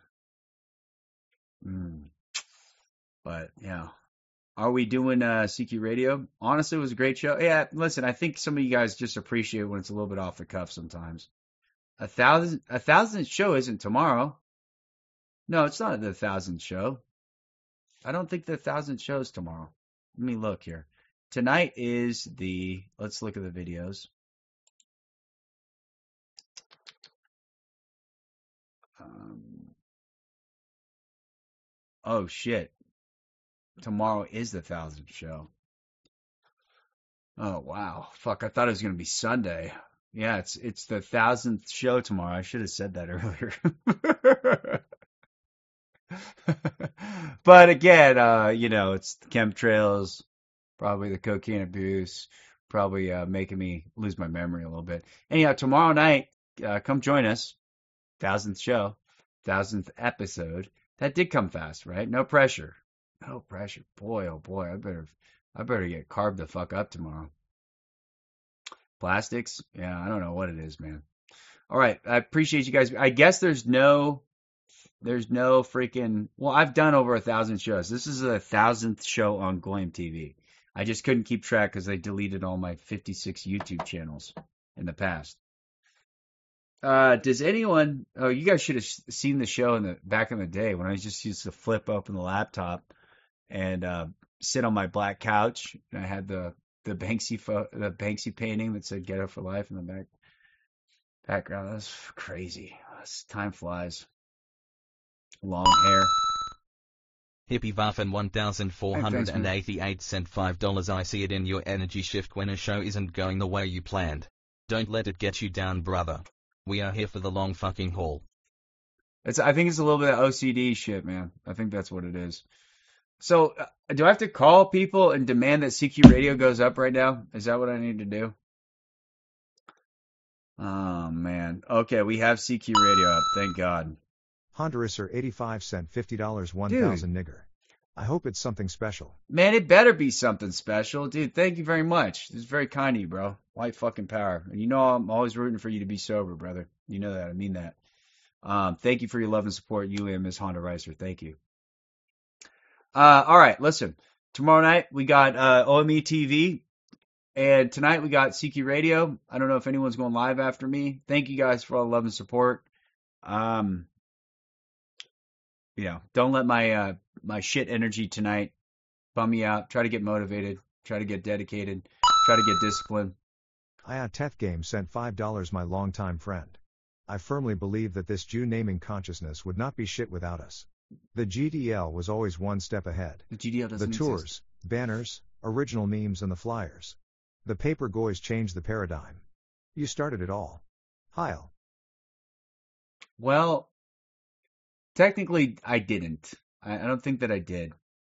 But yeah. Are we doing CQ Radio? Honestly, it was a great show. Yeah, listen, I think some of you guys just appreciate when it's a little bit off the cuff sometimes. 1,000th show isn't tomorrow. No, it's not the 1,000th show. I don't think the 1,000th show is tomorrow. Let me look here. Tonight is let's look at the videos. Oh shit. Tomorrow is the 1,000th show. Oh wow. Fuck, I thought it was going to be Sunday. Yeah, it's the 1,000th show tomorrow. I should have said that earlier. But again, it's the chemtrails, probably the cocaine abuse, probably making me lose my memory a little bit. Anyhow, tomorrow night, come join us. 1,000th show, 1,000th episode. That did come fast, right? No pressure. No pressure. Boy, oh boy, I better get carved the fuck up tomorrow. Plastics? Yeah, I don't know what it is, man. All right, I appreciate you guys. I guess there's no freaking. Well, I've done over 1,000 shows. This is the 1,000th show on Goyim TV. I just couldn't keep track because I deleted all my 56 YouTube channels in the past. Does anyone? Oh, you guys should have seen the show back in the day when I just used to flip open the laptop and sit on my black couch. And I had the Banksy painting that said "Ghetto for Life" in the background. That's crazy. Time flies. Long hair. Hippie Waffen 1488 sent $5. I see it in your energy shift when a show isn't going the way you planned. Don't let it get you down, brother. We are here for the long fucking haul. I think it's a little bit of OCD shit, man. I think that's what it is. So, do I have to call people and demand that CQ Radio goes up right now? Is that what I need to do? Oh, man. Okay, we have CQ Radio up. Thank God. Honduraser 85 cent $50 1,000 nigger. I hope it's something special. Man, it better be something special. Dude, thank you very much. This is very kind of you, bro. White fucking power. And you know I'm always rooting for you to be sober, brother. You know that. I mean that. Thank you for your love and support, you and Ms. Honda Ricer. Thank you. All right, listen. Tomorrow night, we got OME TV. And tonight, we got CQ Radio. I don't know if anyone's going live after me. Thank you guys for all the love and support. Don't let my shit energy tonight bum me out. Try to get motivated. Try to get dedicated. Try to get disciplined. Iateth Game sent $5, my longtime friend. I firmly believe that this Jew naming consciousness would not be shit without us. The GDL was always one step ahead. The GDL doesn't The tours, exist. banners, original memes and the flyers. The paper goys changed the paradigm. You started it all. Heil. Well, technically, I didn't. I don't think that I did.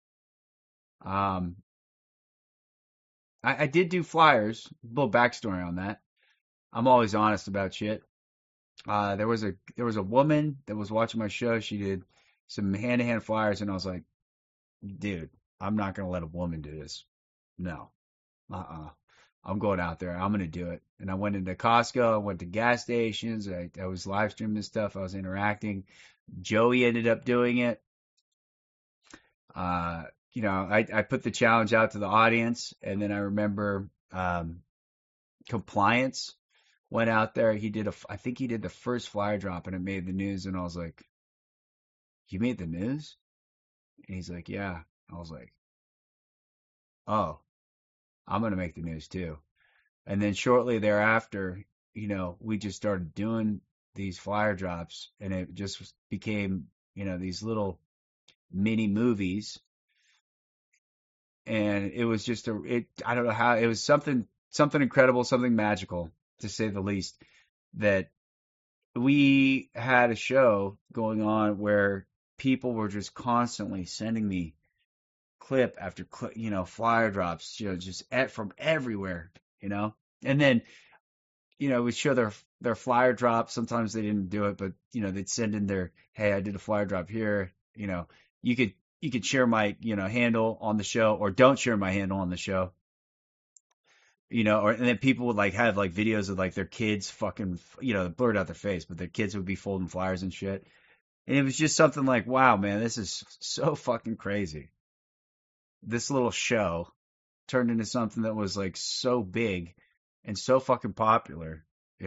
I did do flyers. A little backstory on that. I'm always honest about shit. There was a woman that was watching my show. She did some hand-to-hand flyers, and I was like, dude, I'm not gonna let a woman do this. No. I'm going out there. I'm gonna do it. And I went into Costco. I went to gas stations. I was live streaming this stuff. I was interacting. Joey ended up doing it. I put the challenge out to the audience, and then I remember Compliance went out there. I think he did the first flyer drop, and it made the news. And I was like, "You made the news?" And he's like, "Yeah." I was like, "Oh, I'm gonna make the news too." And then shortly thereafter, we just started doing these flyer drops, and it just became, these little mini movies. And it was just I don't know how, it was something incredible, something magical, to say the least, that we had a show going on where people were just constantly sending me clip after clip, flyer drops, just from everywhere, and then, we'd show their flyer drop. Sometimes they didn't do it, but, they'd send in their, "Hey, I did a flyer drop here." You could share my, handle on the show, or don't share my handle on the show. And then people would have videos of their kids fucking, blurred out their face, but their kids would be folding flyers and shit. And it was just something like, wow, man, this is so fucking crazy. This little show turned into something that was so big and so fucking popular,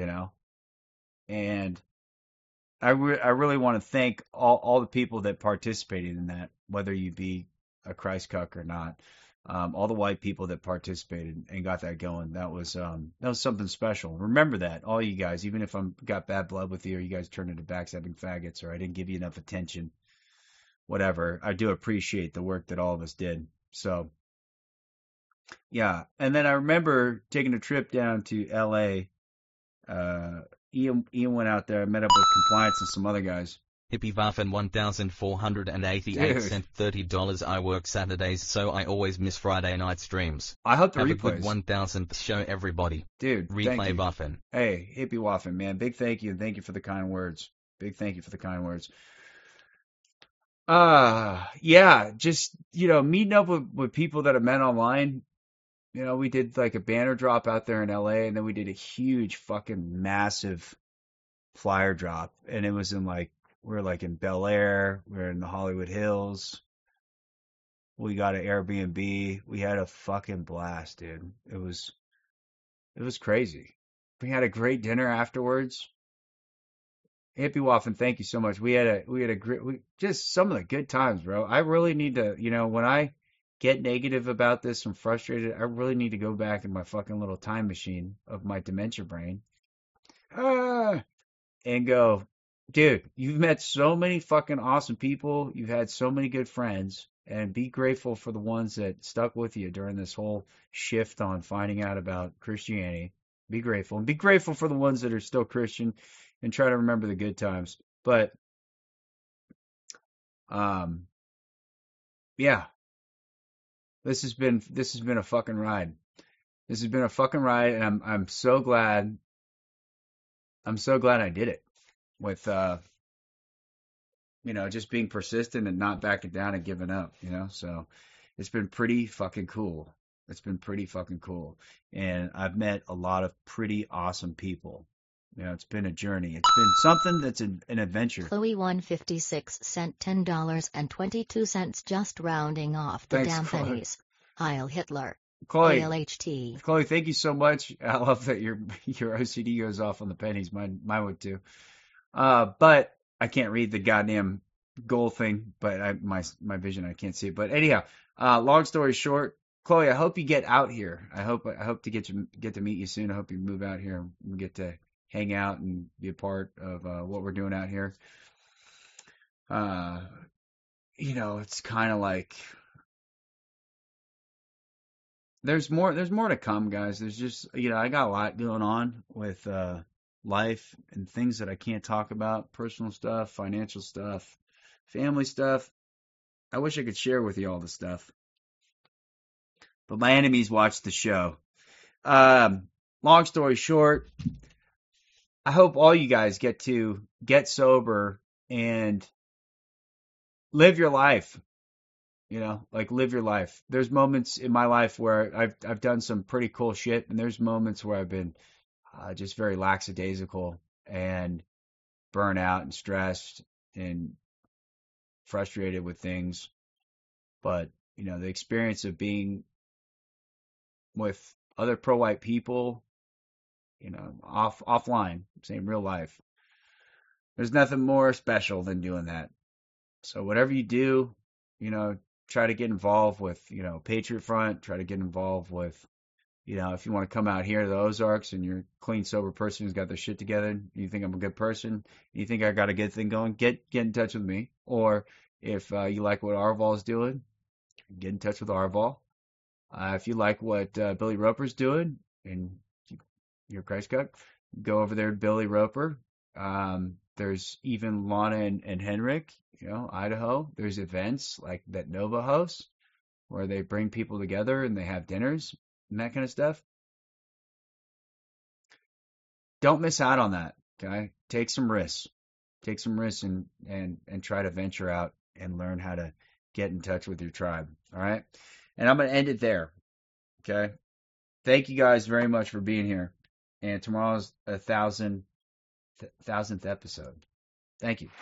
and I really want to thank all the people that participated in that, whether you be a Christ cuck or not. All the white people that participated and got that going. That was something special. Remember that, all you guys, even if I'm got bad blood with you, or you guys turned into backstabbing faggots, or I didn't give you enough attention, whatever. I do appreciate the work that all of us did. So, yeah. And then I remember taking a trip down to LA Ian went out there, met up with compliance and some other guys. Hippie Waffen 1488 cent $30. I work Saturdays, so I always miss Friday night streams. I hope the Have replays. a good 1000th show, everybody. Dude, thank Replay you. Waffen. Hey, Hippie Waffen, man. Big thank you, and thank you for the kind words. Big thank you for the kind words. Yeah, just, meeting up with people that I met online. We did like a banner drop out there in LA, and then we did a huge fucking massive flyer drop. And it was we're in Bel Air, we're in the Hollywood Hills. We got an Airbnb. We had a fucking blast, dude. It was crazy. We had a great dinner afterwards. Hippie Waffen, thank you so much. We had a great, just some of the good times, bro. I really need to, when I get negative about this and frustrated, I really need to go back in my fucking little time machine of my dementia brain. And go, dude, you've met so many fucking awesome people. You've had so many good friends, and be grateful for the ones that stuck with you during this whole shift on finding out about Christianity. Be grateful, and be grateful for the ones that are still Christian, and try to remember the good times. But, yeah, this has been a fucking ride. This has been a fucking ride, and I'm so glad. I'm so glad I did it with, just being persistent and not backing down and giving up, so it's been pretty fucking cool. It's been pretty fucking cool. And I've met a lot of pretty awesome people. It's been a journey. It's been something that's an adventure. Chloe 156 sent $10.22, just rounding off the Thanks, damn Chloe. pennies. Heil Hitler. Chloe, ALHT. Chloe, thank you so much. I love that your OCD goes off on the pennies. Mine would too. But I can't read the goddamn goal thing. But my vision, I can't see it. But anyhow, long story short, Chloe, I hope you get out here. I hope to get to meet you soon. I hope you move out here and we get to hang out and be a part of what we're doing out here. It's kind of like. There's more to come, guys. There's just, I got a lot going on with life and things that I can't talk about, personal stuff, financial stuff, family stuff. I wish I could share with you all the stuff. But my enemies watch the show. Long story short, I hope all you guys get to get sober and live your life. Live your life. There's moments in my life where I've done some pretty cool shit, and there's moments where I've been just very lackadaisical and burnt out and stressed and frustrated with things. But, the experience of being with other pro-white people, offline, I'm saying real life, there's nothing more special than doing that. So whatever you do, try to get involved with, Patriot Front, try to get involved with, if you want to come out here to the Ozarks and you're a clean, sober person who's got their shit together, you think I'm a good person, you think I got a good thing going, get in touch with me. Or if you like what Arval's doing, get in touch with Arval. If you like what Billy Roper's doing and you're a Christ cook, go over there to Billy Roper. There's even Lana and Henrik, Idaho. There's events like that Nova hosts where they bring people together and they have dinners and that kind of stuff. Don't miss out on that, okay? Take some risks. Take some risks and try to venture out and learn how to get in touch with your tribe, all right? And I'm going to end it there, okay? Thank you guys very much for being here. And tomorrow's 1,000th episode. Thank you.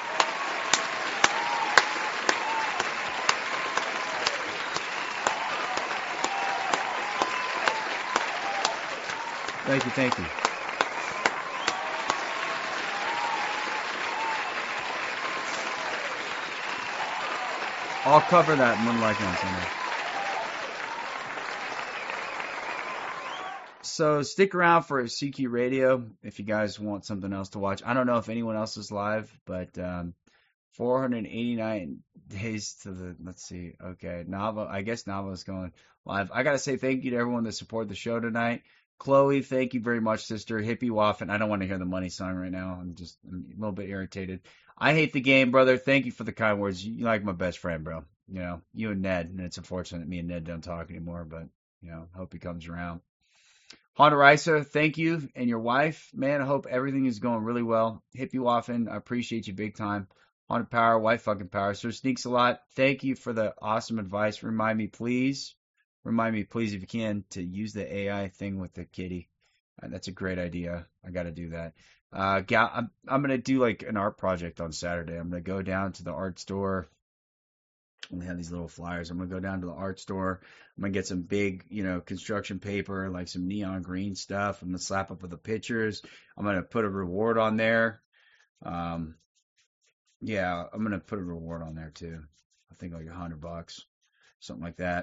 Thank you. I'll cover that in one like on Sunday. So stick around for CQ Radio if you guys want something else to watch. I don't know if anyone else is live, but 489 days to the, let's see. Okay, I guess Nava's going live. I got to say thank you to everyone that supported the show tonight. Chloe, thank you very much, sister. Hippie Waffen. I don't want to hear the money song right now. I'm a little bit irritated. I hate the game, brother. Thank you for the kind words. You're like my best friend, bro. You know, you and Ned. And it's unfortunate me and Ned don't talk anymore, but, you know, hope he comes around. Honda Risa, thank you. And your wife, man, I hope everything is going really well. Hippie Waffen, I appreciate you big time. Honda Power, white fucking power. Sir Sneaks a lot. Thank you for the awesome advice. Remind me, please, if you can, to use the AI thing with the kitty. That's a great idea. I got to do that. I'm going to do like an art project on Saturday. I'm going to go down to the art store. We have these little flyers. I'm going to go down to the art store. I'm going to get some big, you know, construction paper, like some neon green stuff. I'm going to slap up with the pictures. I'm going to put a reward on there. Yeah, I'm going to put a reward on there too. I think like $100, something like that.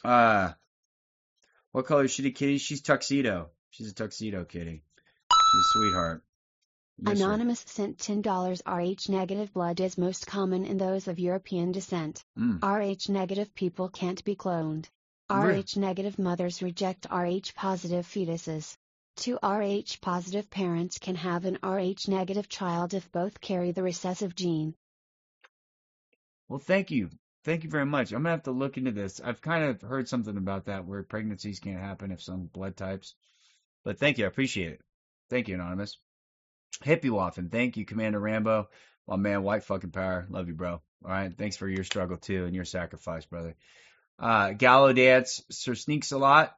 What color is Shitty Kitty? She's tuxedo. She's a tuxedo kitty. She's a sweetheart. Yes, Anonymous sent $10. Rh negative blood is most common in those of European descent. Rh negative people can't be cloned. Rh negative mothers reject Rh positive fetuses. 2 Rh positive parents can have an Rh negative child if both carry the recessive gene. Well, thank you. Thank you very much. I'm going to have to look into this. I've kind of heard something about that where pregnancies can't happen if some blood types. But thank you. I appreciate it. Thank you, Anonymous. Hippie Waffen. Thank you, Commander Rambo. My man, white fucking power. Love you, bro. All right. Thanks for your struggle, too, and your sacrifice, brother. Gallo Dance. Sir Sneaks a lot.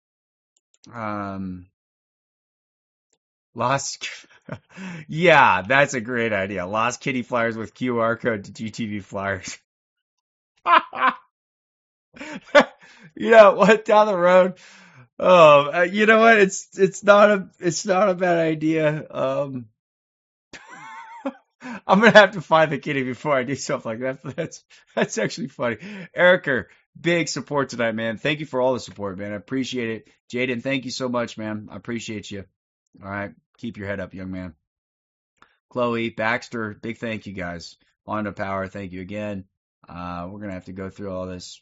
Lost. Yeah, that's a great idea. Lost kitty flyers with QR code to GTV flyers. You know what? Down the road. Oh, you know what? It's not a bad idea. I'm gonna have to find the kitty before I do stuff like that. That's actually funny. Erica, big support tonight, man. Thank you for all the support, man. I appreciate it. Jaden, thank you so much, man. I appreciate you. All right, keep your head up, young man. Chloe, Baxter, big thank you, guys. Honda Power, thank you again. We're gonna have to go through all this.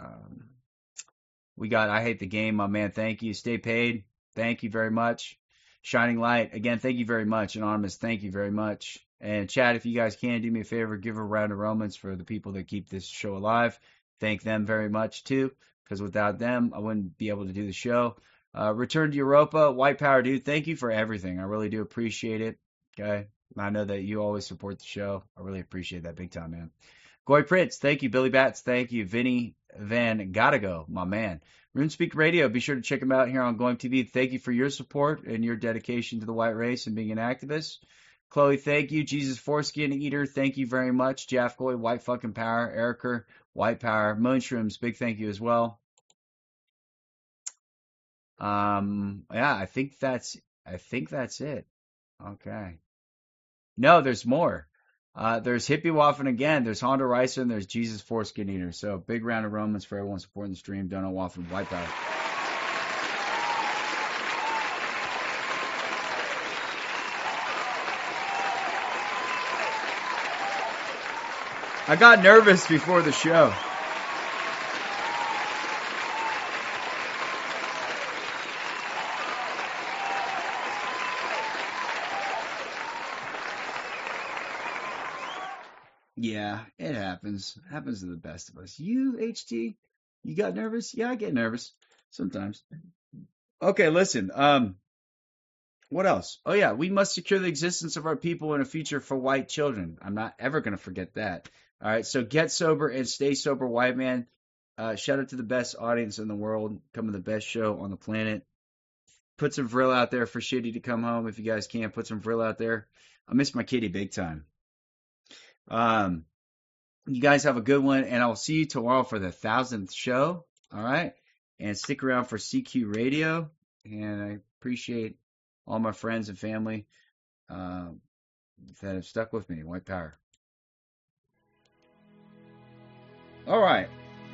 We got I Hate the Game, my man. Thank you. Stay paid. Thank you very much. Shining Light, again, thank you very much. Anonymous, thank you very much. And chat, if you guys can do me a favor, give a round of Romans for the people that keep this show alive. Thank them very much too, because without them, I wouldn't be able to do the show. Return to Europa, White Power Dude, thank you for everything. I really do appreciate it. Okay, I know that you always support the show. I really appreciate that big time, man. Goy Prince, thank you. Billy Bats, thank you. Vinny Van Gottago, my man. RuneSpeak Radio, be sure to check him out here on Going TV. Thank you for your support and your dedication to the white race and being an activist. Chloe, thank you. Jesus Foreskin Eater, thank you very much. Jaff Goy, white fucking power. Erica, white power. Moonshrooms, big thank you as well. Yeah, I think that's it. Okay. No, there's more. There's Hippie Waffen again. There's Honda Ricer and there's Jesus Foreskin Eater. So big round of Romans for everyone supporting the stream. Donald Waffen, white power. I got nervous before the show. Yeah, it happens. It happens to the best of us. You, HT, you got nervous? Yeah, I get nervous sometimes. Okay, listen. What else? Oh, yeah, we must secure the existence of our people in a future for white children. I'm not ever going to forget that. All right, so get sober and stay sober, white man. Shout out to the best audience in the world, coming the best show on the planet. Put some Vril out there for Shitty to come home if you guys can. Put some Vril out there. I miss my kitty big time. You guys have a good one, and I'll see you tomorrow for the 1000th show. All right, and stick around for CQ Radio. And I appreciate all my friends and family that have stuck with me. White power. All right.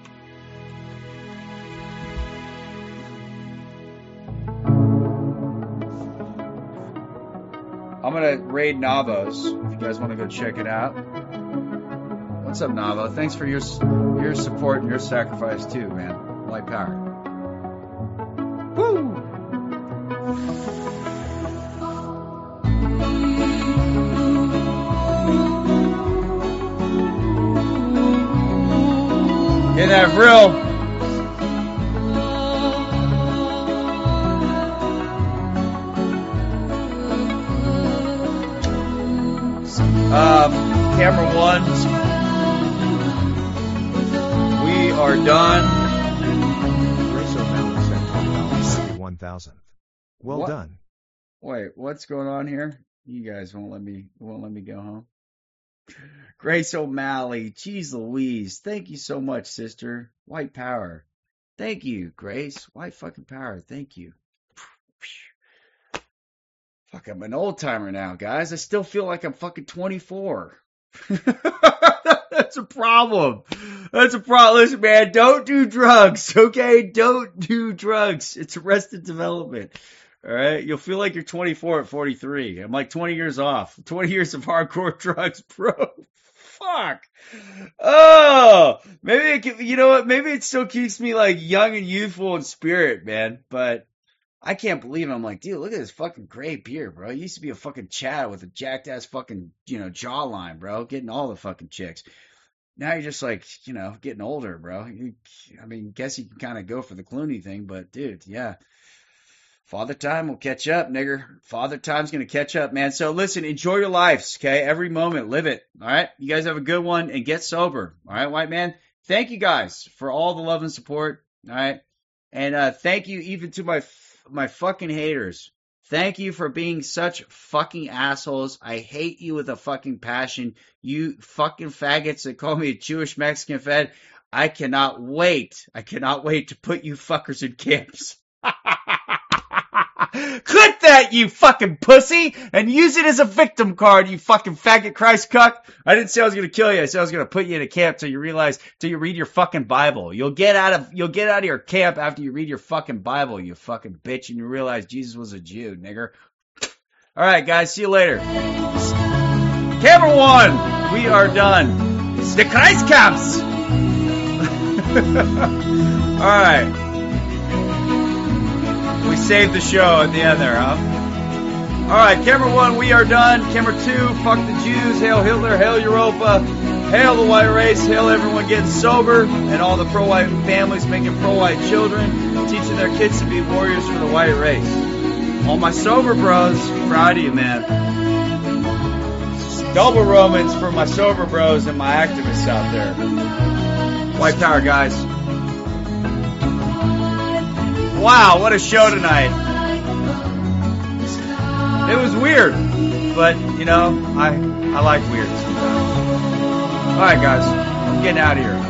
I'm going to raid Navos if you guys want to go check it out. What's up, Navo? Thanks for your support and your sacrifice too, man. White power. Woo! In that real. Camera one. We are done. Grace O'Malley sent $20.91,000. Well What? done. Wait, what's going on here? You guys won't let me go home. Grace O'Malley, geez Louise, thank you so much, sister. White power. Thank you, Grace. White fucking power. Thank you. Fuck, I'm an old timer now, guys. I still feel like I'm fucking 24. That's a problem. That's a problem. Listen, man, don't do drugs, okay? Don't do drugs. It's arrested development. All right? You'll feel like you're 24 at 43. I'm like 20 years off. 20 years of hardcore drugs, bro. Fuck. Oh, maybe it can, you know what? Maybe it still keeps me like young and youthful in spirit, man. But I can't believe it. I'm like, dude, look at this fucking gray beard, bro. You used to be a fucking Chad with a jacked ass fucking, jawline, bro. Getting all the fucking chicks. Now you're just like, getting older, bro. Guess you can kind of go for the Clooney thing, but dude, yeah. Father Time will catch up, nigger. Father Time's going to catch up, man. So listen, enjoy your lives, okay? Every moment, live it, all right? You guys have a good one and get sober, all right, white man? Thank you guys for all the love and support, all right? And thank you even to my fucking haters. Thank you for being such fucking assholes. I hate you with a fucking passion. You fucking faggots that call me a Jewish Mexican Fed. I cannot wait. To put you fuckers in camps. Clip that, you fucking pussy, and use it as a victim card, you fucking faggot Christ cuck. I didn't say I was gonna kill you. I said I was gonna put you in a camp till you read your fucking Bible. You'll get out of your camp after you read your fucking Bible, you fucking bitch, and you realize Jesus was a Jew, nigger. All right, guys, see you later. Camera one, we are done. The Christ camps. All right. We saved the show at the end there, huh? All right, camera one, we are done. Camera two, fuck the Jews, hail Hitler, hail Europa, hail the white race, hail everyone getting sober, and all the pro-white families making pro-white children, teaching their kids to be warriors for the white race. All my sober bros, proud of you, man. Double Romans for my sober bros and my activists out there. White power, guys. Wow, what a show tonight. It was weird, but, I like weird sometimes. All right, guys, I'm getting out of here.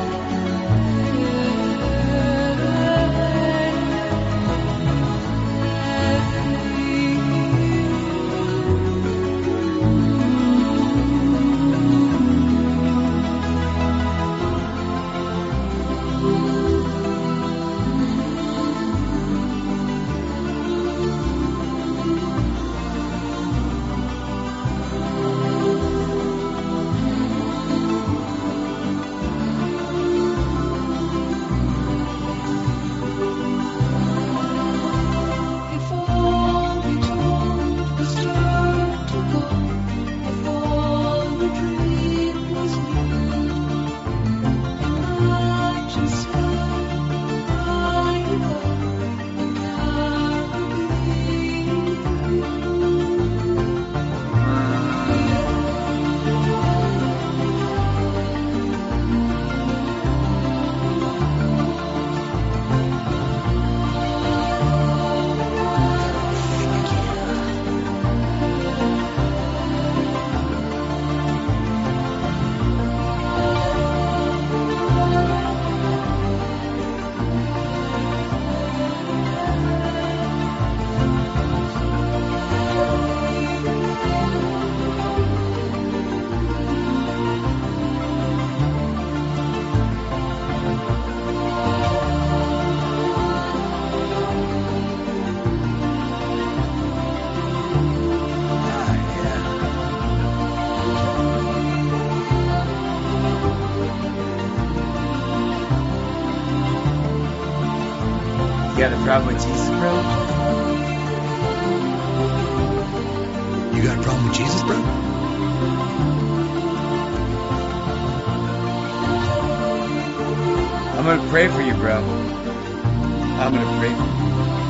got a problem with Jesus, bro? You got a problem with Jesus, bro? I'm gonna pray for you, bro. I'm gonna pray for you.